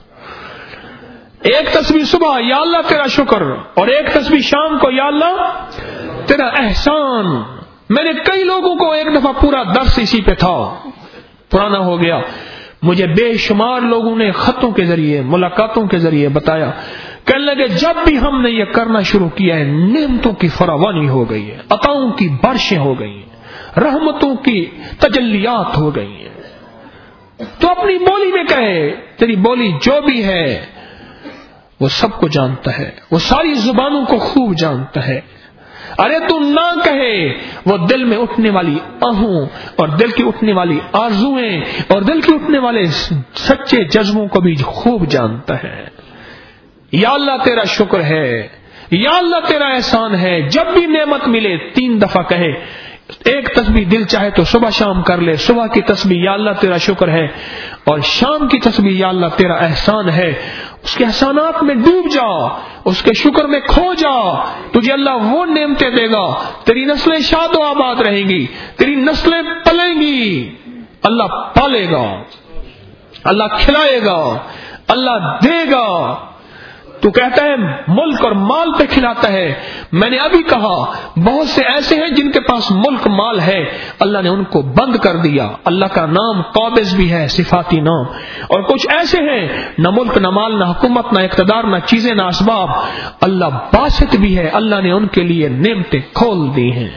ایک تسبیح صبح یا اللہ تیرا شکر, اور ایک تسبیح شام کو یا اللہ تیرا احسان. میں نے کئی لوگوں کو ایک دفعہ پورا درس اسی پہ تھا, پرانا ہو گیا. مجھے بے شمار لوگوں نے خطوں کے ذریعے, ملاقاتوں کے ذریعے بتایا, کہنے لگے جب بھی ہم نے یہ کرنا شروع کیا ہے نعمتوں کی فراوانی ہو گئی ہے, عطاؤں کی بارشیں ہو گئی ہیں, رحمتوں کی تجلیات ہو گئی ہیں. تو اپنی بولی میں کہے, تیری بولی جو بھی ہے وہ سب کو جانتا ہے, وہ ساری زبانوں کو خوب جانتا ہے. ارے تم نہ کہے, وہ دل میں اٹھنے والی آہوں اور دل کی اٹھنے والی آرزویں اور دل کی اٹھنے والے سچے جذبوں کو بھی خوب جانتا ہے. یا اللہ تیرا شکر ہے, یا اللہ تیرا احسان ہے. جب بھی نعمت ملے 3 دفعہ کہے. ایک تسبیح دل چاہے تو صبح شام کر لے. صبح کی تسبیح یا اللہ تیرا شکر ہے, اور شام کی تسبیح یا اللہ تیرا احسان ہے. اس کے احسانات میں ڈوب جا, اس کے شکر میں کھو جا. تجھے اللہ وہ نعمتیں دے گا, تیری نسلیں شاد و آباد رہیں گی, تیری نسلیں پلیں گی. اللہ پالے گا, اللہ کھلائے گا, اللہ دے گا. تو کہتا ہے ملک اور مال پہ کھلاتا ہے. میں نے ابھی کہا بہت سے ایسے ہیں جن کے پاس ملک مال ہے, اللہ نے ان کو بند کر دیا. اللہ کا نام قابض بھی ہے, صفاتی نام. اور کچھ ایسے ہیں نہ ملک نہ مال نہ حکومت نہ اقتدار نہ چیزیں نہ اسباب, اللہ باسط بھی ہے, اللہ نے ان کے لیے نعمتیں کھول دی ہیں.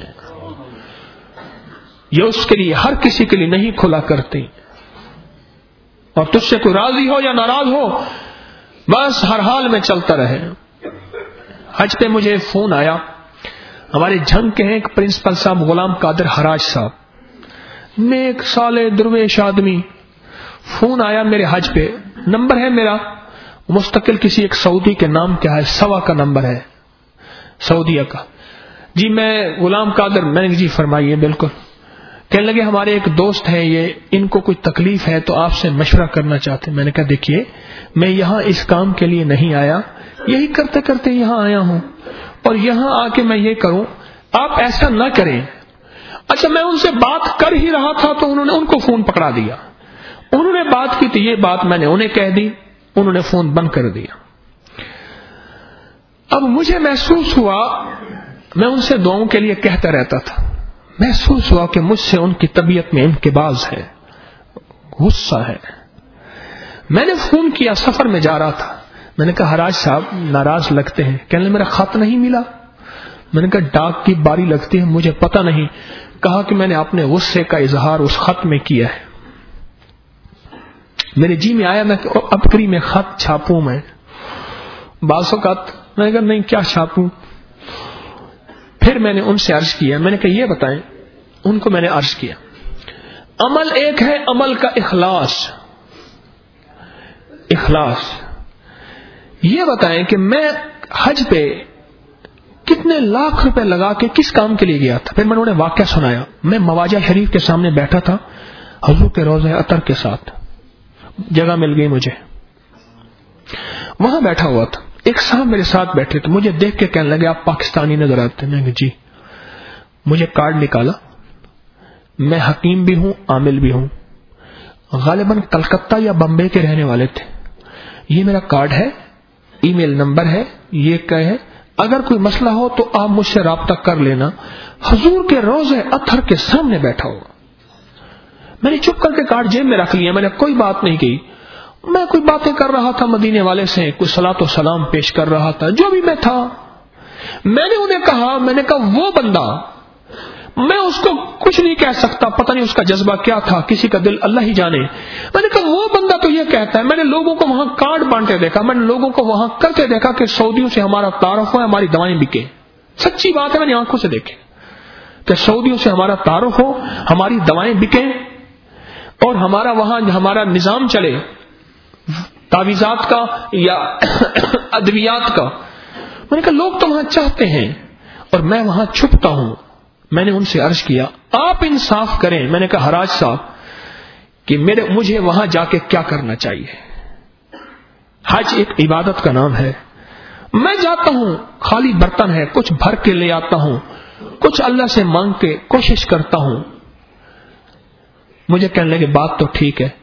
یہ اس کے لیے ہر کسی کے لیے نہیں کھلا کرتے. اور تجھ سے کوئی راضی ہو یا ناراض ہو, بس ہر حال میں چلتا رہے. حج پہ مجھے فون آیا, ہمارے جھنگ کے ہیں ایک پرنسپل صاحب غلام قادر حراج صاحب, میں ایک سالے درویش آدمی. فون آیا میرے حج پہ, نمبر ہے میرا مستقل کسی ایک سعودی کے نام کیا ہے, سوا کا نمبر ہے سعودیہ کا. جی میں غلام قادر. میں نے جی فرمائیے. بالکل. کہنے لگے ہمارے ایک دوست ہیں, یہ ان کو کوئی تکلیف ہے تو آپ سے مشورہ کرنا چاہتے ہیں. میں نے کہا دیکھیے میں یہاں اس کام کے لیے نہیں آیا, یہی کرتے کرتے یہاں آیا ہوں, اور یہاں آ کے میں یہ کروں, آپ ایسا نہ کریں. اچھا میں ان سے بات کر ہی رہا تھا تو انہوں نے ان کو فون پکڑا دیا. انہوں نے بات کی تو یہ بات میں نے انہیں کہہ دی, انہوں نے فون بند کر دیا. اب مجھے محسوس ہوا میں ان سے دعاؤں کے لیے کہتا رہتا تھا. محسوس ہوا کہ مجھ سے ان کی طبیعت میں انقباض ہے, غصہ ہے. میں نے فون کیا, سفر میں جا رہا تھا. میں نے کہا حراج صاحب ناراض لگتے ہیں. کہنے لگے میرا خط نہیں ملا. میں نے کہا ڈاک کی باری لگتی ہے, مجھے پتہ نہیں. کہا کہ میں نے اپنے غصے کا اظہار اس خط میں کیا ہے. میرے جی میں آیا میں اب کری میں خط چھاپوں. میں بعض اوقات میں نے کہا نہیں کیا چھاپوں. پھر میں نے ان سے عرض کیا, میں نے کہا یہ بتائیں. ان کو میں نے عرض کیا عمل ایک ہے, عمل کا اخلاص. یہ بتائیں کہ میں حج پہ کتنے لاکھ روپے لگا کے کس کام کے لیے گیا تھا. پھر میں نے انہیں واقعہ سنایا. میں مواجہ شریف کے سامنے بیٹھا تھا حضور کے روضہ اطہر کے ساتھ, جگہ مل گئی مجھے, وہاں بیٹھا ہوا تھا. ایک صاحب میرے ساتھ بیٹھے تھے, مجھے دیکھ کے کہنے لگے آپ پاکستانی نظر آتے ہیں. میں نے جی. مجھے کارڈ نکالا. میں حکیم بھی ہوں, عامل بھی ہوں. غالباً کلکتہ یا بمبے کے رہنے والے تھے. یہ میرا کارڈ ہے, ای میل نمبر ہے, یہ کہے اگر کوئی مسئلہ ہو تو آپ مجھ سے رابطہ کر لینا. حضور کے روضہ اطہر کے سامنے بیٹھا ہوا. میں نے چپ کر کے کارڈ جیب میں رکھ لیا. میں نے کوئی بات نہیں کی. میں کوئی باتیں کر رہا تھا مدینے والے سے, کوئی صلاۃ و سلام پیش کر رہا تھا, جو بھی میں تھا. میں نے انہیں کہا, میں نے کہا وہ بندہ, میں اس کو کچھ نہیں کہہ سکتا, پتہ نہیں اس کا جذبہ کیا تھا, کسی کا دل اللہ ہی جانے. میں نے کہا وہ بندہ تو یہ کہتا ہے. میں نے لوگوں کو وہاں کارڈ بانٹے دیکھا, میں نے لوگوں کو وہاں کرتے دیکھا کہ سعودیوں سے ہمارا تعارف ہو, ہماری دوائیں بکے. سچی بات ہے, میں نے آنکھوں سے دیکھے کہ سعودیوں سے ہمارا تعارف ہو, ہماری دوائیں بکیں اور ہمارا وہاں ہمارا نظام چلے تعویذات کا یا ادویات کا. میں نے کہا لوگ تو وہاں چاہتے ہیں اور میں وہاں چھپتا ہوں. میں نے ان سے عرض کیا آپ انصاف کریں. میں نے کہا حراج صاحب کہ مجھے وہاں جا کے کیا کرنا چاہیے. حج ایک عبادت کا نام ہے. میں جاتا ہوں, خالی برتن ہے, کچھ بھر کے لے آتا ہوں, کچھ اللہ سے مانگ کے کوشش کرتا ہوں. مجھے کہنے لگے بات تو ٹھیک ہے.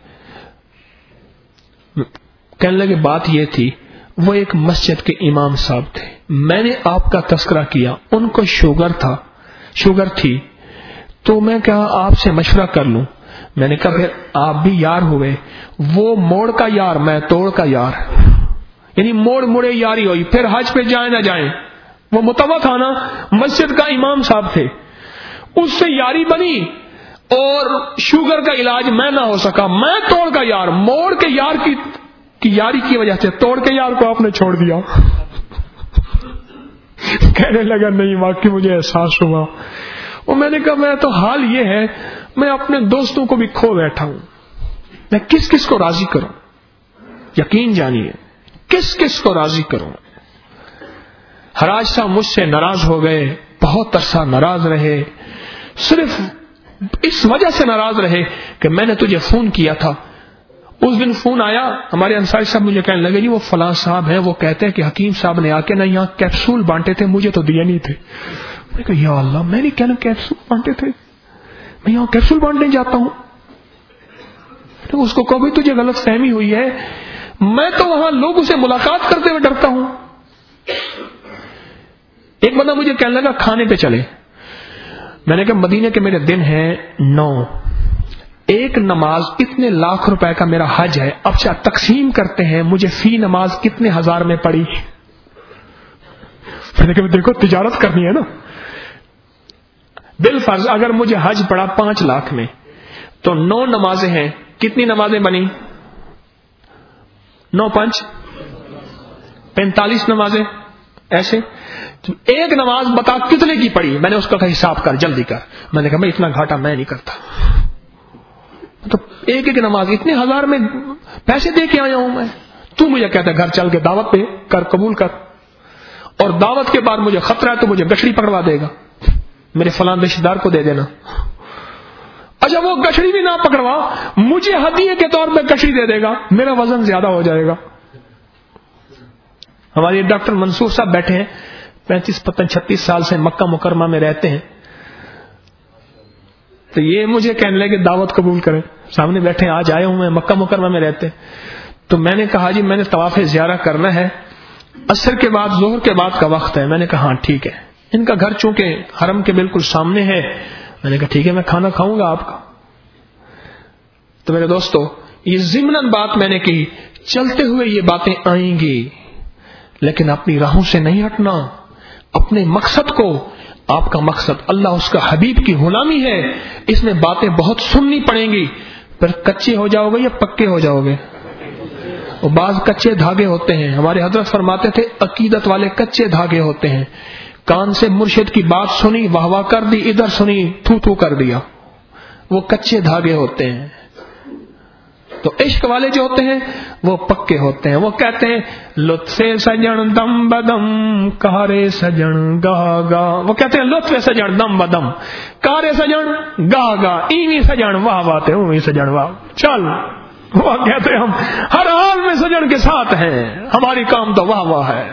کہنے لگے بات یہ تھی, وہ ایک مسجد کے امام صاحب تھے. میں نے آپ کا تذکرہ کیا, ان کو شوگر تھی, تو میں کہا آپ سے مشورہ کر لوں. میں نے کہا پھر آپ بھی یار ہوئے, وہ موڑ کا یار, میں توڑ کا یار, یعنی موڑ مڑے یاری ہوئی. پھر حج پہ جائیں نہ جائیں, وہ متوع تھا نا, مسجد کا امام صاحب تھے, اس سے یاری بنی اور شوگر کا علاج میں نہ ہو سکا. میں توڑ کا یار, موڑ کے یار کی یاری کی وجہ سے توڑ کے یار کو آپ نے چھوڑ دیا. کہنے لگا نہیں واقعی مجھے احساس ہوا. اور میں نے کہا میں تو حال یہ ہے, میں اپنے دوستوں کو بھی کھو بیٹھا ہوں, میں کس کس کو راضی کروں. یقین جانیے کس کس کو راضی کروں. حراج صاحب مجھ سے ناراض ہو گئے, بہت عرصہ ناراض رہے. صرف اس وجہ سے ناراض رہے کہ میں نے تجھے فون کیا تھا. اس دن فون آیا, ہمارے انصاری صاحب مجھے کہنے لگے جی وہ فلاں صاحب ہیں, وہ کہتے ہیں کہ حکیم صاحب نے آ کے نا یہاں کیپسول بانٹے تھے, مجھے تو دیے نہیں تھے. میں نے کہا یا اللہ, میں نے کہنا کیپسول بانٹے تھے, میں یہاں کیپسول بانٹنے جاتا ہوں. تو اس کو کبھی تجھے غلط فہمی ہوئی ہے, میں تو وہاں لوگوں سے ملاقات کرتے ہوئے ڈرتا ہوں. ایک بندہ مجھے کہنے لگا کھانے پہ چلے. میں نے کہا مدینے کے میرے دن ہیں 9, ایک نماز اتنے لاکھ روپے کا میرا حج ہے, اب سے تقسیم کرتے ہیں مجھے فی نماز کتنے ہزار میں پڑی. میں نے کہا دیکھو تجارت کرنی ہے نا, بالفرض اگر مجھے حج پڑا 5 لاکھ میں تو 9 نمازیں ہیں, کتنی نمازیں بنی, 9 5 45 نمازیں. ایسے ایک نماز بتا کتنے کی پڑی. میں نے اس کا حساب کر جلدی کر. میں نے کہا میں اتنا گھاٹا میں نہیں کرتا, تو ایک ایک نماز اتنے ہزار میں پیسے دے کے آیا ہوں میں. تو مجھے کہتا ہے گھر چل کے دعوت پہ کر, قبول کر, اور دعوت کے بعد مجھے خطرہ ہے تو مجھے گٹھڑی پکڑوا دے گا, میرے فلاں رشتہ دار کو دے دینا. اچھا وہ گٹھڑی بھی نہ پکڑوا, مجھے ہدیے کے طور پہ گٹھڑی دے دے گا, میرا وزن زیادہ ہو جائے گا. ہمارے ڈاکٹر منصور صاحب بیٹھے ہیں, 35-36 سال سے مکہ مکرمہ میں رہتے ہیں. تو یہ مجھے کہنے لگے کہ دعوت قبول کریں, سامنے بیٹھے ہیں, آج آئے ہوں میں, مکہ مکرمہ میں رہتے. تو میں نے کہا جی میں نے طواف زیارہ کرنا ہے, عصر کے بعد ظہر کے بعد کا وقت ہے. میں نے کہا ہاں ٹھیک ہے, ان کا گھر چونکہ حرم کے بالکل سامنے ہے، میں نے کہا ٹھیک ہے میں کھانا کھاؤں گا آپ کا۔ تو میرے دوستو یہ ضمناً بات میں نے کی، چلتے ہوئے یہ باتیں آئیں گی، لیکن اپنی راہوں سے نہیں ہٹنا، اپنے مقصد کو، آپ کا مقصد اللہ اس کا حبیب کی غلامی ہے، اس میں باتیں بہت سننی پڑیں گی، پھر کچے ہو جاؤ گے یا پکے ہو جاؤ گے؟ وہ بعض کچے دھاگے ہوتے ہیں، ہمارے حضرت فرماتے تھے عقیدت والے کچے دھاگے ہوتے ہیں، کان سے مرشد کی بات سنی واہ واہ کر دی، ادھر سنی تھو تھو کر دیا، وہ کچے دھاگے ہوتے ہیں۔ تو عشق والے جو ہوتے ہیں وہ پکے ہوتے ہیں، وہ کہتے ہیں لطف سجن دم بدم کارے سجن گا گا، وہ کہتے ہیں لطف سجن دم بدم کارے سجن گا گا، ایویں سجن واہ بات ہے، اویں سجن واہ چل، وہ کہتے ہیں ہم ہر حال میں سجن کے ساتھ ہیں، ہماری کام تو واہ واہ ہے۔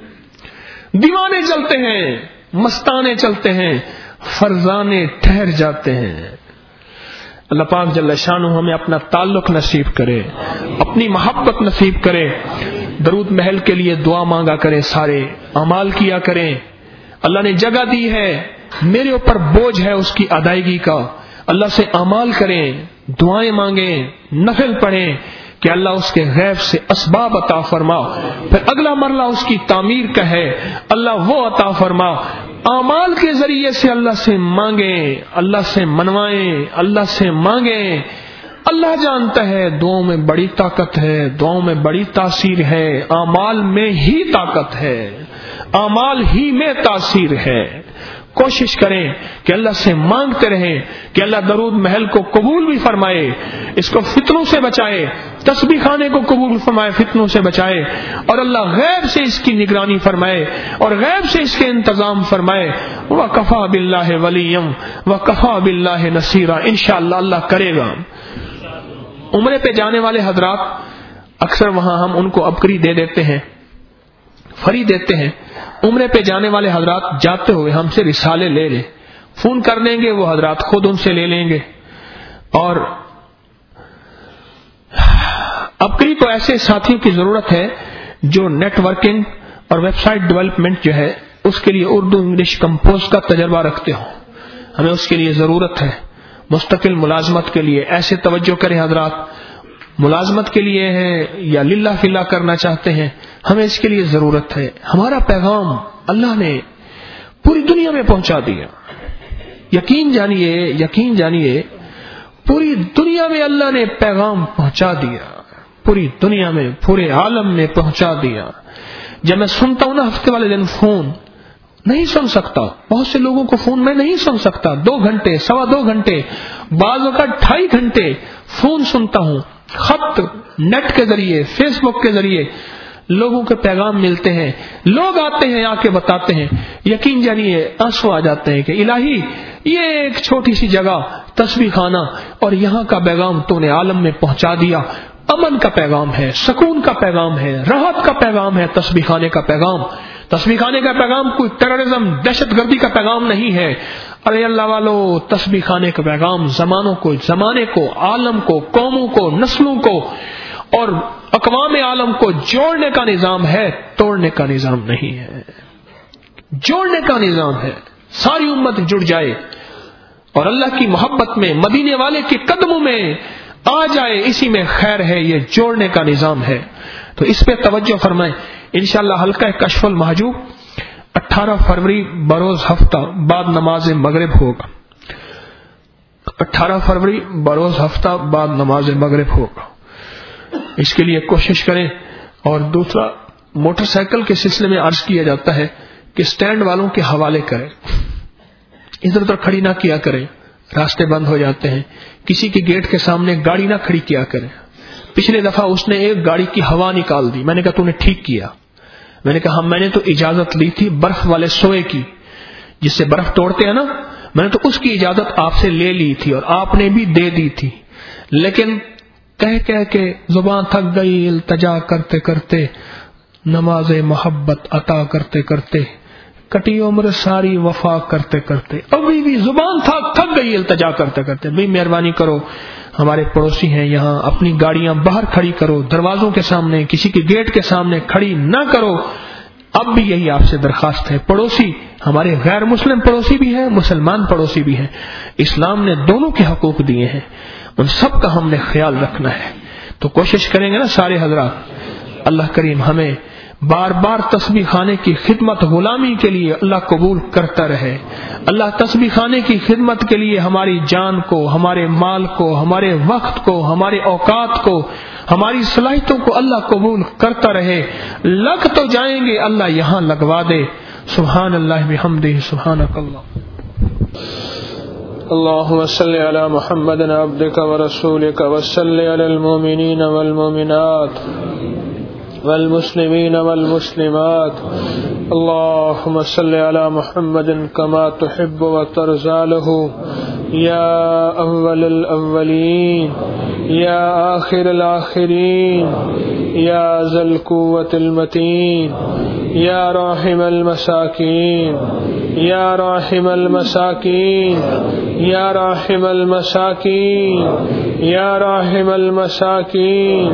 دیوانے چلتے ہیں، مستانے چلتے ہیں، فرزانے ٹھہر جاتے ہیں۔ اللہ پاک جل شانہ ہمیں اپنا تعلق نصیب کرے، اپنی محبت نصیب کرے۔ درود محل کے لیے دعا مانگا کریں، سارے اعمال کیا کریں، اللہ نے جگہ دی ہے، میرے اوپر بوجھ ہے اس کی ادائیگی کا، اللہ سے اعمال کریں، دعائیں مانگیں، نفل پڑھیں کہ اللہ اس کے غیب سے اسباب عطا فرما، پھر اگلا مرحلہ اس کی تعمیر کا ہے، اللہ وہ عطا فرما۔ اعمال کے ذریعے سے اللہ سے مانگیں، اللہ سے منوائیں، اللہ سے مانگیں۔ اللہ جانتا ہے دعاؤں میں بڑی طاقت ہے، دعاؤں میں بڑی تاثیر ہے، اعمال میں ہی طاقت ہے، اعمال ہی میں تاثیر ہے۔ کوشش کریں کہ اللہ سے مانگتے رہیں کہ اللہ درود محل کو قبول بھی فرمائے، اس کو فتنوں سے بچائے، تسبیح خانے کو قبول فرمائے، فتنوں سے بچائے، اور اللہ غیب سے اس کی نگرانی فرمائے اور غیب سے اس کے انتظام فرمائے۔ وَكَفَى بِاللَّهِ وَلِيًّا وَكَفَى بِاللَّهِ نَصِيرًا، انشاءاللہ اللہ کرے گا۔ عمرے پہ جانے والے حضرات اکثر وہاں ہم ان کو ابکری دے دیتے ہیں، فری دیتے ہیں۔ عمرے پہ جانے والے حضرات جاتے ہوئے ہم سے رسالے لے لیں، فون کر دیں گے، وہ حضرات خود ان سے لے لیں گے۔ اور ابکری کو ایسے ساتھیوں کی ضرورت ہے جو نیٹ ورکنگ اور ویب سائٹ ڈیولپمنٹ جو ہے اس کے لیے اردو انگلش کمپوز کا تجربہ رکھتے ہوں، ہمیں اس کے لیے ضرورت ہے۔ مستقل ملازمت کے لیے ایسے توجہ کریں حضرات، ملازمت کے لیے ہے یا للہ فلہ کرنا چاہتے ہیں، ہمیں اس کے لیے ضرورت ہے۔ ہمارا پیغام اللہ نے پوری دنیا میں پہنچا دیا، یقین جانیے پوری دنیا میں اللہ نے پیغام پہنچا دیا، پوری دنیا میں، پورے عالم میں پہنچا دیا۔ جب میں سنتا ہوں نا ہفتے والے دن فون نہیں سن سکتا، بہت سے لوگوں کو فون میں نہیں سن سکتا، 2 گھنٹے، 2.25 گھنٹے، بعض اوقات 2.5 گھنٹے فون سنتا ہوں، خط نیٹ کے ذریعے، فیس بک کے ذریعے لوگوں کے پیغام ملتے ہیں، لوگ آتے ہیں آ کے بتاتے ہیں، یقین جانیے آنسو آ جاتے ہیں کہ الہی یہ ایک چھوٹی سی جگہ تسبیح خانہ اور یہاں کا پیغام تو نے عالم میں پہنچا دیا۔ امن کا پیغام ہے، سکون کا پیغام ہے، راحت کا پیغام ہے، تسبیح خانے کا پیغام۔ تسبیح خانے کا پیغام کوئی ٹیررزم، دہشت گردی کا پیغام نہیں ہے۔ ارے اللہ والو، تسبیح خانے کا پیغام زمانے کو، عالم کو، قوموں کو، نسلوں کو اور اقوام عالم کو جوڑنے کا نظام ہے، توڑنے کا نظام نہیں ہے، جوڑنے کا نظام ہے۔ ساری امت جڑ جائے اور اللہ کی محبت میں، مدینے والے کے قدموں میں آ جائے، اسی میں خیر ہے، یہ جوڑنے کا نظام ہے۔ تو اس پہ توجہ فرمائیں۔ انشاءاللہ حلقہ کشف المحجوب 18 فروری بروز ہفتہ بعد نماز مغرب ہوگا، 18 فروری بروز ہفتہ بعد نماز مغرب ہوگا، اس کے لیے کوشش کریں۔ اور دوسرا، موٹر سائیکل کے سلسلے میں عرض کیا جاتا ہے کہ سٹینڈ والوں کے حوالے کریں، ادھر ادھر کھڑی نہ کیا کریں، راستے بند ہو جاتے ہیں۔ کسی کے گیٹ کے سامنے گاڑی نہ کھڑی کیا کریں۔ پچھلے دفعہ اس نے ایک گاڑی کی ہوا نکال دی، میں نے کہا تو نے ٹھیک کیا، میں نے کہا میں نے تو اجازت لی تھی برف والے سوئے کی، جس سے برف توڑتے ہیں نا، میں نے تو اس کی اجازت آپ سے لے لی تھی اور آپ نے بھی دے دی تھی، لیکن کہہ کے زبان تھک گئی، التجا کرتے کرتے، نماز محبت عطا کرتے کرتے، کٹی عمر ساری وفا کرتے کرتے، ابھی بھی زبان تھک گئی التجا کرتے کرتے۔ بھئی مہربانی کرو، ہمارے پڑوسی ہیں یہاں، اپنی گاڑیاں باہر کھڑی کرو، دروازوں کے سامنے، کسی کے گیٹ کے سامنے کھڑی نہ کرو۔ اب بھی یہی آپ سے درخواست ہے. پڑوسی ہمارے غیر مسلم پڑوسی بھی ہیں, مسلمان پڑوسی بھی ہیں. اسلام نے دونوں کے حقوق دیے ہیں, ان سب کا ہم نے خیال رکھنا ہے. تو کوشش کریں گے نا سارے حضرات. اللہ کریم ہمیں بار بار تسبیح خانے کی خدمت غلامی کے لیے اللہ قبول کرتا رہے. اللہ تسبیح خانے کی خدمت کے لیے ہماری جان کو, ہمارے مال کو, ہمارے وقت کو, ہمارے اوقات کو, ہماری صلاحیتوں کو اللہ قبول کرتا رہے. لگ تو جائیں گے, اللہ یہاں لگوا دے. سبحان اللہ بحمدہ, سبحانک اللہ. اللهم صل على محمد عبدك ورسولك وصل على المؤمنين والمؤمنات والمسلمين والمسلمات. اللهم صل على محمد كما تحب وترضى له يا أول الأولين يا آخر الآخرين يا ذا القوة المتين يا راحم المساكين يا راحم المساكين يا راحم المساكين يا راحم المساكين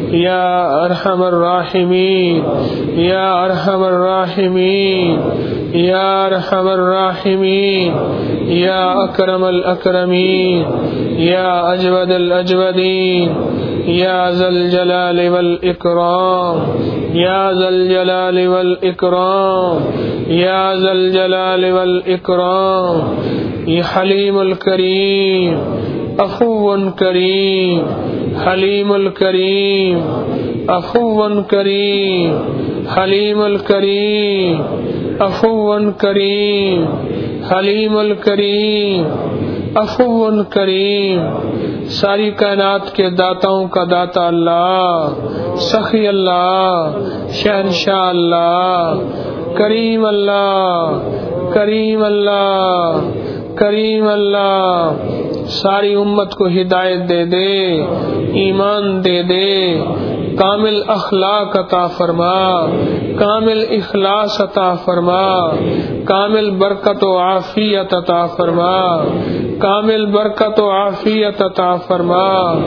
يا أرحم الراحمين يا أرحم الراحمين يا أرحم الراحمين يا أكرم الأكرمين يا أجود الأجودين يا ذا الجلال والإكرام يا ذا الجلال والإكرام يا ذا الجلال والإكرام يا حليم الكريم عفو كريم حليم الكريم عفو كريم حليم الكريم عفو كريم حليم الكريم عفو کریم. ساری کائنات کے داتاؤں کا داتا اللہ, سخی اللہ, شہنشاہ اللہ, کریم اللہ, کریم اللہ, کریم اللہ. ساری امت کو ہدایت دے دے, ایمان دے دے, کامل اخلاق عطا فرما, کامل اخلاص عطا فرما, کامل برکت و عافیت عطا فرما, کامل برکت و عافیت عطا فرما,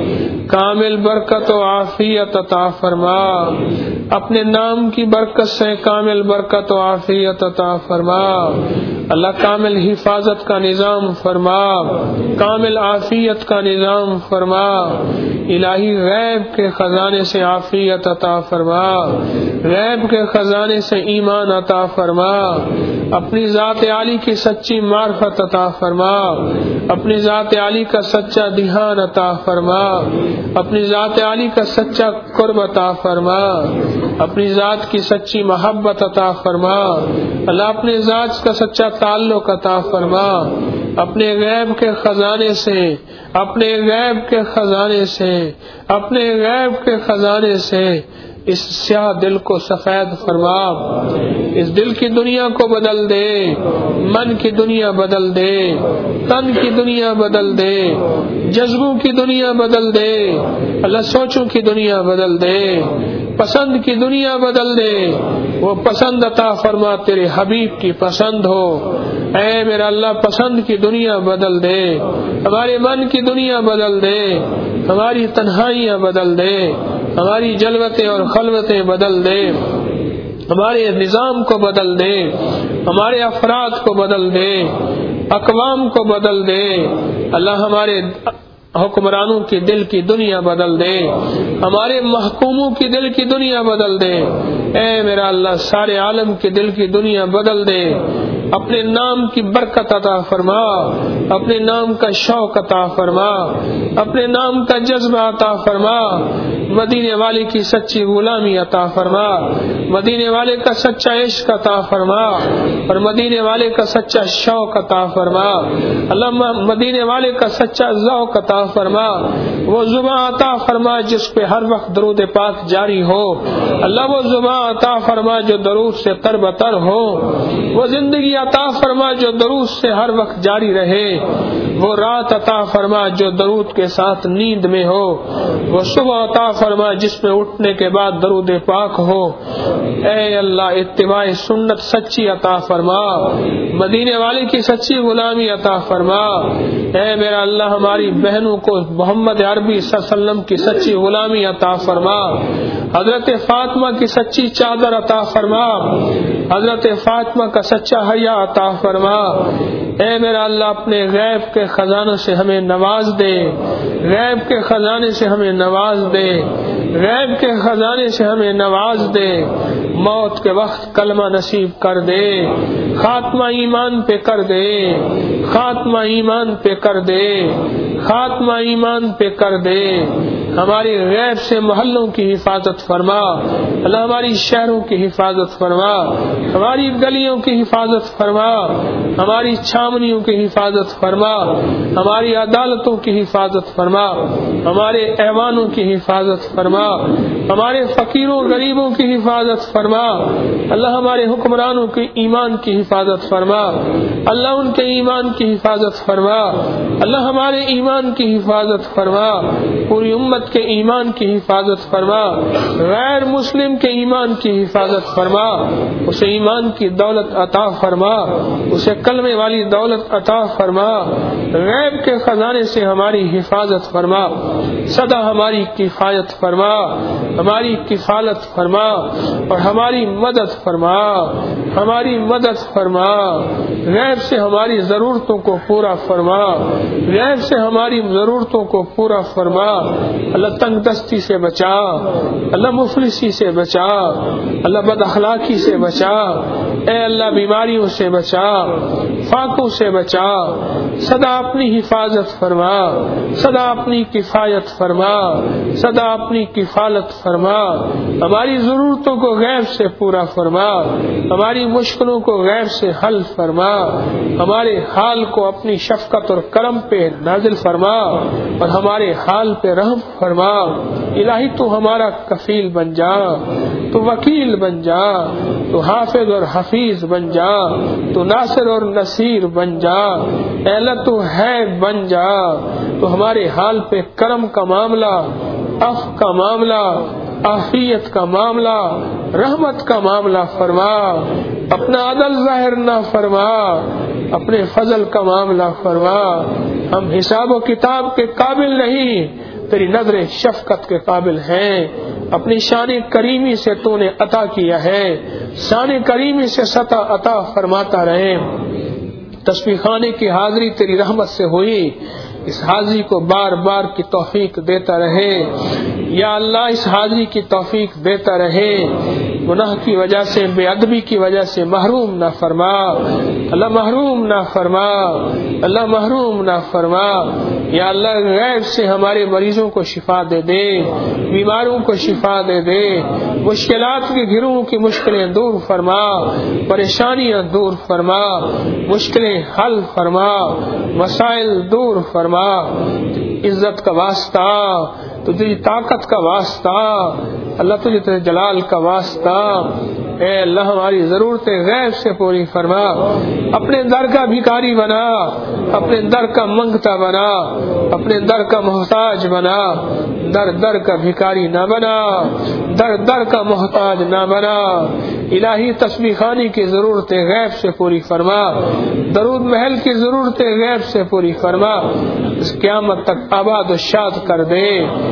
کامل برکت و عافیت عطا فرما. اپنے نام کی برکت سے کامل برکت و عافیت عطا فرما. اللہ کامل حفاظت کا نظام فرما, کامل عافیت کا نظام فرما. الہی غیب کے خزانے سے عافیت عطا فرما, غیب کے خزانے سے ایمان عطا فرما. اپنی ذات عالی کی سچی معرفت عطا فرما, اپنی ذات عالی کا سچا دھیان عطا فرما, اپنی ذات عالی کا سچا قرب عطا فرما, اپنی ذات کی سچی محبت عطا فرما. اللہ اپنے ذات کا سچا تعلق عطا فرما. اپنے غیب کے خزانے سے, اپنے غیب کے خزانے سے, اپنے غیب کے خزانے سے اس سیاہ دل کو سفید فرما. اس دل کی دنیا کو بدل دے, من کی دنیا بدل دے, تن کی دنیا بدل دے, جذبوں کی دنیا بدل دے, اللہ سوچوں کی دنیا بدل دے, پسند کی دنیا بدل دے. وہ پسند عطا فرما تیرے حبیب کی پسند ہو. اے میرا اللہ پسند کی دنیا بدل دے, ہمارے من کی دنیا بدل دے, ہماری تنہائیاں بدل دے, ہماری جلوتیں اور خلوتیں بدل دے, ہمارے نظام کو بدل دے, ہمارے افراد کو بدل دے, اقوام کو بدل دے. اللہ ہمارے حکمرانوں کی دل کی دنیا بدل دے, ہمارے محکوموں کی دل کی دنیا بدل دے. اے میرا اللہ سارے عالم کی دل کی دنیا بدل دے. اپنے نام کی برکت عطا فرما, اپنے نام کا شوق عطا فرما, اپنے نام کا جذبہ عطا فرما. مدینے والے کی سچی غلامی عطا فرما, مدینے والے کا سچا عشق عطا فرما, اور مدینے والے کا سچا شوق عطا فرما. اللہ مدینے والے کا سچا ذوق عطا فرما. وہ زبان عطا فرما جس پہ ہر وقت درود پاک جاری ہو. اللہ وہ زبان عطا فرما جو درود سے تر بتر ہو. وہ زندگی عطا فرما جو درود سے ہر وقت جاری رہے. وہ رات عطا فرما جو درود کے ساتھ نیند میں ہو. وہ صبح عطا فرما جس میں اٹھنے کے بعد درود پاک ہو. اے اللہ اتباع سنت سچی عطا فرما, مدینے والے کی سچی غلامی عطا فرما. اے میرا اللہ ہماری بہنوں کو محمد عربی صلی اللہ علیہ وسلم کی سچی غلامی عطا فرما، حضرت فاطمہ کی سچی چادر عطا فرما، حضرت فاطمہ کا سچا حیا عطا فرما۔ اے میرا اللہ اپنے غیب کے خزانوں سے ہمیں نواز دے، غیب کے خزانے سے ہمیں نواز دے، غیب کے خزانے سے ہمیں نواز دے، موت کے وقت کلمہ نصیب کر دے، خاتمہ ایمان پہ کر دے، خاتمہ ایمان پہ کر دے، خاتمہ ایمان پہ کر دے۔ ہماری غیب سے محلوں کی حفاظت فرما اللہ، ہماری شہروں کی حفاظت فرما، ہماری گلیوں کی حفاظت فرما، ہماری چھاونیوں کی حفاظت فرما، ہماری عدالتوں کی حفاظت فرما، ہمارے ایوانوں کی حفاظت فرما، ہمارے فقیروں غریبوں کی حفاظت فرما اللہ، ہمارے حکمرانوں کے ایمان کی حفاظت فرما اللہ، ان کے ایمان کی حفاظت فرما اللہ، ہمارے ایمان کی حفاظت فرما، پوری امت کے ایمان کی حفاظت فرما، غیر مسلم کے ایمان کی حفاظت فرما، اسے ایمان کی دولت عطا فرما، اسے کلمے والی دولت عطا فرما، غیب کے خزانے سے ہماری حفاظت فرما، سدا ہماری کفایت فرما، ہماری کفالت فرما اور ہماری مدد فرما، ہماری مدد فرما، غیب سے ہماری ضرورتوں کو پورا فرما، غیب سے ہماری ضرورتوں کو پورا فرما اللہ، تنگ دستی سے بچا اللہ، مفلسی سے بچا اللہ، بد اخلاقی سے بچا اے اللہ، بیماریوں سے بچا، فاقوں سے بچا، سدا اپنی حفاظت فرما، سدا اپنی کفایت فرما، سدا اپنی کفالت فرما، ہماری ضرورتوں کو غیب سے پورا فرما، ہماری مشکلوں کو غیب سے حل فرما، ہمارے حال کو اپنی شفقت اور کرم پہ نازل فرما اور ہمارے حال پہ رحم فرما الہی، تو ہمارا کفیل بن جا، تو وکیل بن جا، تو حافظ اور حفیظ بن جا، تو ناصر اور نصیر بن جا اے اللہ، تو ہے بن جا، تو ہمارے حال پہ کرم کا معاملہ، عفو کا معاملہ، عافیت کا معاملہ، رحمت کا معاملہ فرما، اپنا عدل ظاہر نہ فرما، اپنے فضل کا معاملہ فرما، ہم حساب و کتاب کے قابل نہیں، تیری نظر شفقت کے قابل ہیں، اپنی شان کریمی سے تو نے عطا کیا ہے، شان کریمی سے سطح عطا فرماتا رہے، تسبیح خانے کی حاضری تیری رحمت سے ہوئی، اس حاضری کو بار بار کی توفیق دیتا رہے یا اللہ، اس حاضری کی توفیق دیتا رہے، گناہ کی وجہ سے، بے ادبی کی وجہ سے محروم نہ فرما اللہ، محروم نہ فرما اللہ، محروم نہ فرما یا اللہ، غیب سے ہمارے مریضوں کو شفا دے دے، بیماروں کو شفا دے دے، مشکلات کے گھروں کی مشکلیں دور فرما، پریشانیاں دور فرما، مشکلیں حل فرما، مسائل دور فرما، عزت کا واسطہ، تجھے طاقت کا واسطہ اللہ، تجھے جلال کا واسطہ اے اللہ، ہماری ضرورتیں غیب سے پوری فرما، اپنے در کا بھکاری بنا، اپنے در کا منگتا بنا، اپنے در کا محتاج بنا، در در کا بھکاری نہ بنا، در در کا محتاج نہ بنا الہی، تسبیح خانی کی ضرورتیں غیب سے پوری فرما، درود محل کی ضرورتیں غیب سے پوری فرما، اس قیامت تک آباد و شاد کر دے،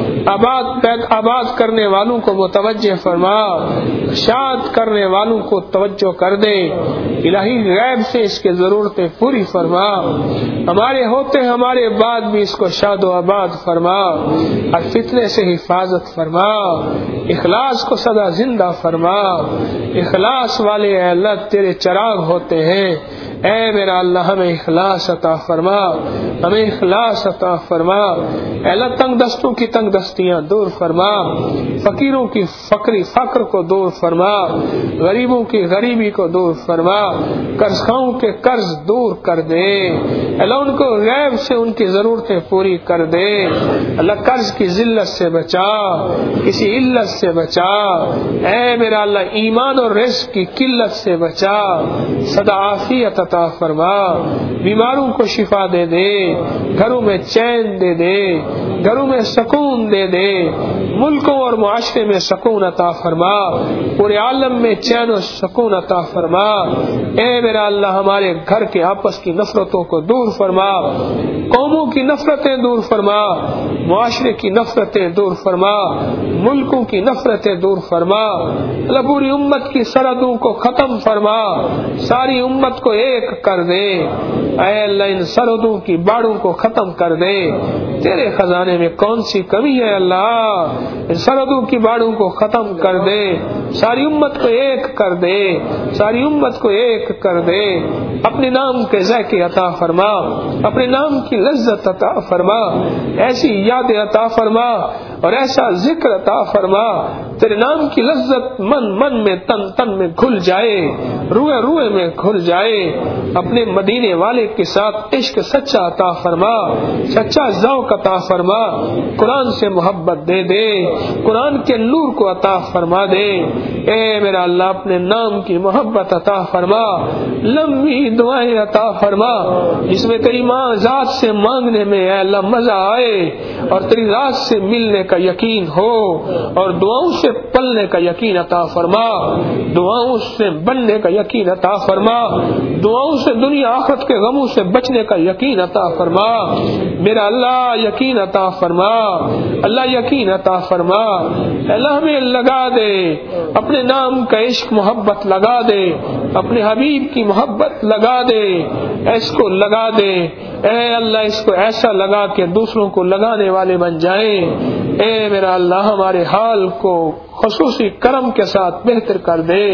آباد کرنے والوں کو متوجہ فرما، شاد کرنے والوں کو توجہ کر دے الہی، غیب سے اس کے ضرورتیں پوری فرما، ہمارے ہوتے ہمارے بعد بھی اس کو شاد و آباد فرما، اور فتنے سے حفاظت فرما، اخلاص کو سدا زندہ فرما، اخلاص والے اے اللہ تیرے چراغ ہوتے ہیں، اے میرا اللہ ہمیں اخلاص عطا فرما، ہمیں اخلاص عطا فرما، اے اللہ تنگ دستوں کی تنگ دستیاں دور فرما، فقیروں کی فقر کو دور فرما، غریبوں کی غریبی کو دور فرما، قرض خواہوں کے قرض دور کر دے اللہ، ان کو غیب سے ان کی ضرورتیں پوری کر دے اللہ، قرض کی ذلت سے بچا، کسی علت سے بچا اے میرا اللہ، ایمان اور رزق کی قلت سے بچا، سدا عافیت عطا فرما، بیماروں کو شفا دے دے، گھروں میں چین دے دے، گھروں میں سکون دے دے، ملکوں اور معاشرے میں سکون عطا فرما، پورے عالم میں چین و سکون عطا فرما اے میرا اللہ، ہمارے گھر کے آپس کی نفرتوں کو دور فرما، قوموں کی نفرتیں دور فرما، معاشرے کی نفرتیں دور فرما، ملکوں کی نفرتیں دور فرما، اللہ پوری امت کی سرحدوں کو ختم فرما، ساری امت کو ایک کر دے، اے اللہ ان سرحدوں کی باڑوں کو ختم کر دے، تیرے خزانے میں کون سی کمی ہے اللہ، ان سرحدوں کی باڑوں کو ختم کر دے، ساری امت کو ایک کر دے، ساری امت کو ایک کر دے، اپنے نام کے ذائقے عطا فرما، اپنے نام کی لذت عطا فرما، ایسی یاد عطا فرما اور ایسا ذکر عطا فرما تیرے نام کی لذت من من میں تن تن میں گھل جائے، روئے روئے میں گھل جائے، اپنے مدینے والے کے ساتھ عشق سچا عطا فرما، سچا ذوق عطا فرما، قرآن سے محبت دے دے، قرآن کے نور کو عطا فرما دے، اے میرا اللہ اپنے نام کی محبت عطا فرما، لمبی دعائیں عطا فرما جس میں تیری ماں ذات سے مانگنے میں اے اللہ مزہ آئے اور تیری ذات سے ملنے کا یقین ہو، اور دعاؤں سے پلنے کا یقین عطا فرما، دعاؤں سے بننے کا یقین عطا فرما، دعاؤں سے دنیا آخرت کے غموں سے بچنے کا یقین عطا فرما، میرا اللہ یقین عطا فرما، اللہ یقین عطا فرما، اللہ ہمیں لگا دے اپنے نام کا عشق محبت لگا دے، اپنے حبیب کی محبت لگا دے، اس کو لگا دے اے اللہ، اس کو ایسا لگا کہ دوسروں کو لگانے والے بن جائیں، اے میرا اللہ ہمارے حال کو خصوصی کرم کے ساتھ بہتر کر دے،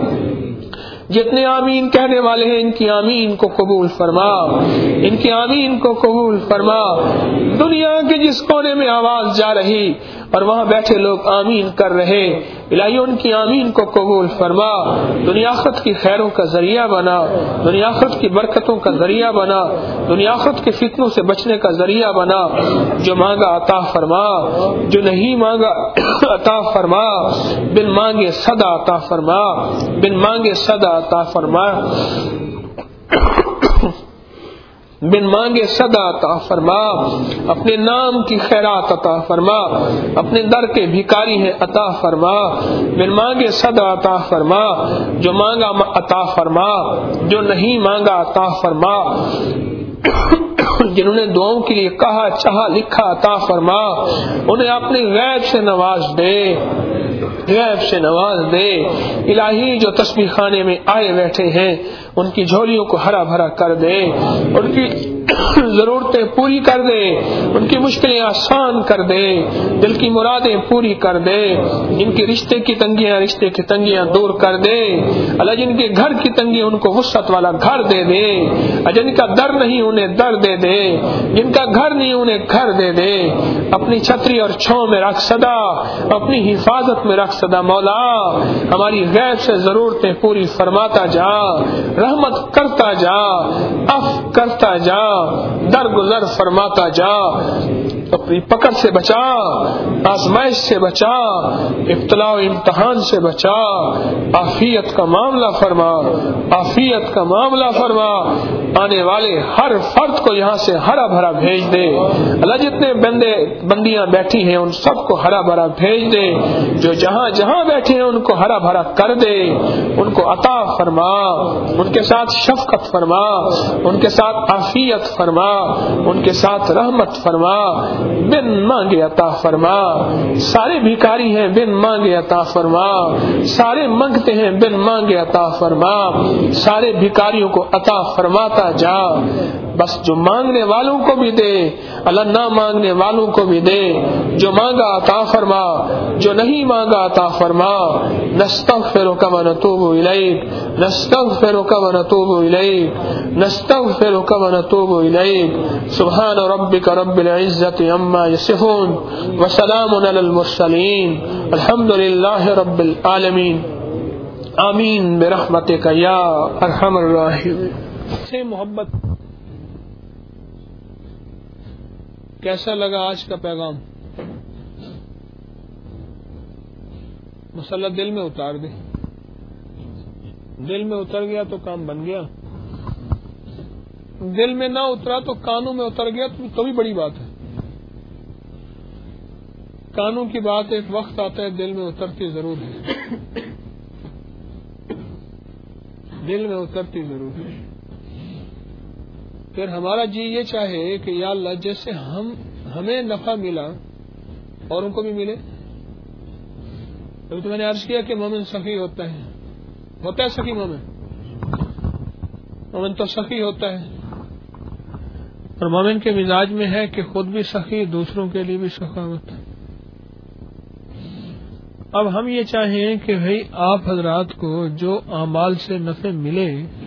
جتنے آمین کہنے والے ہیں ان کی آمین کو قبول فرما، ان کی آمین کو قبول فرما، دنیا کے جس کونے میں آواز جا رہی اور وہاں بیٹھے لوگ آمین کر رہے، الہی ان کی آمین کو قبول فرما، دنیا آخرت کی خیروں کا ذریعہ بنا، دنیا آخرت کی برکتوں کا ذریعہ بنا، دنیا آخرت کے فتنوں سے بچنے کا ذریعہ بنا، جو مانگا عطا فرما، جو نہیں مانگا عطا فرما، بن مانگے صدا عطا فرما، بن مانگے صدا عطا فرما، بن مانگے صدا عطا فرما، اپنے نام کی خیرات عطا فرما، اپنے در کے بھکاری ہیں عطا فرما، بن مانگے صدا عطا فرما، جو مانگا عطا فرما، جو نہیں مانگا عطا فرما، جنہوں نے دعاؤں کے لیے کہا چاہا لکھا عطا فرما، انہیں اپنے غیب سے نواز دے، غیب سے نواز دے، الہی جو تسبیح خانے میں آئے بیٹھے ہیں ان کی جھولیوں کو ہرا بھرا کر دے، ان کی ضرورتیں پوری کر دے، ان کی مشکلیں آسان کر دے، دل کی مرادیں پوری کر دے، جن کی رشتے کی تنگیاں دور کر دے، اللہ جن کے گھر کی تنگی ان کو وسعت والا گھر دے دے، جن کا در نہیں انہیں در دے دے، جن کا گھر نہیں انہیں گھر دے دے، اپنی چھتری اور چھاؤں میں رکھ صدا، اپنی حفاظت میں رکھ صدا، مولا ہماری غیب سے ضرورتیں پوری فرماتا جا، رحمت کرتا جا، عفو کرتا جا، درگزر فرماتا جا، اپنی پکڑ سے بچا، آزمائش سے بچا، ابتلا و امتحان سے بچا، عافیت کا معاملہ فرما، عافیت کا معاملہ فرما، آنے والے ہر فرد کو یہاں سے ہرا بھرا بھیج دے، اللہ جتنے بندیاں بیٹھی ہیں ان سب کو ہرا بھرا بھیج دے، جو جہاں جہاں بیٹھے ہیں ان کو ہرا بھرا کر دے، ان کو عطا فرما، ان کے ساتھ شفقت فرما، ان کے ساتھ عافیت فرما، ان کے ساتھ رحمت فرما، بن مانگے عطا فرما، سارے بھکاری ہیں بن مانگے عطا فرما، سارے منگتے ہیں بن مانگے عطا فرما، سارے بھکاریوں کو عطا فرماتا جا، بس جو مانگنے والوں کو بھی دے، اللہ نہ مانگنے والوں کو بھی دے، جو مانگا عطا فرما، جو نہیں مانگا عطا فرما، نستغفرک و نتوب الیک، نستغفرک و نتوب الیک، نستغفرک و نتوب الیک، سبحان ربک رب العزت عما یصفون وسلام علی المرسلین الحمد للہ رب العالمین، آمین برحمتک یا ارحم الراحمین۔ سے محبت کیسا لگا آج کا پیغام؟ مسئلہ دل میں اتار دے، دل میں اتر گیا تو کام بن گیا، دل میں نہ اترا تو کانوں میں اتر گیا تو بھی بڑی بات ہے۔ کانوں کی بات ایک وقت آتا ہے، دل میں اترتی ضرور ہے، دل میں اترتی ضرور ہے۔ پھر ہمارا جی یہ چاہے کہ یا اللہ جیسے ہمیں نفع ملا اور ان کو بھی ملے. تو میں نے عرض کیا کہ مومن سخی ہوتا ہے سخی مومن تو سخی ہوتا ہے، اور مومن کے مزاج میں ہے کہ خود بھی سخی، دوسروں کے لیے بھی سخاوت. اب ہم یہ چاہیں کہ بھئی آپ حضرات کو جو اعمال سے نفع ملے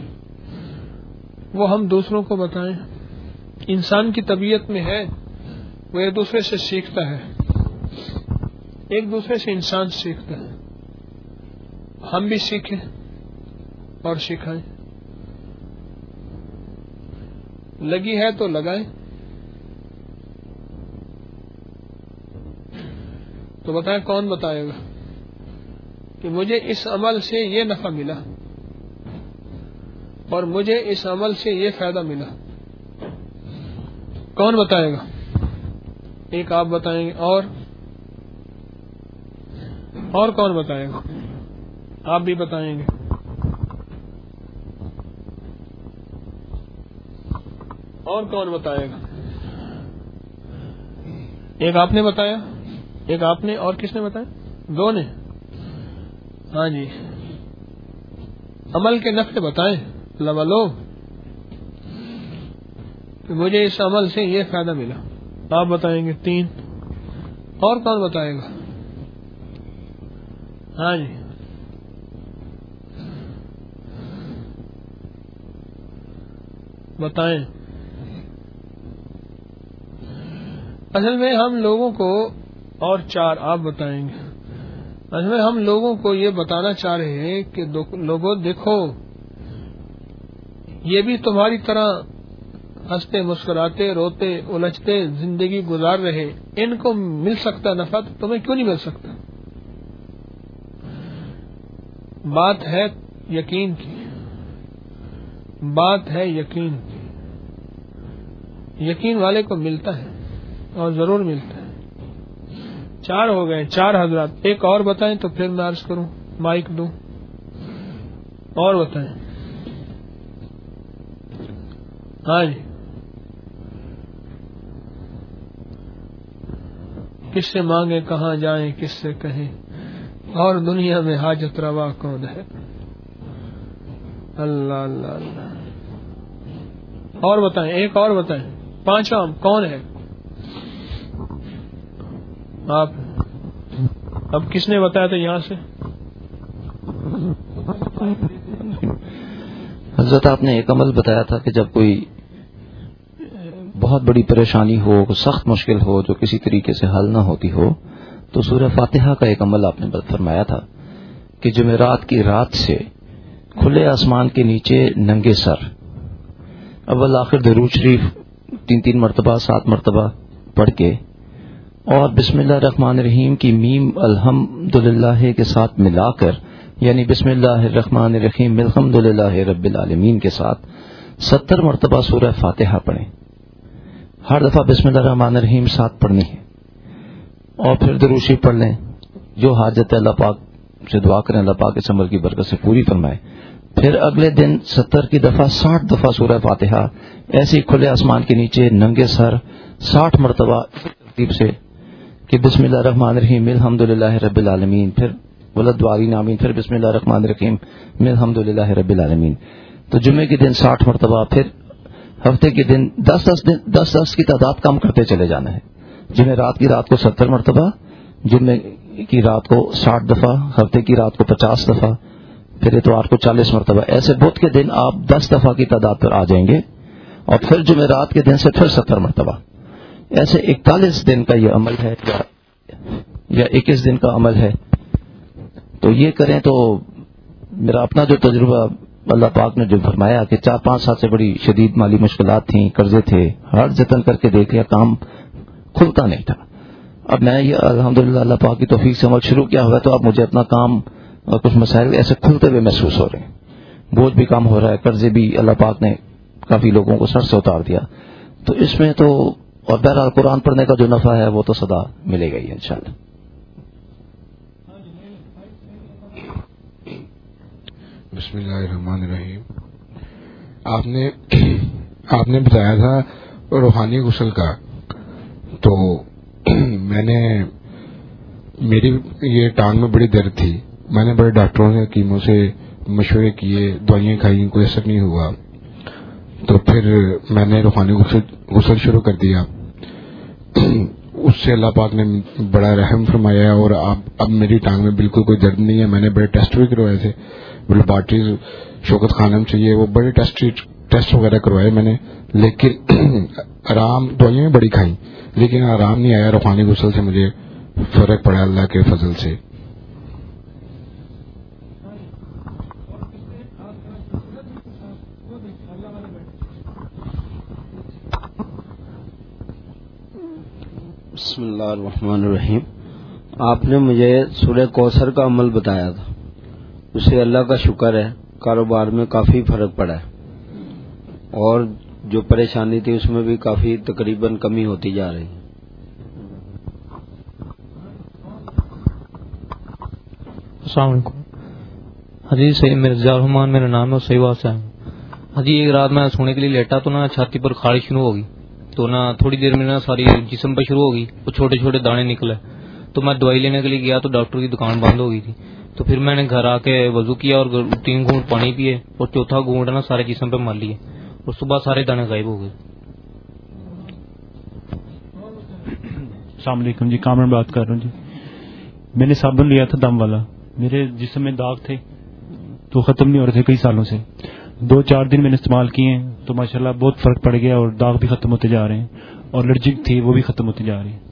وہ ہم دوسروں کو بتائیں. انسان کی طبیعت میں ہے وہ ایک دوسرے سے سیکھتا ہے، ایک دوسرے سے انسان سیکھتا ہے. ہم بھی سیکھیں اور سکھائیں. لگی ہے تو لگائیں. تو بتائیں کون بتائے گا کہ مجھے اس عمل سے یہ نفع ملا اور مجھے اس عمل سے یہ فائدہ ملا؟ کون بتائے گا؟ ایک آپ بتائیں گے، اور کون بتائے گا؟ آپ بھی بتائیں گے. اور کون بتائے گا؟ ایک آپ نے بتایا، ایک آپ نے، اور کس نے بتایا؟ دو نے. ہاں جی، عمل کے نفع بتائیں. لو کہ مجھے اس عمل سے یہ فائدہ ملا. آپ بتائیں گے. 3. اور کون بتائے گا؟ ہاں جی، بتائیں. اصل میں ہم لوگوں کو، اور 4 آپ بتائیں گے، اصل میں ہم لوگوں کو یہ بتانا چاہ رہے ہیں کہ لوگوں دیکھو، یہ بھی تمہاری طرح ہنستے مسکراتے روتے الجھتے زندگی گزار رہے. ان کو مل سکتا نفع تو تمہیں کیوں نہیں مل سکتا؟ بات ہے یقین کی، بات ہے یقین کی. یقین والے کو ملتا ہے اور ضرور ملتا ہے. 4 ہو گئے، 4 حضرات. ایک اور بتائیں تو پھر میں عرض کروں، مائک دوں. اور بتائیں. ہاں جی، کس سے مانگے کہاں جائیں، کس سے کہیں، اور دنیا میں حاجت روا کون ہے؟ اللہ اللہ اللہ. اور بتائیں، ایک اور بتائیں. 5واں کون ہے؟ آپ. اب کس نے بتایا تھا یہاں سے؟ حضرت آپ نے ایک عمل بتایا تھا کہ جب کوئی بہت بڑی پریشانی ہو، سخت مشکل ہو جو کسی طریقے سے حل نہ ہوتی ہو، تو سورہ فاتحہ کا ایک عمل آپ نے فرمایا تھا کہ جمعرات کی رات سے کھلے آسمان کے نیچے ننگے سر اول آخر درود شریف 3 مرتبہ 7 مرتبہ پڑھ کے اور بسم اللہ الرحمن الرحیم کی میم الحمدللہ کے ساتھ ملا کر، یعنی بسم اللہ الرحمن الرحیم الحمدللہ رب العالمین کے ساتھ 70 مرتبہ سورہ فاتحہ پڑھیں. ہر دفعہ بسم اللہ الرحمن الرحیم ساتھ پڑھنی ہے، اور پھر درود شریف پڑھ لیں. جو حاجت ہے اللہ پاک سے دعا کریں، اللہ پاک اس عمل کی برکت سے پوری فرمائے. پھر اگلے دن 70 کی دفعہ 60 دفعہ سورہ فاتحہ ایسے کھلے آسمان کے نیچے ننگے سر 60 مرتبہ ترتیب سے کہ بسم اللہ الرحمن الرحیم الحمدللہ رب العالمین، پھر ولدوالین آمین، پھر بسم اللہ الرحمن الرحیم الحمدللہ رب العالمین. تو جمعے کے دن 60 مرتبہ، پھر ہفتے کے دن 10 کی تعداد کم کرتے چلے جانا ہے. جمعے رات کی رات کو 70 مرتبہ، جمعے کی رات کو 60 دفعہ، ہفتے کی رات کو 50 دفعہ، پھر اتوار کو 40 مرتبہ. ایسے بدھ کے دن آپ 10 دفعہ کی تعداد پر آ جائیں گے، اور پھر جمعرات کے دن سے پھر 70 مرتبہ. ایسے 41 دن کا یہ عمل ہے یا 21 دن کا عمل ہے. تو یہ کریں تو میرا اپنا جو تجربہ اللہ پاک نے جو فرمایا کہ 4-5 سال سے بڑی شدید مالی مشکلات تھیں، قرضے تھے، ہر جتن کر کے دیکھ لیا، کام کھلتا نہیں تھا. اب میں یہ الحمدللہ اللہ پاک کی توفیق سے عمل شروع کیا ہوا ہے، تو اب مجھے اپنا کام اور کچھ مسائل ایسے کھلتے ہوئے محسوس ہو رہے ہیں. بوجھ بھی کم ہو رہا ہے، قرضے بھی اللہ پاک نے کافی لوگوں کو سر سے اتار دیا. تو اس میں تو اور بہرحال قرآن پڑھنے کا جو نفع ہے وہ تو سدا ملے گا ہی انشاءاللہ. بسم اللہ الرحمن الرحیم. آپ نے آپ نے بتایا تھا روحانی غسل کا، تو میری یہ ٹانگ میں بڑی درد تھی، میں نے بڑے ڈاکٹروں سے حکیموں سے مشورے کیے، دوائیاں کھائی، کوئی اثر نہیں ہوا، تو پھر میں نے روحانی غسل شروع کر دیا. اس سے اللہ پاک نے بڑا رحم فرمایا، اور اب میری ٹانگ میں بالکل کوئی درد نہیں ہے. میں نے بڑے ٹیسٹ بھی کروائے تھے، لیبارٹریز شوکت خانم سے، یہ وہ بڑے ٹیسٹ وغیرہ کروائے میں نے، لیکن آرام، دوائیاں بڑی کھائیں لیکن آرام نہیں آیا. روحانی غسل سے مجھے فرق پڑا اللہ کے فضل سے. بسم اللہ الرحمن الرحیم. آپ نے مجھے سورہ کوثر کا عمل بتایا تھا، اسے اللہ کا شکر ہے کاروبار میں کافی فرق پڑا ہے، اور جو پریشانی تھی اس میں بھی کافی تقریباً کمی ہوتی جا رہی ہے. السلام علیکم. حدیث سے مرزا الرحمان میرا نام ہے، صحیح بات سے حجی. ایک رات میں سونے کے لیے لیٹا تو نا چھاتی پر خارش شروع ہوگی، تو نا تھوڑی دیر میں نا ساری جسم پہ شروع ہوگی، وہ چھوٹے چھوٹے دانے نکلے. تو میں دوائی لینے کے لیے گیا تو ڈاکٹر کی دکان بند ہو گئی تھی. تو پھر میں نے گھر آ کے وضو کیا اور 3 گھونٹ پانی پیے، اور چوتھا گھونٹ نا سارے جسم پہ مار لیے، اور صبح سارے دانے غائب ہو گئے. السلام علیکم جی، کامران بات کر رہا ہوں جی. میں نے صابن لیا تھا دم والا، میرے جسم میں داغ تھے تو ختم نہیں ہو رہے تھے کئی سالوں سے. 2-4 دن میں نے استعمال کیے ہیں تو ماشاءاللہ بہت فرق پڑ گیا، اور داغ بھی ختم ہوتے جا رہے ہیں، اور الرجک تھی وہ بھی ختم ہوتی جا رہی ہے.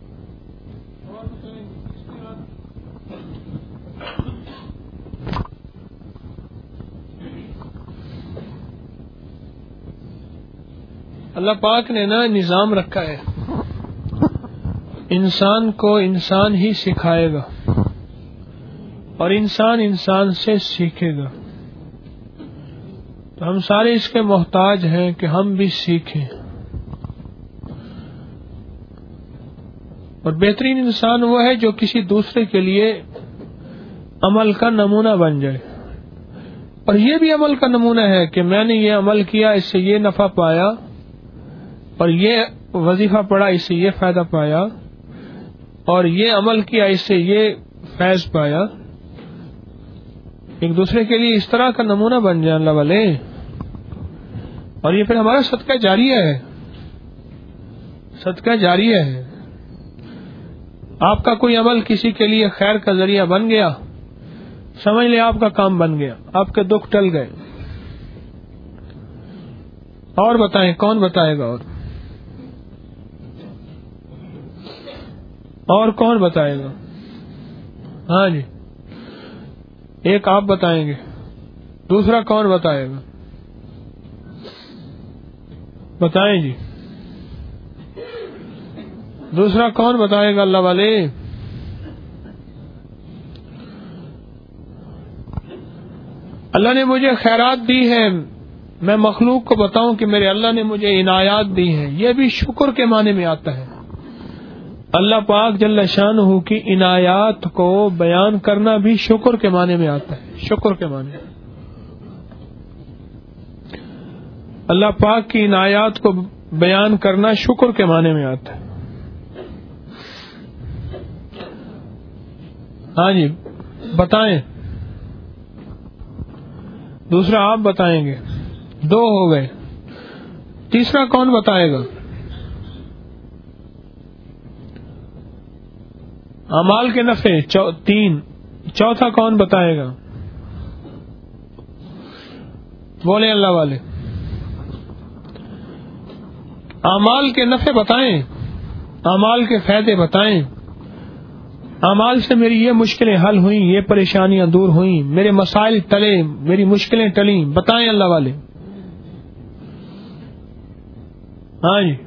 اللہ پاک نے نا نظام رکھا ہے، انسان کو انسان ہی سکھائے گا اور انسان سے سیکھے گا. تو ہم سارے اس کے محتاج ہیں کہ ہم بھی سیکھیں، اور بہترین انسان وہ ہے جو کسی دوسرے کے لیے عمل کا نمونہ بن جائے. اور یہ بھی عمل کا نمونہ ہے کہ میں نے یہ عمل کیا، اس سے یہ نفع پایا، اور یہ وظیفہ پڑھا، اس سے یہ فائدہ پایا، اور یہ عمل کیا، اس سے یہ فیض پایا. ایک دوسرے کے لیے اس طرح کا نمونہ بن جائے اللہ والے، اور یہ پھر ہمارا صدقہ جاریہ ہے. صدقہ جاریہ ہے. آپ کا کوئی عمل کسی کے لیے خیر کا ذریعہ بن گیا، سمجھ لیں آپ کا کام بن گیا، آپ کے دکھ ٹل گئے. اور بتائیں کون بتائے گا؟ اور کون بتائے گا؟ ہاں جی، ایک آپ بتائیں گے، دوسرا کون بتائے گا؟ بتائیں جی، دوسرا کون بتائے گا اللہ والے؟ اللہ نے مجھے خیرات دی ہے، میں مخلوق کو بتاؤں کہ میرے اللہ نے مجھے عنایات دی ہیں، یہ بھی شکر کے معنی میں آتا ہے. اللہ پاک جل شانہ کی عنایات کو بیان کرنا بھی شکر کے معنی میں آتا ہے. شکر کے معنی، اللہ پاک کی عنایات کو بیان کرنا شکر کے معنی میں آتا ہے. ہاں جی بتائیں، دوسرا آپ بتائیں گے، 2 ہو گئے، تیسرا کون بتائے گا؟ اعمال کے نفع 3، چوتھا کون بتائے گا؟ بولے اللہ والے، اعمال کے نفع بتائیں، اعمال کے فائدے بتائیں. اعمال سے میری یہ مشکلیں حل ہوئیں، یہ پریشانیاں دور ہوئیں، میرے مسائل ٹلے، میری مشکلیں ٹلیں، بتائیں اللہ والے. ہاں جی،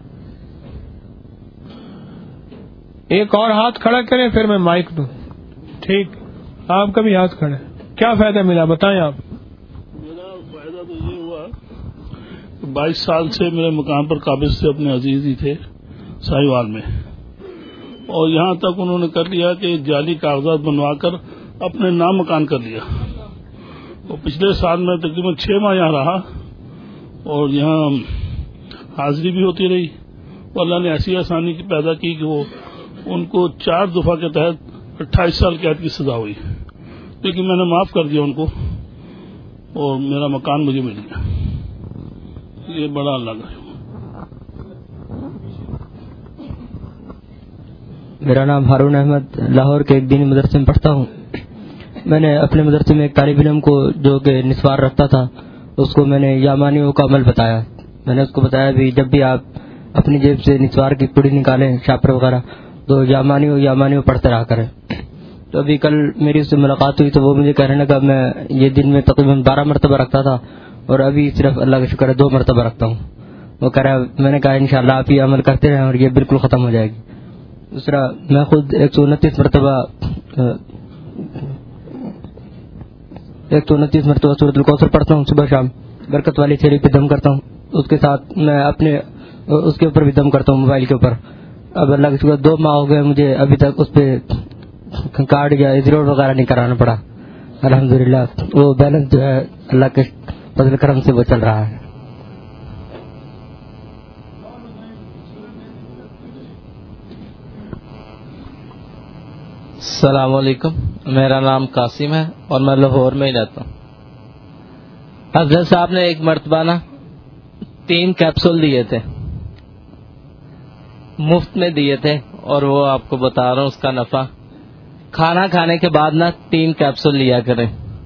ایک اور ہاتھ کھڑا کریں پھر میں مائک دوں. ٹھیک، آپ کا بھی ہاتھ کھڑا ہے. کیا فائدہ ملا بتائیں آپ؟ میرا فائدہ تو یہ ہوا کہ 22 سال سے میرے مقام پر قابض تھے، اپنے عزیز ہی تھے ساہیوال میں، اور یہاں تک انہوں نے کر لیا کہ جعلی کاغذات بنوا کر اپنے نام مکان کر لیا. اور پچھلے سال میں تقریباً 6 ماہ یہاں رہا، اور یہاں حاضری بھی ہوتی رہی. اللہ نے ایسی آسانی پیدا کی کہ وہ ان کو 4 دفعہ کے تحت 28 سال قید کی سزا ہوئی، لیکن میں نے معاف کر دیا ان کو اور میرا مکان مجھے مل گیا. یہ بڑا اللہ کا. میرا نام ہارون احمد، لاہور کے ایک دینی مدرسے میں پڑھتا ہوں. میں نے اپنے مدرسے میں ایک طالب علم کو جو کہ نسوار رکھتا تھا اس کو میں نے یامانیوں کا عمل بتایا. میں نے اس کو بتایا بھی جب بھی آپ اپنی جیب سے نسوار کی پڑی نکالیں شاپر وغیرہ تو یامانیوں پڑھتے رہا کریں. تو ابھی کل میری اس سے ملاقات ہوئی تو وہ مجھے کہنے لگا میں یہ دن میں تقریباً 12 مرتبہ رکھتا تھا اور ابھی صرف اللہ کا شکر ہے 2 مرتبہ رکھتا ہوں. وہ کہہ رہا میں نے کہا انشاءاللہ آپ یہ عمل کرتے رہیں اور یہ بالکل ختم ہو جائے گی. دوسرا میں خود 129 مرتبہ سورۃ الکوثر پڑھتا ہوں صبح شام. برکت والی تھیری پہ دم کرتا ہوں، اس کے ساتھ میں اپنے اس کے اوپر بھی دم کرتا ہوں موبائل کے اوپر. اب اللہ کے شکر 2 ماہ ہو گئے مجھے ابھی تک اس پہ کارڈ یا زیرو وغیرہ نہیں کرانا پڑا. الحمدللہ وہ بیلنس جو ہے اللہ کے فضل کرم سے وہ چل رہا ہے. السلام علیکم، میرا نام قاسم ہے اور میں لاہور میں ہی رہتا ہوں. حضرت صاحب نے ایک مرتبہ 3 کیپسول دیے تھے، مفت میں دیے تھے، اور وہ آپ کو بتا رہا ہوں اس کا نفع. کھانا کھانے کے بعد 3 کیپسول لیا کریں.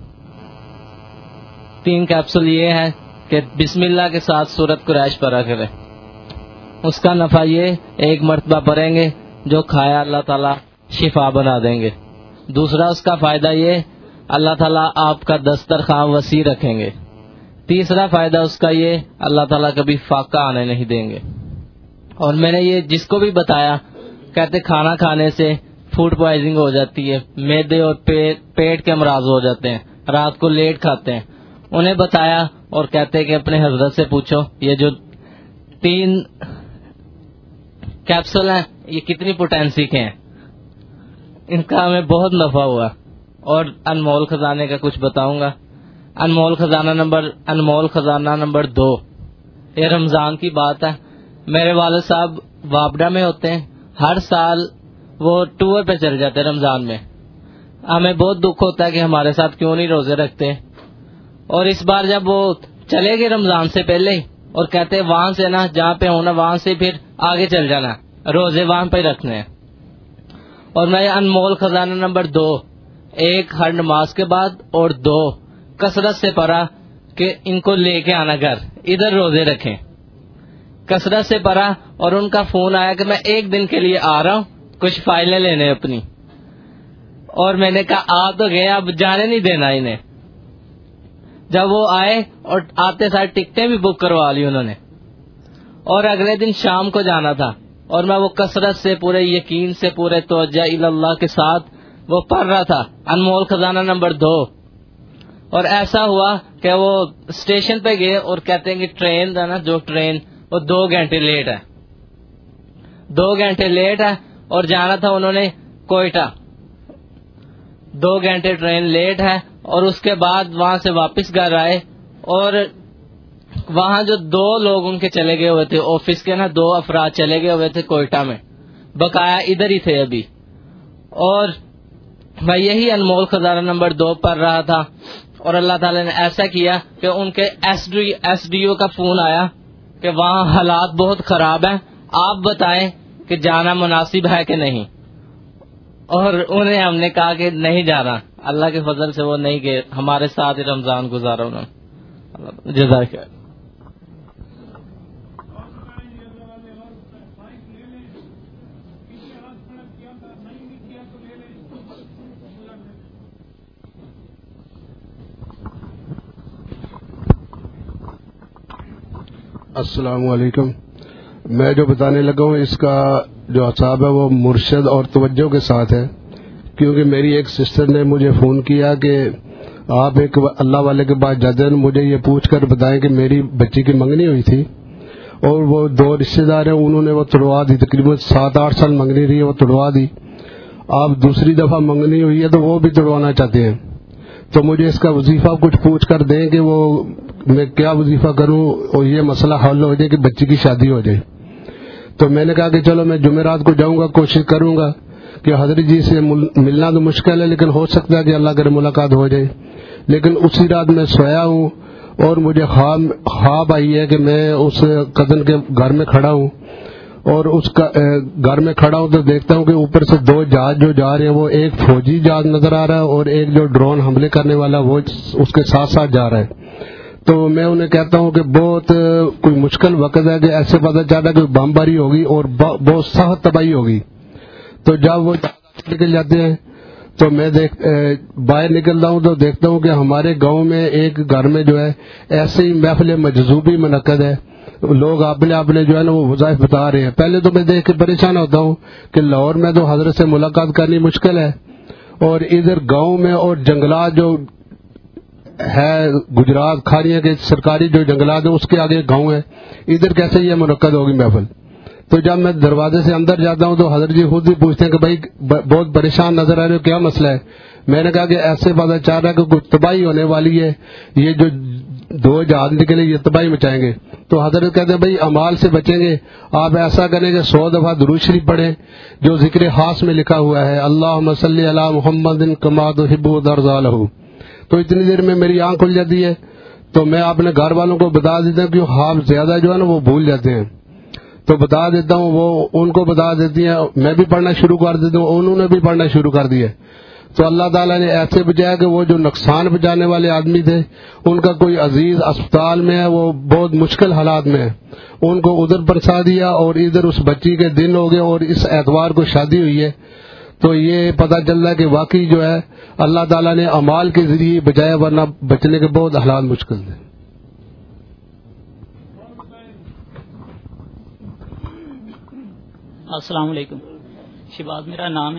3 کیپسول یہ ہے کہ بسم اللہ کے ساتھ سورۃ قریش پڑھا کریں. اس کا نفع یہ 1 مرتبہ پڑھیں گے جو کھایا اللہ تعالیٰ شفا بنا دیں گے. دوسرا اس کا فائدہ یہ اللہ تعالیٰ آپ کا دسترخوان وسیع رکھیں گے. تیسرا فائدہ اس کا یہ اللہ تعالیٰ کبھی فاقہ آنے نہیں دیں گے. اور میں نے یہ جس کو بھی بتایا کہتے کھانا کھانے سے فوڈ پوائزنگ ہو جاتی ہے، معدے اور پیٹ کے امراض ہو جاتے ہیں، رات کو لیٹ کھاتے ہیں. انہیں بتایا اور کہتے کہ اپنے حضرت سے پوچھو یہ جو 3 کیپسول ہیں یہ کتنی پوٹینسی کے ہیں. ان کا ہمیں بہت نفع ہوا. اور انمول خزانے کا کچھ بتاؤں گا. انمول خزانہ نمبر 2 یہ رمضان کی بات ہے. میرے والد صاحب وابڈا میں ہوتے ہیں، ہر سال وہ ٹور پہ چل جاتے ہیں رمضان میں. ہمیں بہت دکھ ہوتا ہے کہ ہمارے ساتھ کیوں نہیں روزے رکھتے. اور اس بار جب وہ چلے گئے رمضان سے پہلے ہی اور کہتے وہاں سے جہاں پہ ہونا وہاں سے پھر آگے چل جانا، روزے وہاں پہ رکھنے ہیں. اور میں انمول خزانہ نمبر 2 1 ہر نماز کے بعد اور 2 کثرت سے پڑھا کہ ان کو لے کے آنا گھر، ادھر روزے رکھیں. کثرت سے پڑھا اور ان کا فون آیا کہ میں 1 دن کے لیے آ رہا ہوں کچھ فائلیں لینے اپنی. اور میں نے کہا آ تو گئے اب جانے نہیں دینا انہیں. جب وہ آئے اور آتے ساتھ ٹکٹیں بھی بک کروا لی انہوں نے، اور اگلے دن شام کو جانا تھا. اور میں وہ کثرت سے پورے یقین سے پورے توجہ اللہ کے ساتھ وہ پڑھ رہا تھا انمول خزانہ نمبر 2. اور ایسا ہوا کہ وہ اسٹیشن پہ گئے اور کہتے ہیں کہ ٹرین ہے جو ٹرین وہ 2 گھنٹے لیٹ ہے. 2 گھنٹے لیٹ ہے اور جانا تھا انہوں نے کوئٹہ. 2 گھنٹے ٹرین لیٹ ہے اور اس کے بعد وہاں سے واپس گھر آئے. اور وہاں جو 2 لوگ ان کے چلے گئے ہوئے تھے آفس کے 2 افراد چلے گئے ہوئے تھے کوئٹہ میں، بقایا ادھر ہی تھے ابھی. اور میں یہی انمول خزانہ نمبر 2 پڑھ رہا تھا اور اللہ تعالی نے ایسا کیا کہ ان کے ایس ڈی او کا فون آیا کہ وہاں حالات بہت خراب ہیں، آپ بتائیں کہ جانا مناسب ہے کہ نہیں. اور انہیں ہم نے کہا کہ نہیں جانا. اللہ کے فضل سے وہ نہیں گئے، ہمارے ساتھ ہی رمضان گزارا انہوں نے. جزاک اللہ. السلام علیکم. میں جو بتانے لگا ہوں اس کا جو حساب ہے وہ مرشد اور توجہ کے ساتھ ہے، کیونکہ میری ایک سسٹر نے مجھے فون کیا کہ آپ ایک اللہ والے کے پاس جاتے ہیں، مجھے یہ پوچھ کر بتائیں کہ میری بچی کی منگنی ہوئی تھی اور وہ 2 رشتے دار ہیں، انہوں نے وہ توڑوا دی. تقریباً 7-8 سال منگنی رہی ہے، وہ توڑوا دی. آپ دوسری دفعہ منگنی ہوئی ہے تو وہ بھی توڑوانا چاہتے ہیں. تو مجھے اس کا وظیفہ کچھ پوچھ کر دیں کہ وہ میں کیا وظیفہ کروں اور یہ مسئلہ حل ہو جائے کہ بچی کی شادی ہو جائے. تو میں نے کہا کہ چلو میں جمعرات کو جاؤں گا, کوشش کروں گا کہ حضرت جی سے ملنا تو مشکل ہے لیکن ہو سکتا ہے کہ اللہ کرے ملاقات ہو جائے. لیکن اسی رات میں سویا ہوں اور مجھے خواب آئی ہے کہ میں اس کزن کے گھر میں کھڑا ہوں, اور اس کا گھر میں کھڑا ہوں تو دیکھتا ہوں کہ اوپر سے 2 جہاز جو جا رہے ہیں, وہ ایک فوجی جہاز نظر آ رہا ہے اور ایک جو ڈرون حملے کرنے والا وہ اس کے ساتھ ساتھ جا رہا ہے. تو میں انہیں کہتا ہوں کہ بہت کوئی مشکل وقت ہے کہ ایسے پتہ چل رہا ہے کہ بم باری ہوگی اور بہت سخت تباہی ہوگی. تو جب وہ نکل جاتے ہیں تو میں باہر نکلتا ہوں تو دیکھتا ہوں کہ ہمارے گاؤں میں ایک گھر میں جو ہے ایسے ہی محفل مجذوبی منعقد ہے, لوگ اپنے جو ہے نا وہ وظائف بتا رہے ہیں. پہلے تو میں دیکھ کے پریشان ہوتا ہوں کہ لاہور میں تو حضرت سے ملاقات کرنی مشکل ہے, اور ادھر گاؤں میں اور جنگلات جو ہے گجرات کھاریاں کے سرکاری جو جنگلات ہیں اس کے آگے گاؤں ہے, ادھر کیسے یہ منعقد ہوگی محفل. تو جب میں دروازے سے اندر جاتا ہوں تو حضرت جی خود ہی پوچھتے ہیں کہ بھائی بہت پریشان نظر آ رہے ہو, کیا مسئلہ ہے. میں نے کہا کہ ایسے پتہ چل رہا ہے کہ کچھ تباہی ہونے والی ہے, یہ جو 2 جہاز نکلے یہ تباہی مچائیں گے. تو حضرت کہتے ہیں بھائی امال سے بچیں گے, آپ ایسا کریں کہ 100 دفعہ درود شریف پڑھیں جو ذکر خاص میں لکھا ہوا ہے, اللہم صلی علی محمد کما تحب وترضى له. تو اتنی دیر میں میری آنکھ کھل جاتی ہے. تو میں اپنے گھر والوں کو بتا دیتا ہوں کہ خواب زیادہ جو ہے نا وہ بھول جاتے ہیں, تو بتا دیتا ہوں, وہ ان کو بتا دیتی ہیں, میں بھی پڑھنا شروع کر دیتا ہوں, انہوں نے بھی پڑھنا شروع کر دیا. تو اللہ تعالیٰ نے ایسے بچایا کہ وہ جو نقصان پہنچانے والے آدمی تھے ان کا کوئی عزیز اسپتال میں ہے, وہ بہت مشکل حالات میں ہے, ان کو ادھر پرسا دیا اور ادھر اس بچی کے دن ہو گئے اور اس اتوار کو شادی ہوئی ہے. تو یہ پتہ چل رہا ہے کہ واقعی جو ہے اللہ تعالیٰ نے اعمال کے ذریعے بچایا, ورنہ بچنے کے بہت حالات مشکل تھے. السلام علیکم. شہباز میرا نام ہے.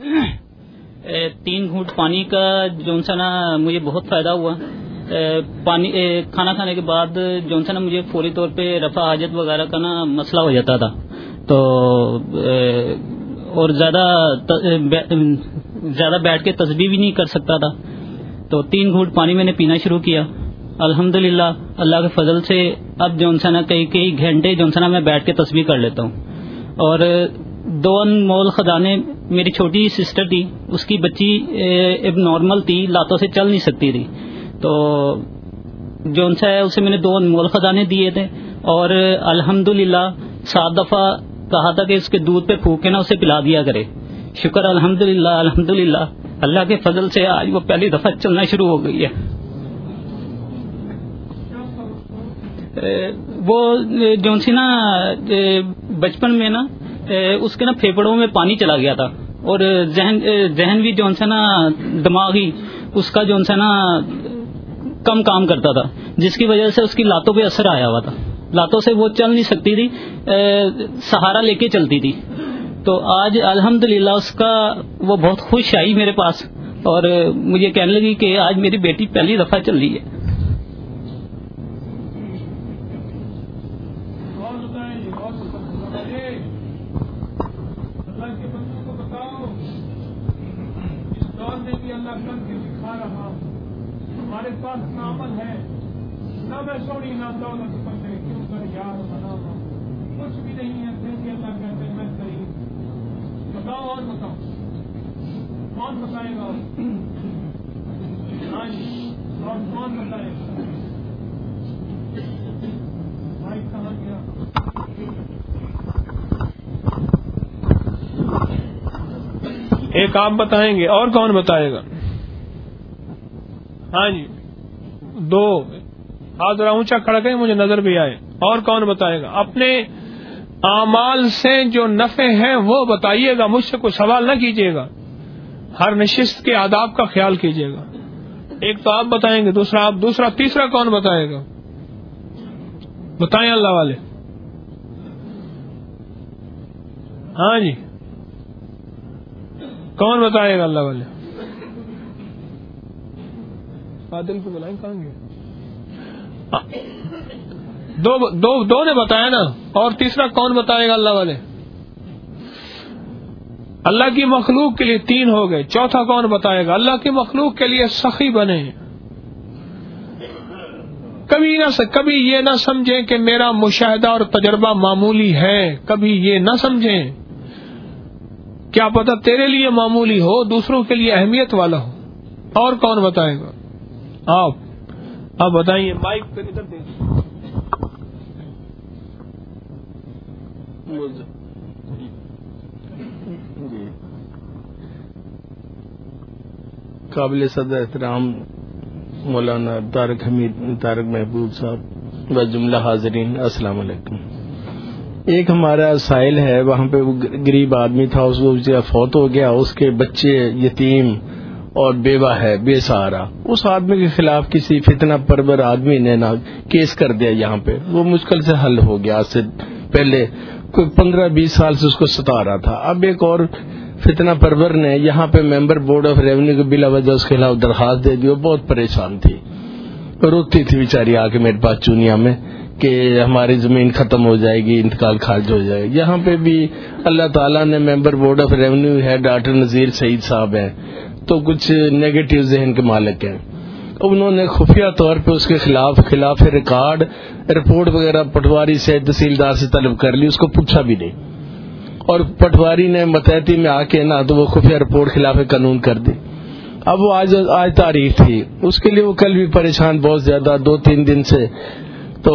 3 گھونٹ پانی کا جو سا نا مجھے بہت فائدہ ہوا. پانی کھانا کھانے کے بعد جو سا نا مجھے فوری طور پہ رفع حاجت وغیرہ کا نا مسئلہ ہو جاتا تھا, تو اور زیادہ بیٹھ کے تسبیح بھی نہیں کر سکتا تھا. تو 3 گھونٹ پانی میں نے پینا شروع کیا. الحمدللہ اللہ کے فضل سے اب جو سا نا کئی گھنٹے جو سا نا میں بیٹھ کے تسبیح کر لیتا ہوں. اور 2 انمول خزانے, میری چھوٹی سسٹر تھی, اس کی بچی اب نارمل تھی, لاتوں سے چل نہیں سکتی تھی, تو جو سا ہے اسے میں نے 2 انمول خزانے دیے تھے. اور الحمدللہ 7 دفعہ کہا تھا کہ اس کے دودھ پہ پھونک کے نا اسے پلا دیا کرے. شکر الحمدللہ الحمدللہ اللہ کے فضل سے آج وہ پہلی دفعہ چلنا شروع ہو گئی ہے. وہ جو سی نا بچپن میں نا اس کے نا پھیپڑوں میں پانی چلا گیا تھا, اور ذہن بھی جو سا نا دماغی اس کا جو سا نا کم کام کرتا تھا, جس کی وجہ سے اس کی لاتوں پہ اثر آیا ہوا تھا. لاتوں سے وہ چل نہیں سکتی تھی, سہارا لے کے چلتی تھی. تو آج الحمدللہ اس کا وہ بہت خوش آئی میرے پاس, اور مجھے کہنے لگی کہ آج میری بیٹی پہلی دفعہ چل رہی ہے. ہمارے پاس عمل ہے, نہ میں سوڑی نہ دولت بندے کیوں کر یار بنا, کچھ بھی نہیں ہے, پھر بھی اللہ کہتے ہیں میں صحیح. بتاؤ اور بتاؤ, کون بتائے گا؟ اور کون بتائے گا؟ بھائی کہاں گیا؟ ایک آپ بتائیں گے, اور کون بتائے گا؟ ہاں جی, 2 ہاتھ ذرا اونچا کھڑا کریں, مجھے نظر بھی آئے. اور کون بتائے گا؟ اپنے اعمال سے جو نفع ہے وہ بتائیے گا, مجھ سے کوئی سوال نہ کیجیے گا. ہر نشست کے آداب کا خیال کیجیے گا. ایک تو آپ بتائیں گے, دوسرا آپ, دوسرا تیسرا کون بتائے گا؟ بتائیں اللہ والے. ہاں جی, کون بتائے گا اللہ والے؟ عادل کو بلائیں, کہاں گے؟ دو نے بتایا نا, اور تیسرا کون بتائے گا اللہ والے؟ اللہ کی مخلوق کے لیے 3 ہو گئے, چوتھا کون بتائے گا؟ اللہ کی مخلوق کے لیے سخی بنے, کبھی یہ نہ سمجھیں کہ میرا مشاہدہ اور تجربہ معمولی ہے، کبھی یہ نہ سمجھیں، کیا پتہ تیرے لیے معمولی ہو، دوسروں کے لیے اہمیت والا ہو۔ اور کون بتائے گا؟ آپ بتائیے، مائک پہ ادھر دیکھیں۔ قابل صدر احترام مولانا طارق محبوب صاحب و جملہ حاضرین، السلام علیکم۔ ایک ہمارا سائل ہے، وہاں پہ وہ غریب آدمی تھا، اس کو فوت ہو گیا، اس کے بچے یتیم اور بیوہ ہے، بے سہارا۔ اس آدمی کے خلاف کسی فتنہ پرور آدمی نے نا کیس کر دیا یہاں پہ، وہ مشکل سے حل ہو گیا۔ آج سے پہلے کوئی 15-20 سال سے اس کو ستا رہا تھا۔ اب ایک اور فتنہ پرور نے یہاں پہ ممبر بورڈ آف ریونیو کو بلا وجہ اس کے خلاف درخواست دے دی۔ وہ بہت پریشان تھی، روتی تھی بیچاری آ کے میرے پاس چونیا میں کہ ہماری زمین ختم ہو جائے گی، انتقال خارج ہو جائے گا۔ یہاں پہ بھی اللہ تعالیٰ نے ممبر بورڈ آف ریونیو ہے ڈاکٹر نذیر سعید صاحب ہیں، تو کچھ نیگیٹو ذہن کے مالک ہیں، انہوں نے خفیہ طور پہ اس کے خلاف ریکارڈ رپورٹ وغیرہ پٹواری سے تحصیلدار سے طلب کر لی، اس کو پوچھا بھی نہیں، اور پٹواری نے متحدی میں آ کے نا تو وہ خفیہ رپورٹ خلاف قانون کر دی۔ اب وہ آج تاریخ تھی، اس کے لیے وہ کل بھی پریشان بہت زیادہ 2-3 دن سے۔ تو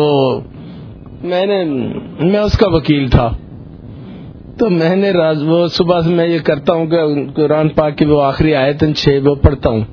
میں اس کا وکیل تھا، تو میں نے وہ صبح سے میں یہ کرتا ہوں کہ قرآن پاک کی وہ آخری آیتیں 6 وہ پڑھتا ہوں،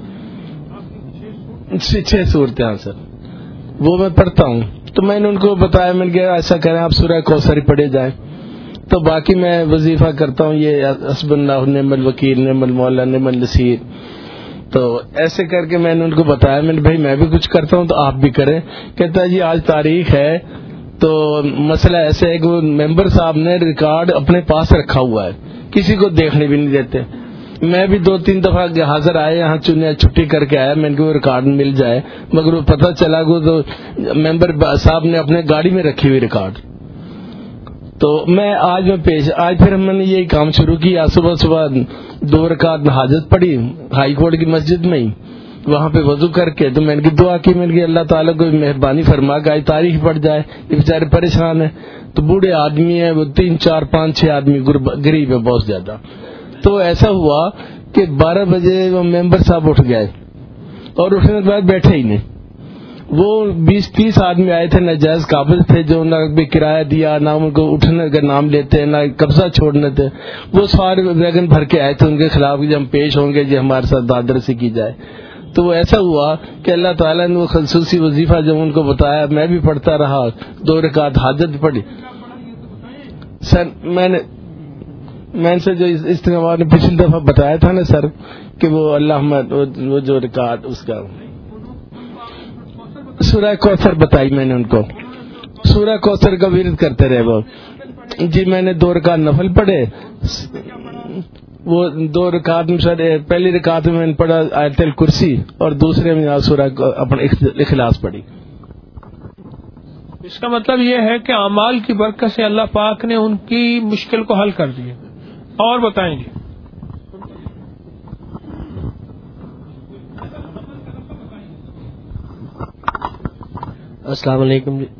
6 صورتیں، ہاں سر، وہ میں پڑھتا ہوں۔ تو میں نے ان کو بتایا، میں نے کہا ایسا کریں آپ سورہ کوثر پڑھے جائیں، تو باقی میں وظیفہ کرتا ہوں یہ حسب اللہ نعم الوکیل نعم المولا نعم النصیر۔ تو ایسے کر کے میں نے ان کو بتایا، میں نے بھائی میں بھی کچھ کرتا ہوں تو آپ بھی کریں۔ کہتا ہے جی آج تاریخ ہے، تو مسئلہ ایسے ہے کہ وہ ممبر صاحب نے ریکارڈ اپنے پاس رکھا ہوا ہے، کسی کو دیکھنے بھی نہیں دیتے۔ میں بھی 2-3 دفعہ حاضر آئے یہاں چھٹی کر کے آیا، میں نے کہا وہ ریکارڈ مل جائے، مگر وہ پتہ چلا کہ تو ممبر صاحب نے اپنے گاڑی میں رکھی ہوئی ریکارڈ۔ تو آج پھر ہم نے یہی کام شروع کیا، صبح 2 رکعت حاجت پڑھی ہائی کورٹ کی مسجد میں ہی، وہاں پہ وضو کر کے، تو میں نے دعا کی، میں نے اللہ تعالیٰ کو مہربانی فرما کہ آج تاریخ پڑ جائے، یہ بیچارے پریشان ہیں، تو بوڑھے آدمی ہیں وہ 3-4-5-6 آدمی غریب ہے بہت زیادہ۔ تو ایسا ہوا کہ 12 بجے وہ ممبر صاحب اٹھ گئے، اور اٹھنے کے بعد بیٹھے ہی نہیں۔ وہ 20-30 آدمی آئے تھے، ناجائز قابض تھے، جو نہ بھی کرایہ دیا، نہ ان کو اٹھنے کا نام لیتے، نہ قبضہ چھوڑنے تھے، وہ سارے ویگن بھر کے آئے تھے ان کے خلاف جب ہم پیش ہوں گے، جو ہمارے ساتھ دادرسی کی جائے۔ تو وہ ایسا ہوا کہ اللہ تعالیٰ نے وہ خصوصی وظیفہ جب ان کو بتایا، میں بھی پڑھتا رہا، 2 رکعت حاجت پڑھی۔ سر میں سے جو استغفار نے پچھلی دفعہ بتایا تھا نا سر کہ وہ وہ جو رکعت اس کا سورہ کوثر بتائی میں نے ان کو، سورہ کوثر کا ورد کرتے رہے وہ جی۔ میں نے 2 رکعت نفل پڑھے، وہ 2 رکعت میں پہلی رکعت میں نے پڑھا آیت الکرسی، اور دوسرے میں سورہ اپنے اخلاص پڑھی۔ اس کا مطلب یہ ہے کہ اعمال کی برکت سے اللہ پاک نے ان کی مشکل کو حل کر دیا۔ اور بتائیں گے السلام علیکم جی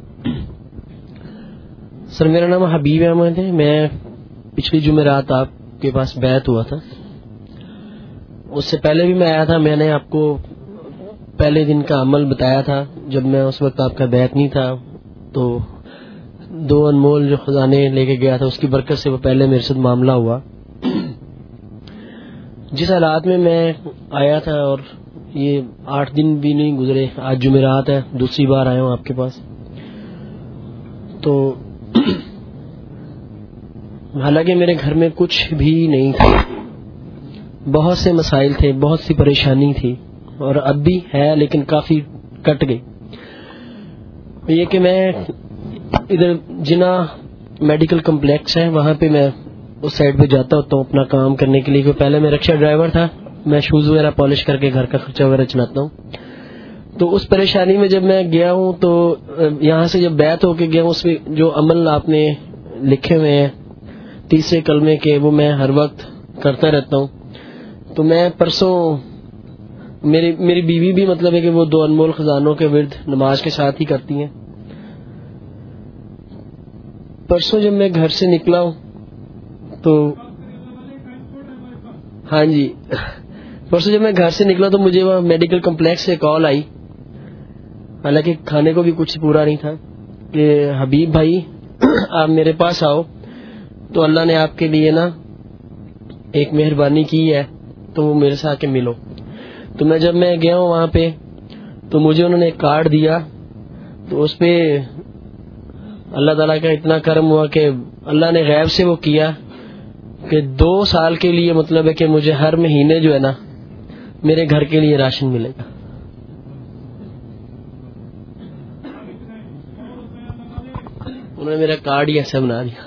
سر، میرا نام حبیب احمد ہے، میں پچھلی جمعرات آپ کے پاس بیعت ہوا تھا، اس سے پہلے بھی میں آیا تھا، میں نے آپ کو پہلے دن کا عمل بتایا تھا، جب میں اس وقت آپ کا بیعت نہیں تھا، تو 2 انمول جو خزانے لے کے گیا تھا اس کی برکت سے وہ پہلے میرے ساتھ معاملہ ہوا۔ جس حالات میں آیا تھا، اور یہ 8 دن بھی نہیں گزرے، آج جمعرات ہے، دوسری بار آیا ہوں آپ کے پاس، تو حالانکہ میرے گھر میں کچھ بھی نہیں تھا، بہت سے مسائل تھے، بہت سی پریشانی تھی، اور اب بھی ہے لیکن کافی کٹ گئی۔ یہ کہ میں ادھر جنا میڈیکل کمپلیکس ہے، وہاں پہ میں اس سائڈ پہ جاتا ہوتا ہوں اپنا کام کرنے کے لیے۔ پہلے میں رکشہ ڈرائیور تھا، میں شوز وغیرہ پالش کر کے گھر کا خرچہ وغیرہ چلاتا ہوں۔ تو اس پریشانی میں جب میں گیا ہوں، تو یہاں سے جب بیعت ہو کے گیا ہوں، اس میں جو عمل آپ نے لکھے ہوئے ہیں 30 کلمے کے، وہ میں ہر وقت کرتا رہتا ہوں۔ تو میں پرسوں میری بیوی بھی مطلب ہے کہ وہ 2 انمول خزانوں کے ورد نماز کے ساتھ ہی کرتی ہیں. پرسوں جب میں گھر سے نکلا ہوں تو ہاں جی پرسوں جب میں گھر سے نکلا تو مجھے وہاں میڈیکل کمپلیکس سے کال آئی, حالانکہ کھانے کو بھی کچھ پورا نہیں تھا, کہ حبیب بھائی آپ میرے پاس آؤ, تو اللہ نے آپ کے لیے نا ایک مہربانی کی ہے, تو وہ میرے سے آ کے ملو. تو جب میں گیا ہوں وہاں پہ تو مجھے انہوں نے ایک کارڈ دیا, تو اس پہ اللہ تعالیٰ کا اتنا کرم ہوا کہ اللہ نے غیب سے وہ کیا کہ 2 سال کے لیے مطلب ہے کہ مجھے ہر مہینے جو ہے نا میرے گھر کے لیے راشن ملے گا. انہوں نے میرا کارڈ ہی ایسا بنا دیا.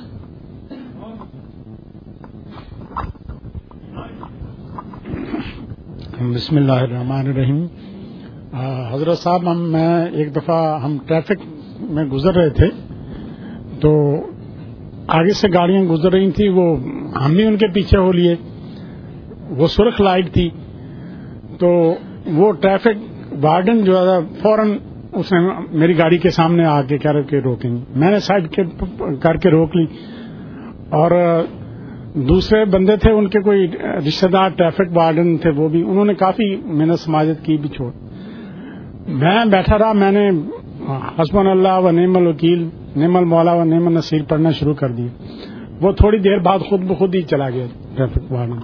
بسم اللہ الرحمن الرحیم. حضرت صاحب میں ایک دفعہ ہم ٹریفک میں گزر رہے تھے, تو آگے سے گاڑیاں گزر رہی تھیں, وہ ہم بھی ان کے پیچھے ہو لیے. وہ سرخ لائٹ تھی, تو وہ ٹریفک وارڈن جو ہے فوراً اس نے میری گاڑی کے سامنے آ کے کہہ رہے کہ روکیں گے. میں نے سائڈ کر کے روک لی, اور دوسرے بندے تھے ان کے کوئی رشتہ دار ٹریفک وارڈن تھے, وہ بھی انہوں نے کافی محنت سماجت کی بھی چھوڑ. میں بیٹھا رہا, میں نے حسبنا اللہ و نعم الوکیل نعم المولا و نعم النصیر پڑھنا شروع کر دیا. وہ تھوڑی دیر بعد خود بخود ہی چلا گیا ٹریفک وارڈن.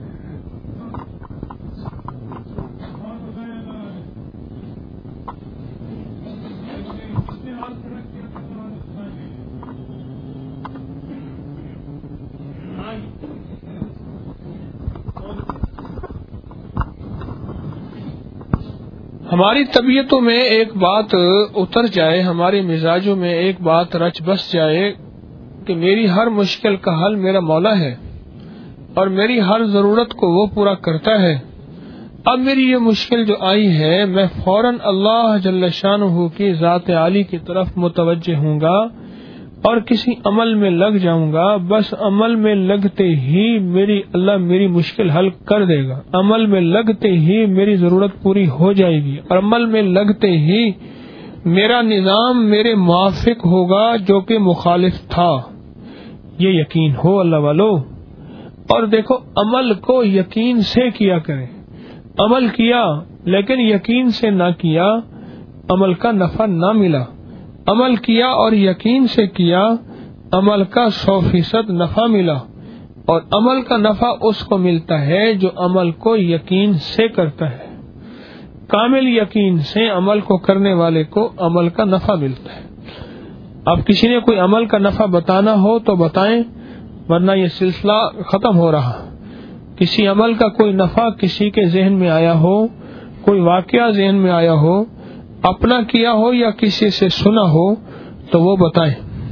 ہماری طبیعتوں میں ایک بات اتر جائے, ہمارے مزاجوں میں ایک بات رچ بس جائے کہ میری ہر مشکل کا حل میرا مولا ہے اور میری ہر ضرورت کو وہ پورا کرتا ہے. اب میری یہ مشکل جو آئی ہے, میں فوراً اللہ جل شانہ کی ذات عالی کی طرف متوجہ ہوں گا اور کسی عمل میں لگ جاؤں گا. بس عمل میں لگتے ہی اللہ میری مشکل حل کر دے گا, عمل میں لگتے ہی میری ضرورت پوری ہو جائے گی, اور عمل میں لگتے ہی میرا نظام میرے موافق ہوگا جو کہ مخالف تھا. یہ یقین ہو اللہ والو. اور دیکھو, عمل کو یقین سے کیا کریں. عمل کیا لیکن یقین سے نہ کیا, عمل کا نفع نہ ملا. عمل کیا اور یقین سے کیا, عمل کا 100% نفع ملا. اور عمل کا نفع اس کو ملتا ہے جو عمل کو یقین سے کرتا ہے. کامل یقین سے عمل کو کرنے والے کو عمل کا نفع ملتا ہے. اب کسی نے کوئی عمل کا نفع بتانا ہو تو بتائیں, ورنہ یہ سلسلہ ختم ہو رہا. کسی عمل کا کوئی نفع کسی کے ذہن میں آیا ہو, کوئی واقعہ ذہن میں آیا ہو, اپنا کیا ہو یا کسی سے سنا ہو, تو وہ بتائیں.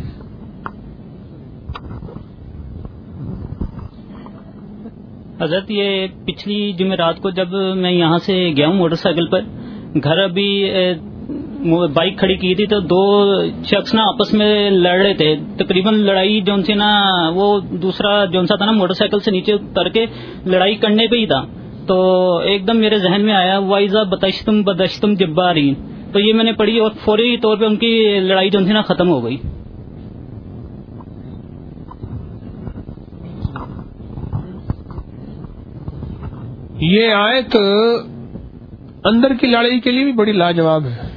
حضرت یہ پچھلی جمعرات کو جب میں یہاں سے گیا ہوں موٹر سائیکل پر, گھر ابھی بائک کھڑی کی تھی, تو 2 شخص نا آپس میں لڑ رہے تھے. تقریباً لڑائی جون سی نا, وہ دوسرا جون سا تھا نا موٹر سائیکل سے نیچے اتر کے لڑائی کرنے پہ ہی تھا. تو ایک دم میرے ذہن میں آیا وائزا بتشتم بدشتم جبارین, تو یہ میں نے پڑھی اور فوری طور پہ ان کی لڑائی جو تھی نا ختم ہو گئی. یہ آیت اندر کی لڑائی کے لیے بھی بڑی لاجواب ہے.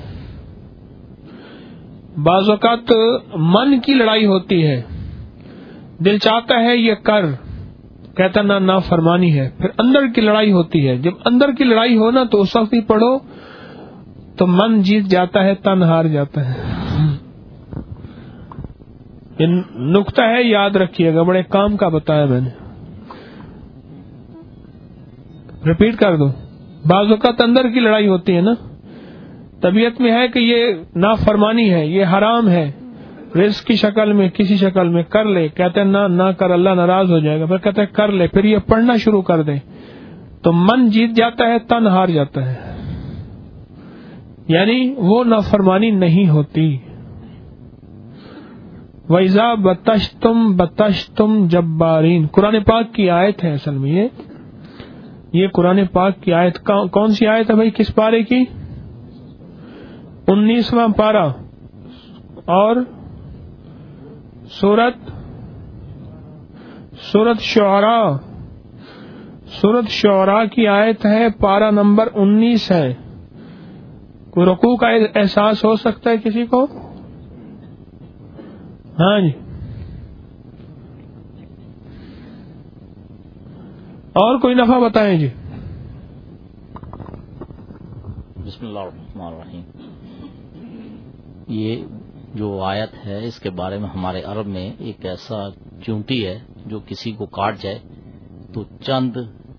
بعض اوقات من کی لڑائی ہوتی ہے, دل چاہتا ہے یہ کر, کہتا نا فرمانی ہے. پھر اندر کی لڑائی ہوتی ہے. جب اندر کی لڑائی ہو نا تو اس وقت ہی پڑھو تو من جیت جاتا ہے, تن ہار جاتا ہے. یہ نقطہ ہے, یاد رکھیے گا, بڑے کام کا بتایا میں نے, ریپیٹ کر دو. بعض اوقات اندر کی لڑائی ہوتی ہے نا, طبیعت میں ہے کہ یہ نافرمانی ہے, یہ حرام ہے, رزق کی شکل میں کسی شکل میں کر لے, کہتے ہیں نہ کر, اللہ ناراض ہو جائے گا. پھر کہتے ہیں کر لے, پھر یہ پڑھنا شروع کر دیں تو من جیت جاتا ہے, تن ہار جاتا ہے. یعنی وہ نافرمانی نہیں ہوتی. وَإِذَا بَطَشْتُمْ بَطَشْتُمْ جَبَّارِينَ, قرآن پاک کی آیت ہے اصل میں یہ. یہ قرآن پاک کی آیت کون سی آیت ہے بھائی؟ کس پارے کی؟ 19واں پارہ اور سورت شعراء کی آیت ہے، پارہ نمبر 19 ہے. کوئی رکوع کا احساس ہو سکتا ہے کسی کو؟ ہاں جی. اور کوئی نفع بتائیں جی. بسم اللہ الرحمن الرحیم. یہ جو آیت ہے اس کے بارے میں ہمارے عرب میں ایک ایسا چونٹی ہے جو کسی کو کاٹ جائے تو چند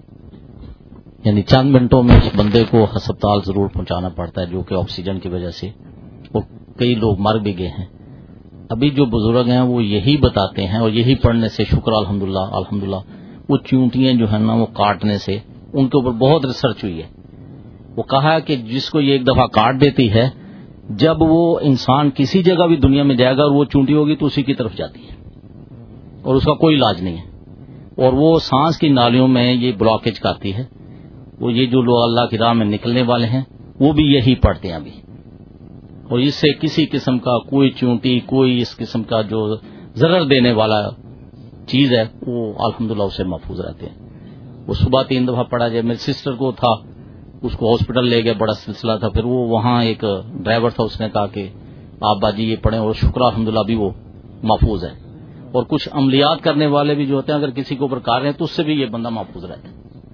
منٹوں میں اس بندے کو ہسپتال ضرور پہنچانا پڑتا ہے، جو کہ آکسیجن کی وجہ سے، اور کئی لوگ مر بھی گئے ہیں. ابھی جو بزرگ ہیں وہ یہی بتاتے ہیں، اور یہی پڑھنے سے شکر الحمدللہ وہ چونٹیاں جو ہیں نا وہ کاٹنے سے ان کے اوپر بہت ریسرچ ہوئی ہے. وہ کہا ہے کہ جس کو یہ ایک دفعہ کاٹ دیتی ہے، جب وہ انسان کسی جگہ بھی دنیا میں جائے گا اور وہ چونٹی ہوگی تو اسی کی طرف جاتی ہے اور اس کا کوئی علاج نہیں ہے. اور وہ سانس کی نالیوں میں یہ بلاکیج کرتی ہے. وہ یہ جو لوگ اللہ کی راہ میں نکلنے والے ہیں وہ بھی یہی پڑھتے ہیں ابھی، اور اس سے کسی قسم کا کوئی چونٹی، کوئی اس قسم کا جو ضرر دینے والا چیز ہے وہ الحمدللہ اسے محفوظ رہتے ہیں. وہ صبح 3 دفعہ پڑھا جائے. میری سسٹر کو تھا، اس کو ہاسپٹل لے گئے، بڑا سلسلہ تھا. پھر وہ وہاں ایک ڈرائیور تھا، اس نے کہا کہ آپ باجی یہ پڑھیں، اور شکر الحمدللہ بھی وہ محفوظ ہے. اور کچھ عملیات کرنے والے بھی جو ہوتے ہیں اگر کسی کے اوپر کار ہیں تو اس سے بھی یہ بندہ محفوظ رہتا ہے.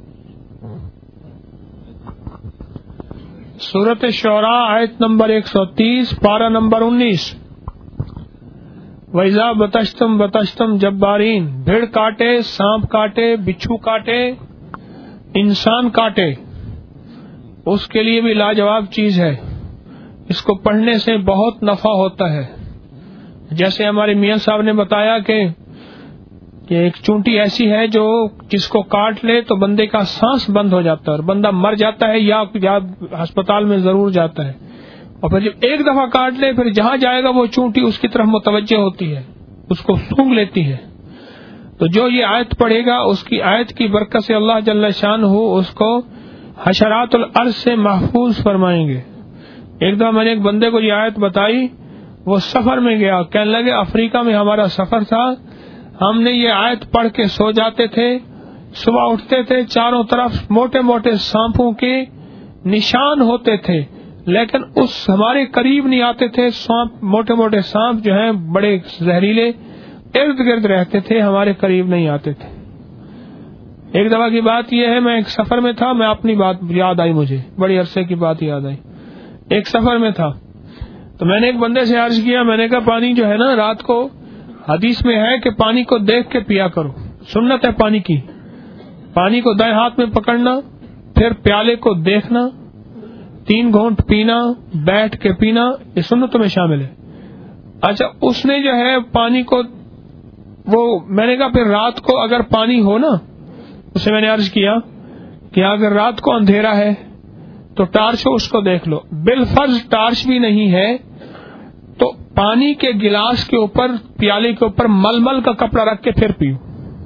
سورت شعراء آیت نمبر 130 پارہ نمبر 19. وَإِذَا بَطَشْتُمْ جَبَّارِينَ. بھیڑ کاٹے، سانپ کاٹے، بچھو کاٹے، انسان کاٹے، اس کے لیے بھی لاجواب چیز ہے. اس کو پڑھنے سے بہت نفع ہوتا ہے. جیسے ہمارے میاں صاحب نے بتایا کہ ایک چونٹی ایسی ہے جو جس کو کاٹ لے تو بندے کا سانس بند ہو جاتا ہے اور بندہ مر جاتا ہے یا ہسپتال میں ضرور جاتا ہے. اور پھر جب ایک دفعہ کاٹ لے پھر جہاں جائے گا وہ چونٹی اس کی طرف متوجہ ہوتی ہے، اس کو سونگ لیتی ہے. تو جو یہ آیت پڑھے گا اس کی آیت کی برکت سے اللہ جل شانہ اس کو حشرات الارض سے محفوظ فرمائیں گے. ایک دفعہ میں نے ایک بندے کو یہ آیت بتائی، وہ سفر میں گیا، کہنے لگے افریقہ میں ہمارا سفر تھا، ہم نے یہ آیت پڑھ کے سو جاتے تھے، صبح اٹھتے تھے چاروں طرف موٹے موٹے سانپوں کے نشان ہوتے تھے لیکن اس ہمارے قریب نہیں آتے تھے. سانپ موٹے موٹے سانپ جو ہیں بڑے زہریلے ارد گرد رہتے تھے، ہمارے قریب نہیں آتے تھے. ایک دفعہ کی بات یہ ہے، میں ایک سفر میں تھا، میں اپنی بات یاد آئی، مجھے بڑی عرصے کی بات یاد آئی. ایک سفر میں تھا تو میں نے ایک بندے سے عرض کیا، میں نے کہا پانی جو ہے نا رات کو حدیث میں ہے کہ پانی کو دیکھ کے پیا کرو، سنت ہے پانی کی. پانی کو دائیں ہاتھ میں پکڑنا، پھر پیالے کو دیکھنا، 3 گھونٹ پینا، بیٹھ کے پینا، یہ سنتوں میں شامل ہے. اچھا اس نے جو ہے پانی کو وہ میں نے کہا پھر رات کو اگر پانی ہو نا، اسے میں نے عرض کیا کہ اگر رات کو اندھیرا ہے تو ٹارچ ہو اس کو دیکھ لو. بالفرض ٹارچ بھی نہیں ہے تو پانی کے گلاس کے اوپر پیالے کے اوپر ململ کا کپڑا رکھ کے پھر پیو.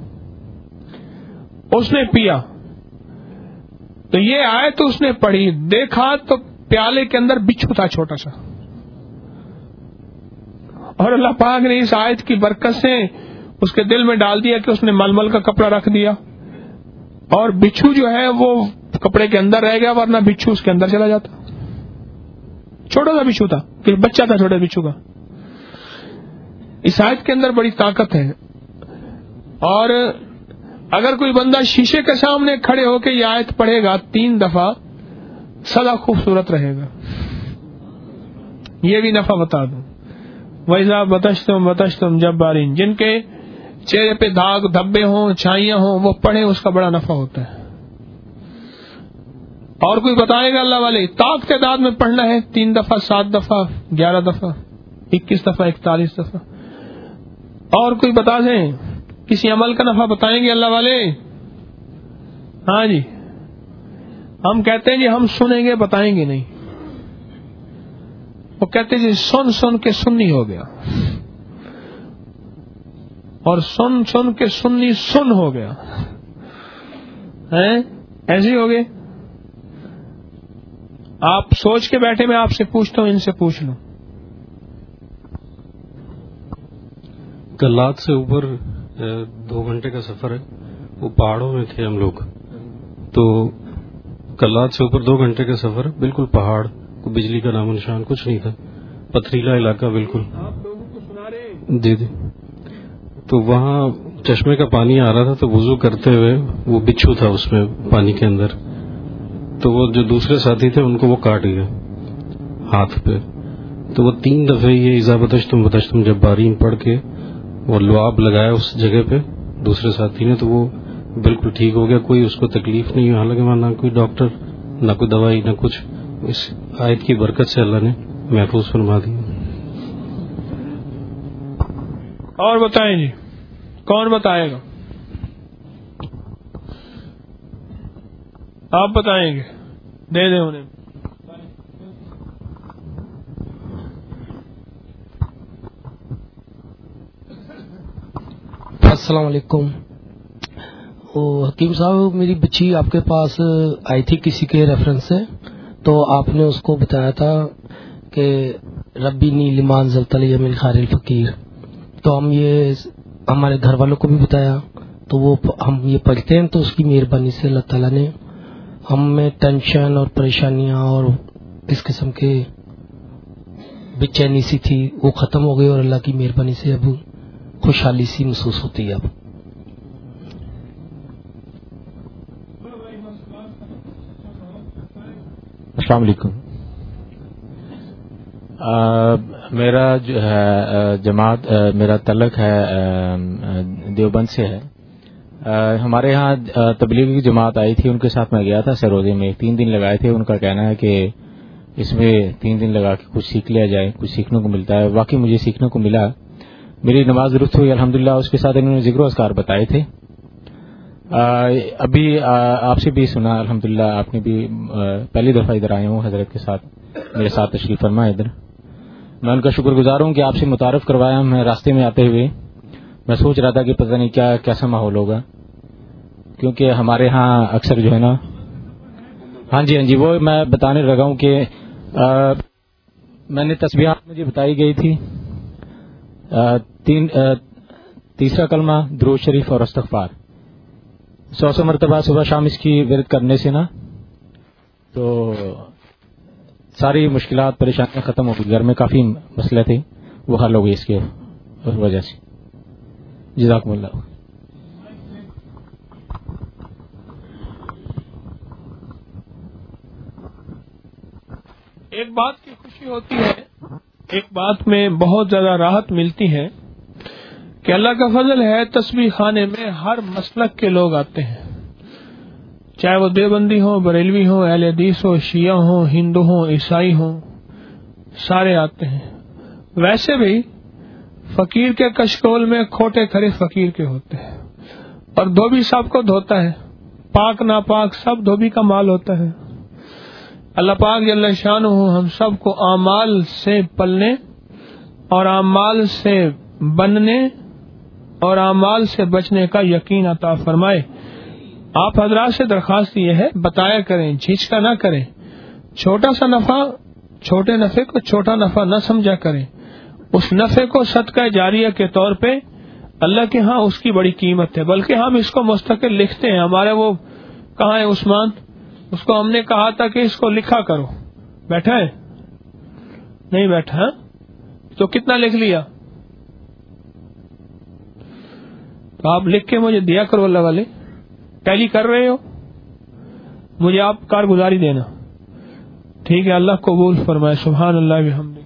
اس نے پیا تو یہ آئے تو اس نے پڑھی، دیکھا تو پیالے کے اندر بچھو تھا چھوٹا سا، اور اللہ پاک نے اس آیت کی برکت سے اس کے دل میں ڈال دیا کہ اس نے ململ کا کپڑا رکھ دیا اور بچھو جو ہے وہ کپڑے کے اندر رہ گیا، ورنہ بچھو اس کے اندر چلا جاتا. چھوٹا سا بچھو تھا، کہ بچہ تھا چھوٹے بچھو کا. اس آیت کے اندر بڑی طاقت ہے. اور اگر کوئی بندہ شیشے کے سامنے کھڑے ہو کے یہ آیت پڑھے گا 3 دفعہ، سدا خوبصورت رہے گا. یہ بھی نفع بتا دوں. وَإِذَا بَطَشْتُمْ جَبَّارِينَ. جن کے چہرے پہ داغ دھبے ہوں، چھائیاں ہوں، وہ پڑھیں، اس کا بڑا نفع ہوتا ہے. اور کوئی بتائے گا اللہ والے طاق تعداد میں پڑھنا ہے، 3 دفعہ، 7 دفعہ، 11 دفعہ، 21 دفعہ، 41 دفعہ. اور کوئی بتا دیں، کسی عمل کا نفع بتائیں گے اللہ والے؟ ہاں جی، ہم کہتے ہیں جی ہم سنیں گے بتائیں گے نہیں. وہ کہتے ہیں جی سن سن کے سنی ہو گیا، اور سن سن کے سنی سن ہو گیا. ایسے ہی ہو گئے. آپ سوچ کے بیٹھے, میں آپ سے پوچھتا ہوں, ان سے پوچھ لوں. کلات سے اوپر 2 گھنٹے کا سفر ہے, وہ پہاڑوں میں تھے ہم لوگ. تو کلات سے اوپر 2 گھنٹے کا سفر, بالکل پہاڑ, کو بجلی کا نام و نشان کچھ نہیں تھا, پتھریلا علاقہ بالکل. جی جی. تو وہاں چشمے کا پانی آ رہا تھا, تو وضو کرتے ہوئے وہ بچھو تھا اس میں پانی کے اندر, تو وہ جو دوسرے ساتھی تھے ان کو وہ کاٹ گیا ہاتھ پہ. تو وہ 3 دفعے یہ اذا بتشتم بتشتم جب بارین پڑھ کے وہ لعاب لگایا اس جگہ پہ دوسرے ساتھی نے, تو وہ بالکل ٹھیک ہو گیا, کوئی اس کو تکلیف نہیں. حالانکہ وہاں نہ کوئی ڈاکٹر, نہ کوئی دوائی, نہ کچھ. اس آیت کی برکت سے اللہ نے محفوظ فرما دی. اور بتائیں جی, کون بتائے گا؟ آپ بتائیں گے, دے دیں انہیں. السلام علیکم. حکیم صاحب, میری بچی آپ کے پاس آئی تھی کسی کے ریفرنس سے, تو آپ نے اس کو بتایا تھا کہ ربی نی لمان زلطلی من خار الفقیر. تو ہم یہ ہمارے گھر والوں کو بھی بتایا, تو وہ ہم یہ پڑھتے ہیں, تو اس کی مہربانی سے اللہ تعالیٰ نے ہم میں ٹینشن اور پریشانیاں اور اس قسم کے بے چینی سی تھی وہ ختم ہو گئی, اور اللہ کی مہربانی سے اب خوشحالی سی محسوس ہوتی ہے. اب السلام علیکم. میرا جو ہے جماعت, میرا تعلق ہے دیوبند سے ہے. ہمارے ہاں تبلیغی کی جماعت آئی تھی, ان کے ساتھ میں گیا تھا سروزے میں. 3 دن لگائے تھے. ان کا کہنا ہے کہ اس میں 3 دن لگا کے کچھ سیکھ لیا جائے, کچھ سیکھنے کو ملتا ہے. واقعی مجھے سیکھنے کو ملا. میری نماز درست ہوئی الحمدللہ. اس کے ساتھ انہوں نے ذکر و اذکار بتائے تھے. ابھی آپ سے بھی سنا الحمدللہ. آپ نے بھی پہلی دفعہ ادھر آئے ہوں حضرت کے ساتھ, میرے ساتھ تشریف فرما ادھر. میں ان کا شکر گزار ہوں کہ آپ سے متعارف کروایا. میں راستے میں آتے ہوئے میں سوچ رہا تھا کہ پتہ نہیں کیا کیسا ماحول ہوگا, کیونکہ ہمارے ہاں اکثر جو ہے نا, ہاں جی وہ میں بتانے لگا ہوں کہ میں نے تسبیحات مجھے بتائی گئی تھی. 3 کلمہ, درود شریف اور استغفار 100 مرتبہ صبح شام اس کی ورد کرنے سے نا تو ساری مشکلات پریشانیاں ختم ہو گئی. گھر میں کافی مسئلے تھے, وہ حل ہو گئی اس کے وجہ سے. جزاکم اللہ. ایک بات کی خوشی ہوتی ہے, ایک بات میں بہت زیادہ راحت ملتی ہے کہ اللہ کا فضل ہے, تسبیح خانے میں ہر مسلک کے لوگ آتے ہیں, چاہے وہ دیوبندی ہوں, بریلوی ہوں, اہل حدیث ہو, شیعہ ہوں, ہندو ہوں, عیسائی ہوں, سارے آتے ہیں. ویسے بھی فقیر کے کشکول میں کھوٹے کھڑے فقیر کے ہوتے ہیں, اور دھوبی سب کو دھوتا ہے, پاک ناپاک سب دھوبی کا مال ہوتا ہے. اللہ پاک جل شانہ ہم سب کو اعمال سے پلنے اور اعمال سے بننے اور اعمال سے بچنے کا یقین عطا فرمائے. آپ حضرات سے درخواست یہ ہے, بتایا کریں, جھجکا نہ کریں. چھوٹا سا نفع, چھوٹے نفع کو چھوٹا نفع نہ سمجھا کریں. اس نفع کو صدقہ جاریہ کے طور پہ اللہ کے ہاں اس کی بڑی قیمت ہے, بلکہ ہم اس کو مستقل لکھتے ہیں. ہمارے وہ کہاں ہے عثمان, اس کو ہم نے کہا تھا کہ اس کو لکھا کرو. بیٹھا ہے نہیں بیٹھا, تو کتنا لکھ لیا؟ تو آپ لکھ کے مجھے دیا کرو. اللہ والے ٹیلی کر رہے ہو, مجھے آپ کارگزاری دینا, ٹھیک ہے؟ اللہ قبول فرمائے. سبحان اللہ بحمدہ.